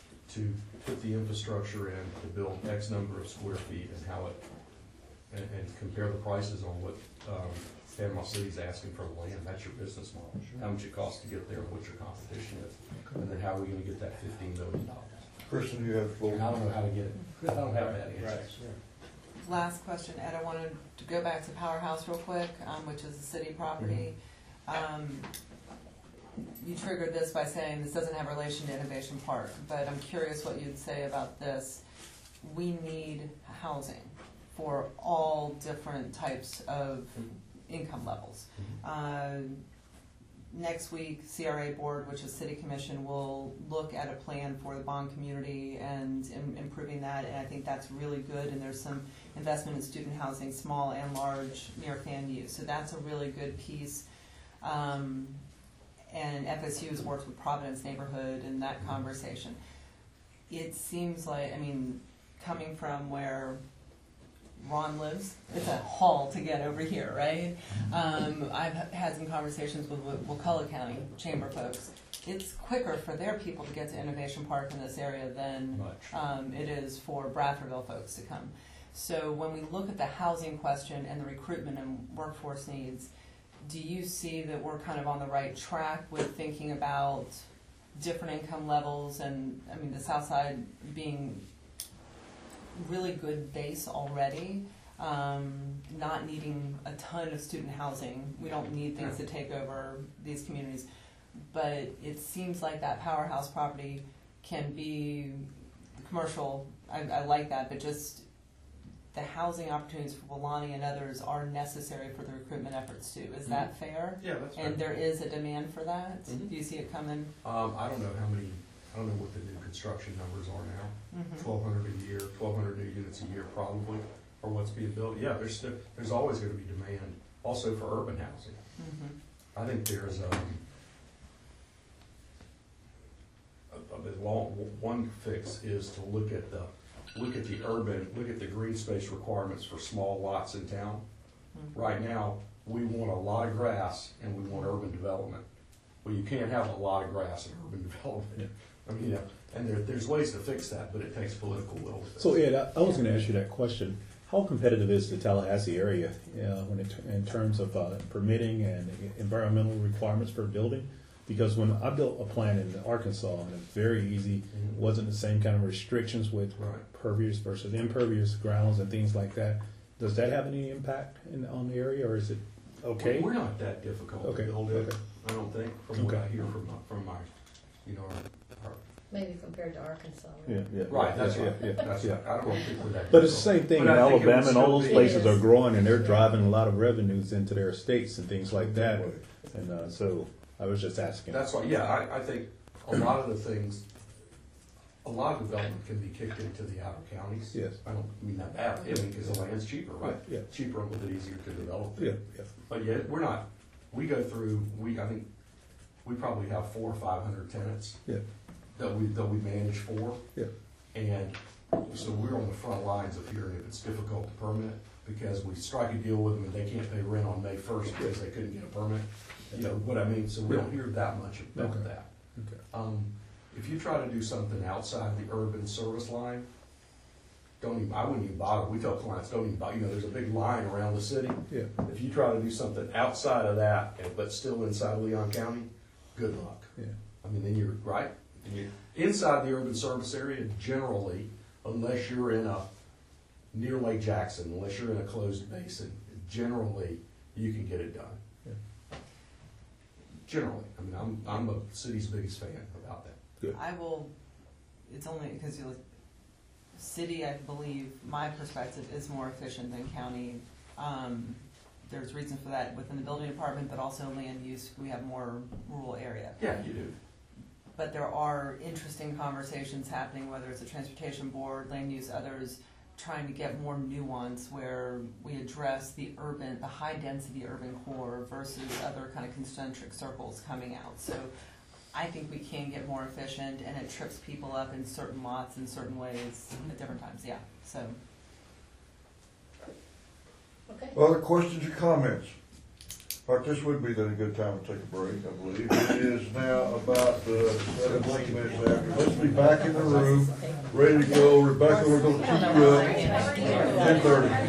to put the infrastructure in, to build X number of square feet and how it, and, and compare the prices on what, um, Panama City's asking for the land, that's your business model. How much it costs to get there and what your competition is, and then how are we gonna get that fifteen million dollars? Kristen, you have full. And I don't know how to get it, I don't have that Right, answer. yeah. Last question, Ed, I wanted to go back to Powerhouse real quick, um, which is a city property. Um, you triggered this by saying this doesn't have relation to Innovation Park, but I'm curious what you'd say about this. We need housing for all different types of income levels. Uh, next week, C R A board, which is city commission, will look at a plan for the bond community and im- improving that, and I think that's really good, and there's some investment in student housing, small and large, near FAMU, so that's a really good piece. Um, and F S U has worked with Providence Neighborhood in that conversation. It seems like, I mean, coming from where Ron lives. It's a haul to get over here, right? Um, I've h- had some conversations with Wa- Wakulla County Chamber folks. It's quicker for their people to get to Innovation Park in this area than um, it is for Bradfordville folks to come. So when we look at the housing question and the recruitment and workforce needs, do you see that we're kind of on the right track with thinking about different income levels and, I mean, the South Side being really good base already, um, not needing a ton of student housing. We don't need things to take over these communities. But it seems like that powerhouse property can be commercial. I, I like that, but just the housing opportunities for Walani and others are necessary for the recruitment efforts too. Is that fair? Yeah, that's fair. And there is a demand for that? Mhm. Do you see it coming? Um, I don't know how many, I don't know what the new construction numbers are now. Mhm. Twelve hundred a year, twelve hundred new units a year probably, or what's being built. Yeah, there's still, there's always gonna be demand, also for urban housing. Mhm. I think there's, um, a, a bit long, one fix is to look at the, look at the urban, look at the green space requirements for small lots in town. Mhm. Right now, we want a lot of grass and we want urban development. Well, you can't have a lot of grass and urban development. I mean, yeah, and there, there's ways to fix that, but it takes political will. to So fix it. Ed, I I was gonna ask you that question. How competitive is the Tallahassee area, uh, when it, in terms of uh, permitting and environmental requirements for building? Because when I built a plant in Arkansas, and it's very easy, Mhm. wasn't the same kind of restrictions with Right. pervious versus impervious grounds and things like that. Does that have any impact in, on the area, or is it okay? We're not that difficult to Okay, build it, okay. I don't think, from what Okay. I hear from, my- from my, you know, our, our Maybe compared to Arkansas. Yeah, yeah. Right, that's yeah, right, yeah, that's yeah. right, I don't think we're that. But it's the difficult. same thing in But I think it would Alabama, and all still those be- places It are is. growing, and they're driving a lot of revenues into their estates and things like that. And uh, so I was just asking. That's why, yeah, I, I think a lot of the things, a lot of development can be kicked into the outer counties. Yes. I don't mean that bad, I mean, because the land's cheaper, right? Yeah. Cheaper and a little bit easier to develop. Yeah, yeah. But yet, we're not, we go through, we, I think, we probably have four or five hundred tenants. Yeah. That we, that we manage for. Yeah. And so we're on the front lines of hearing if it's difficult to permit, because we strike a deal with them and they can't pay rent on May first because they couldn't get a permit. You know what I mean? So we don't hear that much about Okay. that. Okay. Um, if you try to do something outside the urban service line, don't even, I wouldn't even bother. We tell clients, don't even bother, you know, there's a big line around the city. Yeah. If you try to do something outside of that, and- but still inside Leon County, good luck. Yeah. I mean, then you're, right? And you- Inside the urban service area, generally, unless you're in a, near Lake Jackson, unless you're in a closed basin, generally, you can get it done. Yeah. Generally, I mean, I'm, I'm the city's biggest fan about that. Good. I will, it's only because you'll, city, I believe, my perspective is more efficient than county. Um, there's reason for that within the building department, but also land use, we have more rural area. Yeah, you do. But there are interesting conversations happening, whether it's a transportation board, land use, others, trying to get more nuance where we address the urban, the high density urban core versus other kind of concentric circles coming out. So I think we can get more efficient, and it trips people up in certain lots in certain ways at different times, yeah, so. Okay. Other questions or comments? All right, this would be then a good time to take a break, I believe. It is now about uh, seventeen minutes after. Let's be back in the room, ready to go. Rebecca, we're gonna keep you up ten thirty.